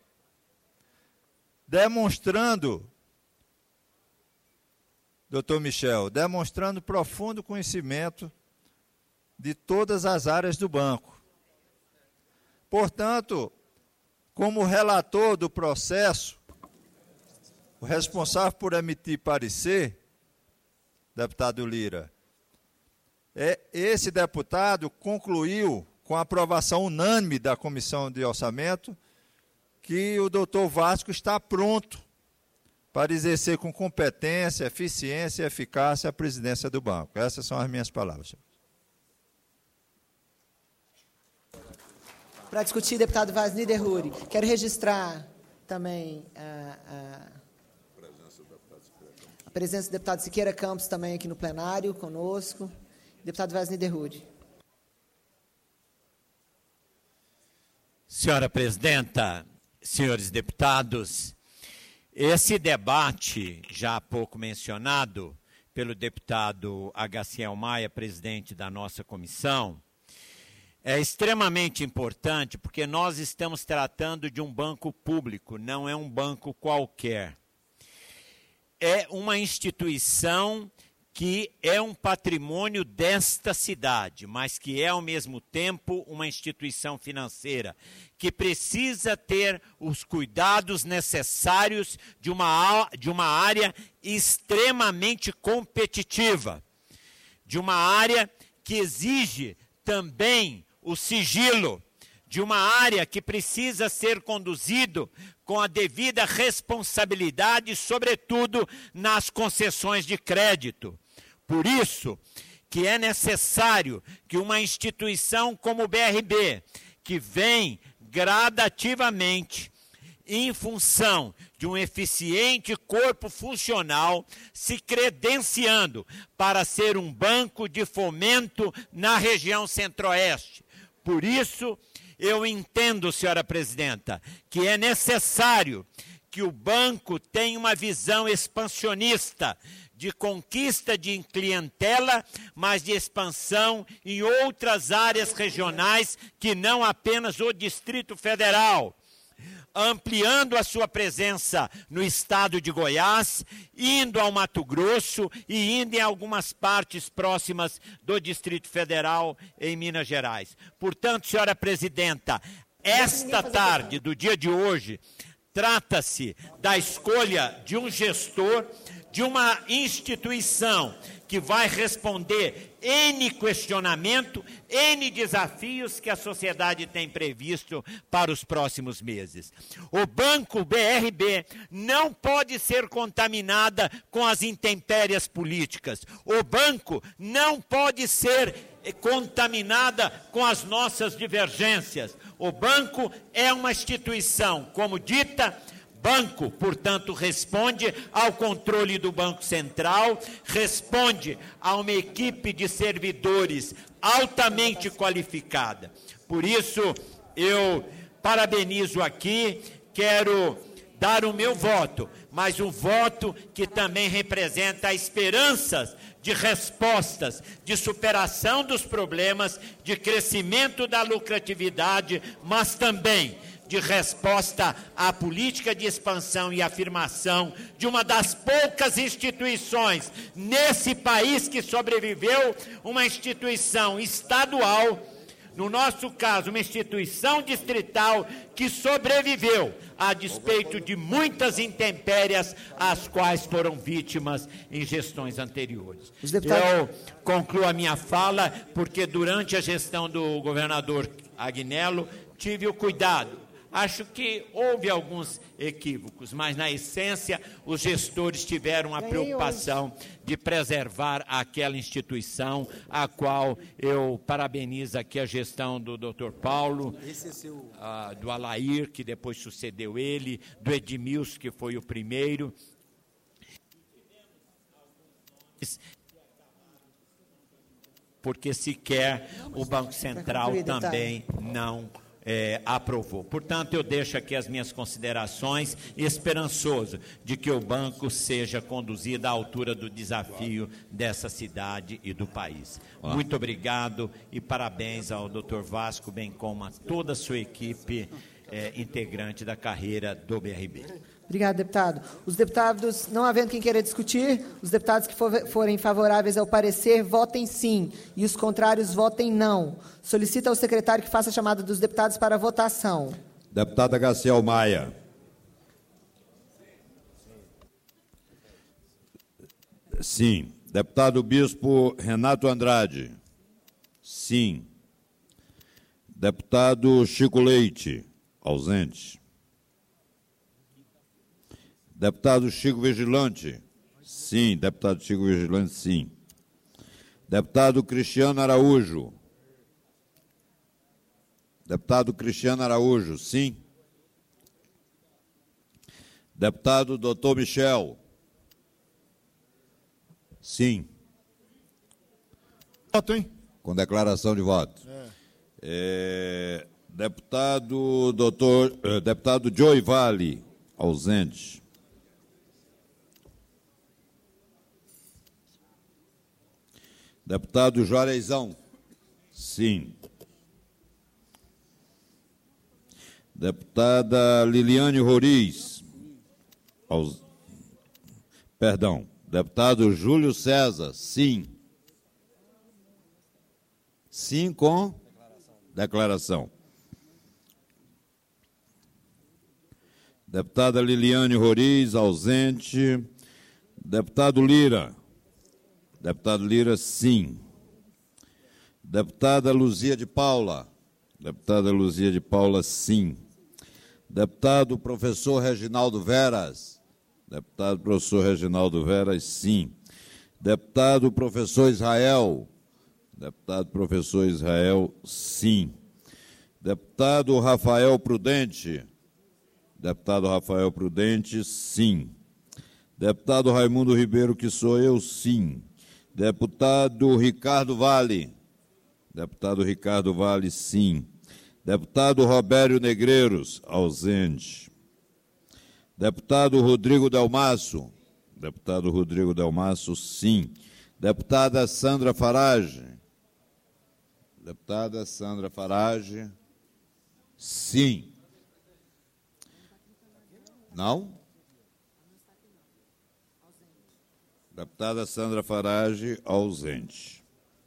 demonstrando, doutor Michel, demonstrando profundo conhecimento de todas as áreas do banco. Portanto, como relator do processo, o responsável por emitir parecer, deputado Lira, é, esse deputado concluiu, com a aprovação unânime da Comissão de Orçamento, que o doutor Vasco está pronto para exercer com competência, eficiência e eficácia a presidência do banco. Essas são as minhas palavras. Para discutir, deputado Vasni Derruri, quero registrar também a, a, a presença do deputado Siqueira Campos também aqui no plenário, conosco. Deputado Vasni Derruri. Senhora presidenta, senhores deputados, esse debate, já há pouco mencionado pelo deputado Agaciel Maia, presidente da nossa comissão, é extremamente importante porque nós estamos tratando de um banco público, não é um banco qualquer. É uma instituição que é um patrimônio desta cidade, mas que é, ao mesmo tempo, uma instituição financeira, que precisa ter os cuidados necessários de uma, de uma área extremamente competitiva, de uma área que exige também o sigilo, de uma área que precisa ser conduzido com a devida responsabilidade, sobretudo nas concessões de crédito. Por isso que é necessário que uma instituição como o B R B, que vem gradativamente em função de um eficiente corpo funcional, se credenciando para ser um banco de fomento na região centro-oeste. Por isso, eu entendo, senhora presidenta, que é necessário que o banco tenha uma visão expansionista, de conquista de clientela, mas de expansão em outras áreas regionais que não apenas o Distrito Federal, ampliando a sua presença no estado de Goiás, indo ao Mato Grosso e indo em algumas partes próximas do Distrito Federal em Minas Gerais. Portanto, senhora presidenta, esta tarde do dia de hoje, trata-se da escolha de um gestor, de uma instituição que vai responder N questionamento, N desafios que a sociedade tem previsto para os próximos meses. O Banco B R B não pode ser contaminada com as intempéries políticas. O banco não pode ser contaminada com as nossas divergências. O banco é uma instituição, como dita, banco, portanto, responde ao controle do Banco Central, responde a uma equipe de servidores altamente qualificada. Por isso, eu parabenizo aqui, quero dar o meu voto, mas um voto que também representa a esperança de respostas, de superação dos problemas, de crescimento da lucratividade, mas também de resposta à política de expansão e afirmação de uma das poucas instituições nesse país que sobreviveu, uma instituição estadual, no nosso caso, uma instituição distrital que sobreviveu a despeito de muitas intempéries às quais foram vítimas em gestões anteriores. Eu concluo a minha fala porque durante a gestão do governador Agnello tive o cuidado, Acho que houve alguns equívocos, mas, na essência, os gestores tiveram a preocupação de preservar aquela instituição, a qual eu parabenizo aqui a gestão do doutor Paulo, ah, do Alair, que depois sucedeu ele, do Edmilson, que foi o primeiro. Porque sequer o Banco Central também não é, aprovou. Portanto, eu deixo aqui as minhas considerações, esperançoso de que o banco seja conduzido à altura do desafio dessa cidade e do país. Ah. Muito obrigado e parabéns ao doutor Vasco, bem como a toda a sua equipe é, integrante da carreira do B R B. Obrigado, deputado. Os deputados, não havendo quem queira discutir, os deputados que for, forem favoráveis ao parecer, votem sim, e os contrários, votem não. Solicita ao secretário que faça a chamada dos deputados para a votação. Deputada Garciel Maia. Sim. Deputado Bispo Renato Andrade. Sim. Deputado Chico Leite. Ausente. Deputado Chico Vigilante. Sim. Deputado Chico Vigilante, sim. Deputado Cristiano Araújo. Deputado Cristiano Araújo, sim. Deputado doutor Michel. Sim. Voto, hein? Com declaração de voto. É. É, deputado doutor, eh, deputado Joey Vale, ausente. Deputado Juareizão, sim. Deputada Liliane Roriz, aos... perdão, deputado Júlio César, sim. Sim com declaração. declaração. Deputada Liliane Roriz, ausente. Deputado Lira. Deputado Lira, sim. Deputada Luzia de Paula. Deputada Luzia de Paula, sim. Deputado professor Reginaldo Veras. Deputado professor Reginaldo Veras, sim. Deputado professor Israel. Deputado professor Israel, sim. Deputado Rafael Prudente. Deputado Rafael Prudente, sim. Deputado Raimundo Ribeiro, que sou eu, sim. Deputado Ricardo Vale. Deputado Ricardo Vale, sim. Deputado Robério Negreiros, ausente. Deputado Rodrigo Delmasso. Deputado Rodrigo Delmasso, sim. Deputada Sandra Farage. Deputada Sandra Farage, sim. Não? Deputada Sandra Farage, ausente.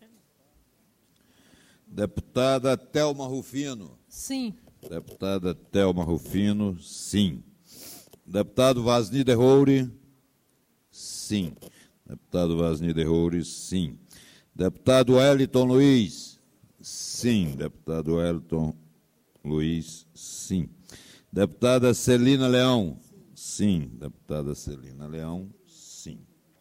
Deputada Thelma Rufino. Sim. Deputada Thelma Rufino, sim. Deputado Vasni de Roure, sim. Deputado Vasni de Roure, sim. Deputado Wellington Luiz, sim. Deputado Wellington Luiz, sim. Deputada Celina Leão, sim. Deputada Celina Leão, sim.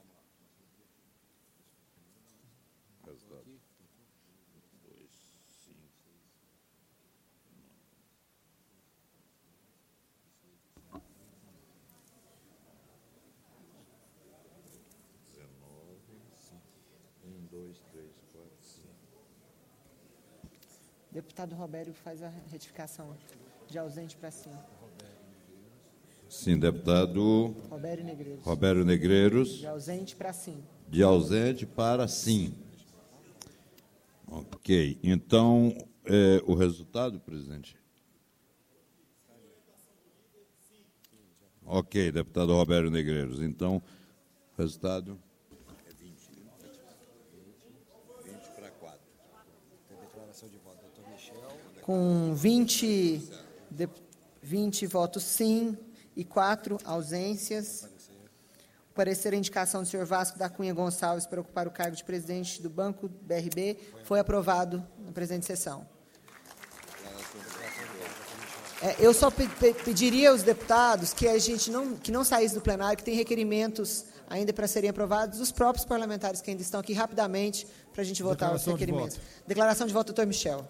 Deputado Robério faz a retificação de ausente para sim. Sim, deputado Robério Negreiros. Robério Negreiros. De ausente para sim. De ausente para sim. Ok. Então, é, o resultado, presidente? Ok, deputado Robério Negreiros. Então, o resultado é vinte. vinte para quatro. Tem declaração de voto, doutor Michel. Com vinte, de, vinte votos sim e quatro ausências. O parecer a indicação do senhor Vasco da Cunha Gonçalves para ocupar o cargo de presidente do Banco B R B foi aprovado na presente sessão. É, eu só pe pe pediria aos deputados que a gente não, que não saísse do plenário, que tem requerimentos ainda para serem aprovados, dos próprios parlamentares que ainda estão aqui, rapidamente, para a gente votar os requerimentos. Declaração de voto, doutor Michel.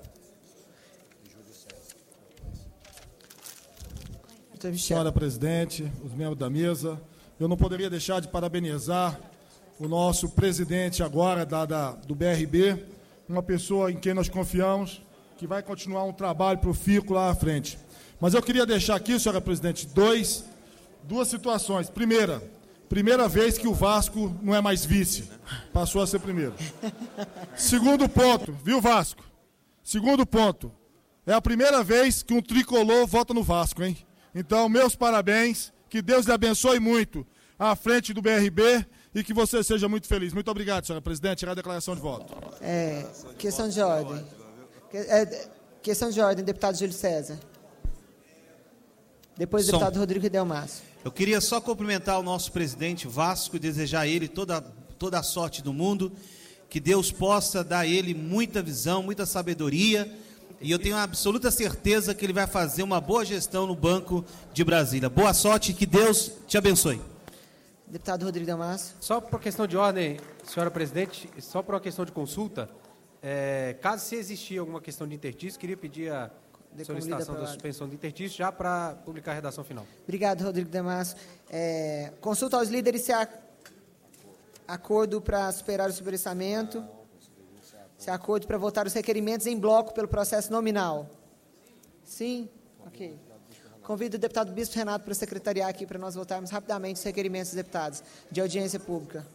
doutor Michel. Senhora presidente, os membros da mesa, eu não poderia deixar de parabenizar o nosso presidente agora da, da, do B R B, uma pessoa em quem nós confiamos, que vai continuar um trabalho profícuo lá à frente. Mas eu queria deixar aqui, senhora presidente, dois, duas situações. Primeira, primeira vez que o Vasco não é mais vice, passou a ser primeiro. Segundo ponto, viu, Vasco? Segundo ponto, é a primeira vez que um tricolor vota no Vasco, hein? Então, meus parabéns, que Deus lhe abençoe muito à frente do B R B e que você seja muito feliz. Muito obrigado, senhora presidente. Tirar a declaração de voto. É, questão de ordem. É, questão de ordem, deputado Júlio César. Depois, Som. deputado Rodrigo Delmasso. Eu queria só cumprimentar o nosso presidente Vasco e desejar a ele toda, toda a sorte do mundo, que Deus possa dar a ele muita visão, muita sabedoria, e eu tenho absoluta certeza que ele vai fazer uma boa gestão no Banco de Brasília. Boa sorte e que Deus te abençoe. Deputado Rodrigo Delmasso. Só por questão de ordem, senhora presidente, só por uma questão de consulta, é, caso se existir alguma questão de interstício, queria pedir a solicitação da suspensão de interstício já para publicar a redação final. Obrigado, Rodrigo Delmasso. É, consulta aos líderes se há acordo para superar o sobressamento, se há acordo para votar os requerimentos em bloco pelo processo nominal. Sim? Ok. Convido o deputado Bispo Renato para secretariar aqui para nós votarmos rapidamente os requerimentos dos deputados de audiência pública.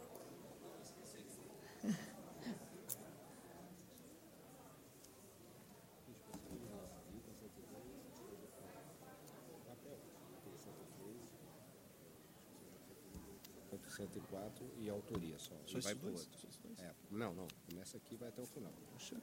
cento e quatro e autoria só. Só vai para o dois? outro. É, não, não. Começa aqui e vai até o final.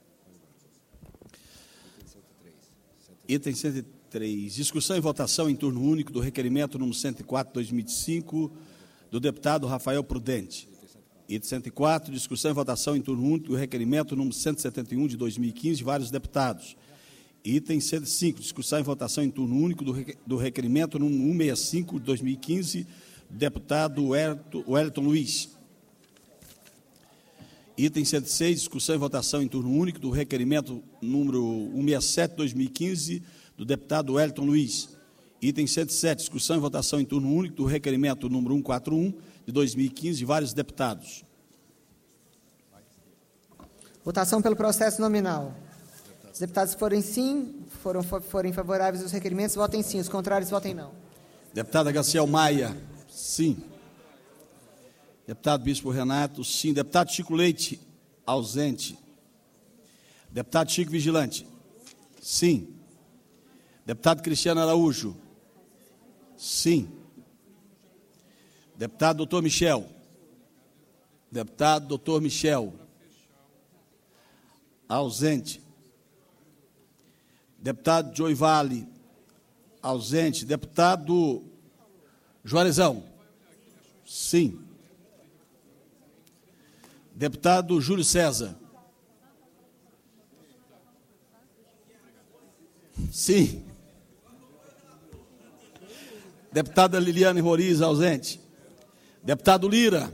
Item cento e três. Item cento e três. Discussão e votação em turno único do requerimento número cento e quatro, dois mil e cinco, do deputado Rafael Prudente. Item cento e quatro. Discussão e votação em turno único do requerimento número cento e setenta e um, de dois mil e quinze, de vários deputados. Item cento e cinco. Discussão e votação em turno único do requerimento número cento e sessenta e cinco, de dois mil e quinze, deputado Wellington Luiz. Item cento e seis, discussão e votação em turno único do requerimento número cento e sessenta e sete, de dois mil e quinze, do deputado Wellington Luiz. Item cento e sete, discussão e votação em turno único do requerimento número cento e quarenta e um, de dois mil e quinze, de vários deputados. Votação pelo processo nominal. Os deputados que forem sim, foram, forem favoráveis aos requerimentos, votem sim. Os contrários, votem não. Deputada Gaciel Maia, sim. Deputado Bispo Renato, sim. Deputado Chico Leite, ausente. Deputado Chico Vigilante, sim. Deputado Cristiano Araújo, sim. Deputado doutor Michel. Deputado doutor Michel, ausente. Deputado Joy Vale, ausente. Deputado Juarezão, sim. Deputado Júlio César, sim. Deputada Liliane Roriz, ausente. Deputado Lira.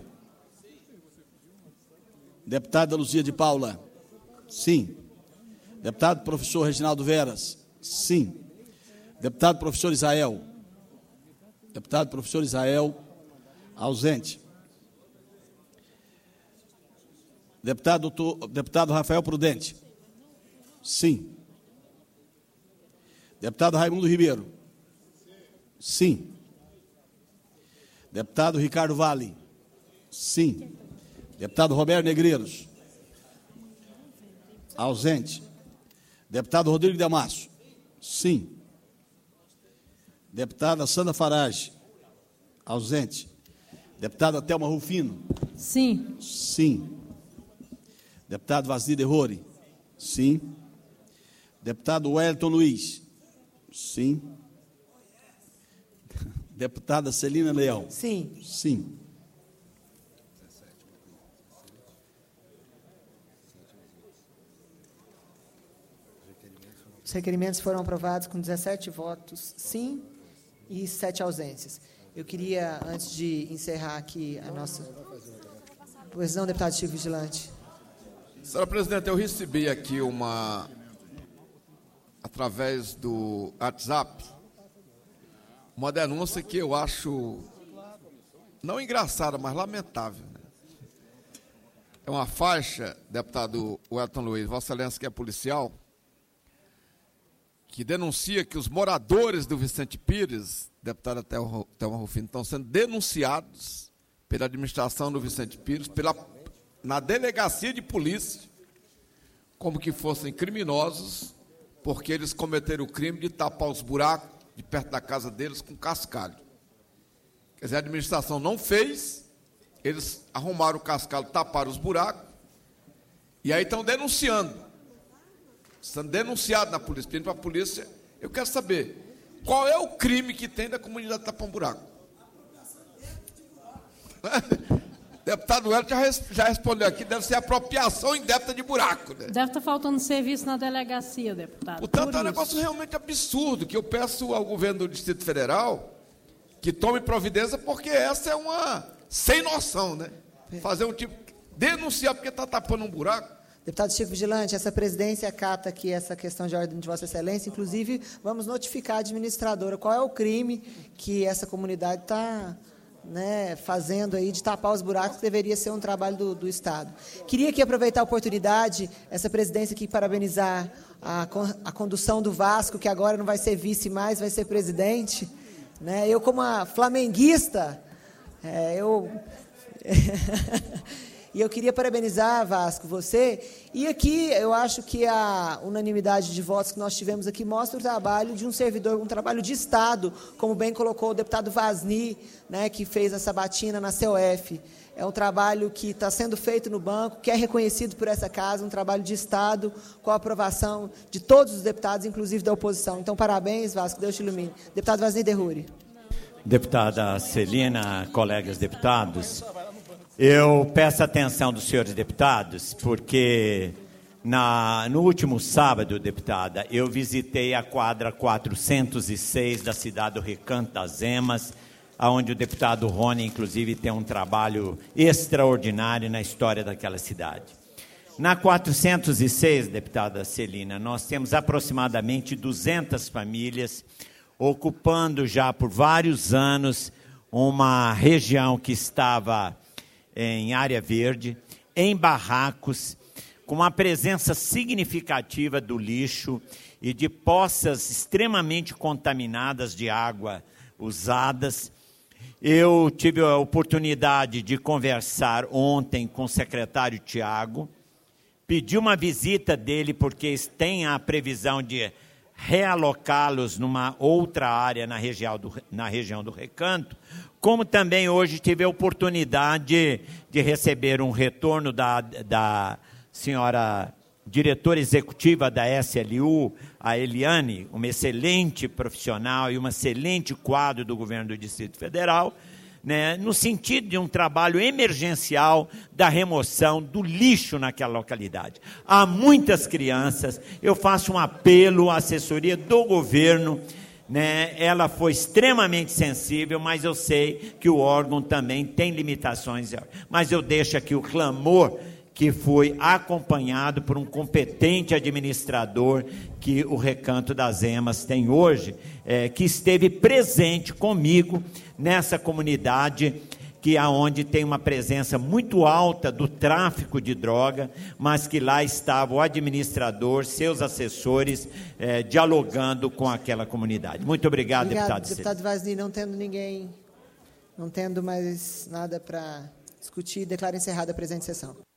Deputada Luzia de Paula, sim. Deputado professor Reginaldo Veras, sim. Deputado professor Israel. Deputado professor Israel, ausente. Deputado, doutor, deputado Rafael Prudente, sim. Deputado Raimundo Ribeiro, sim. Deputado Ricardo Vale, sim. Deputado Roberto Negreiros, ausente. Deputado Rodrigo Delmasso, sim. Deputada Sandra Farage, ausente. Deputada Thelma Rufino, sim. Sim. Deputado Vasili Derrori, sim. Deputado Wellington Luiz, sim. Deputada Celina Leão, sim. Sim. requerimentos foram aprovados com dezessete votos sim e sete ausências. Eu queria, antes de encerrar aqui a nossa... Pois não, deputado Chico Vigilante. Senhora presidente, eu recebi aqui uma, através do WhatsApp, uma denúncia que eu acho não engraçada, mas lamentável. Né? É uma faixa, deputado Wellington Luiz, Vossa Excelência, que é policial, que denuncia que os moradores do Vicente Pires, deputada Thelma Rufino, estão sendo denunciados pela administração do Vicente Pires, pela, na delegacia de polícia, como que fossem criminosos, porque eles cometeram o crime de tapar os buracos de perto da casa deles com cascalho. Quer dizer, a administração não fez, eles arrumaram o cascalho, taparam os buracos, e aí estão denunciando. Sendo denunciado na polícia, pedindo para a polícia. Eu quero saber, qual é o crime que tem da comunidade tapar um buraco? Deputado Wellington já, res, já respondeu aqui, deve ser apropriação indébita de buraco. Né? Deve estar faltando serviço na delegacia, deputado. Portanto, Por é um isso. negócio realmente absurdo, que eu peço ao governo do Distrito Federal que tome providência, porque essa é uma sem noção, né? Fazer um tipo, denunciar porque está tapando um buraco. Deputado Chico Vigilante, essa presidência acata aqui essa questão de ordem de Vossa Excelência, inclusive vamos notificar a administradora qual é o crime que essa comunidade está, né, fazendo aí de tapar os buracos, que deveria ser um trabalho do, do Estado. Queria aqui aproveitar a oportunidade, essa presidência aqui, parabenizar a, a condução do Vasco, que agora não vai ser vice mais, vai ser presidente. Né? Eu, como uma flamenguista, é, eu... E eu queria parabenizar, Vasco, você. E aqui eu acho que a unanimidade de votos que nós tivemos aqui mostra o trabalho de um servidor, um trabalho de Estado, como bem colocou o deputado Vasni, né, que fez a sabatina na C O F. É um trabalho que está sendo feito no banco, que é reconhecido por essa casa, um trabalho de Estado, com a aprovação de todos os deputados, inclusive da oposição. Então, parabéns, Vasco, Deus te ilumine. Deputado Vasni Derruri. Deputada Celina, colegas deputados, eu peço a atenção dos senhores deputados, porque na, no último sábado, deputada, eu visitei a quadra quatrocentos e seis da cidade do Recanto das Emas, onde o deputado Rony, inclusive, tem um trabalho extraordinário na história daquela cidade. Na quatrocentos e seis, deputada Celina, nós temos aproximadamente duzentas famílias ocupando já por vários anos uma região que estava em área verde, em barracos, com uma presença significativa do lixo e de poças extremamente contaminadas de água usadas. Eu tive a oportunidade de conversar ontem com o secretário Tiago, pedi uma visita dele porque tem a previsão de realocá-los numa outra área na região do, na região do Recanto, como também hoje tive a oportunidade de receber um retorno da, da senhora diretora executiva da S L U, a Eliane, uma excelente profissional e um excelente quadro do governo do Distrito Federal, né, no sentido de um trabalho emergencial da remoção do lixo naquela localidade. Há muitas crianças, eu faço um apelo à assessoria do governo, né, ela foi extremamente sensível, mas eu sei que o órgão também tem limitações, mas eu deixo aqui o clamor que foi acompanhado por um competente administrador que o Recanto das Emas tem hoje, é, que esteve presente comigo nessa comunidade, que é onde tem uma presença muito alta do tráfico de droga, mas que lá estava o administrador, seus assessores, é, dialogando com aquela comunidade. Muito obrigado, Obrigado, deputado. Deputado Vasni, não tendo ninguém, não tendo mais nada para discutir, declaro encerrada a presente sessão.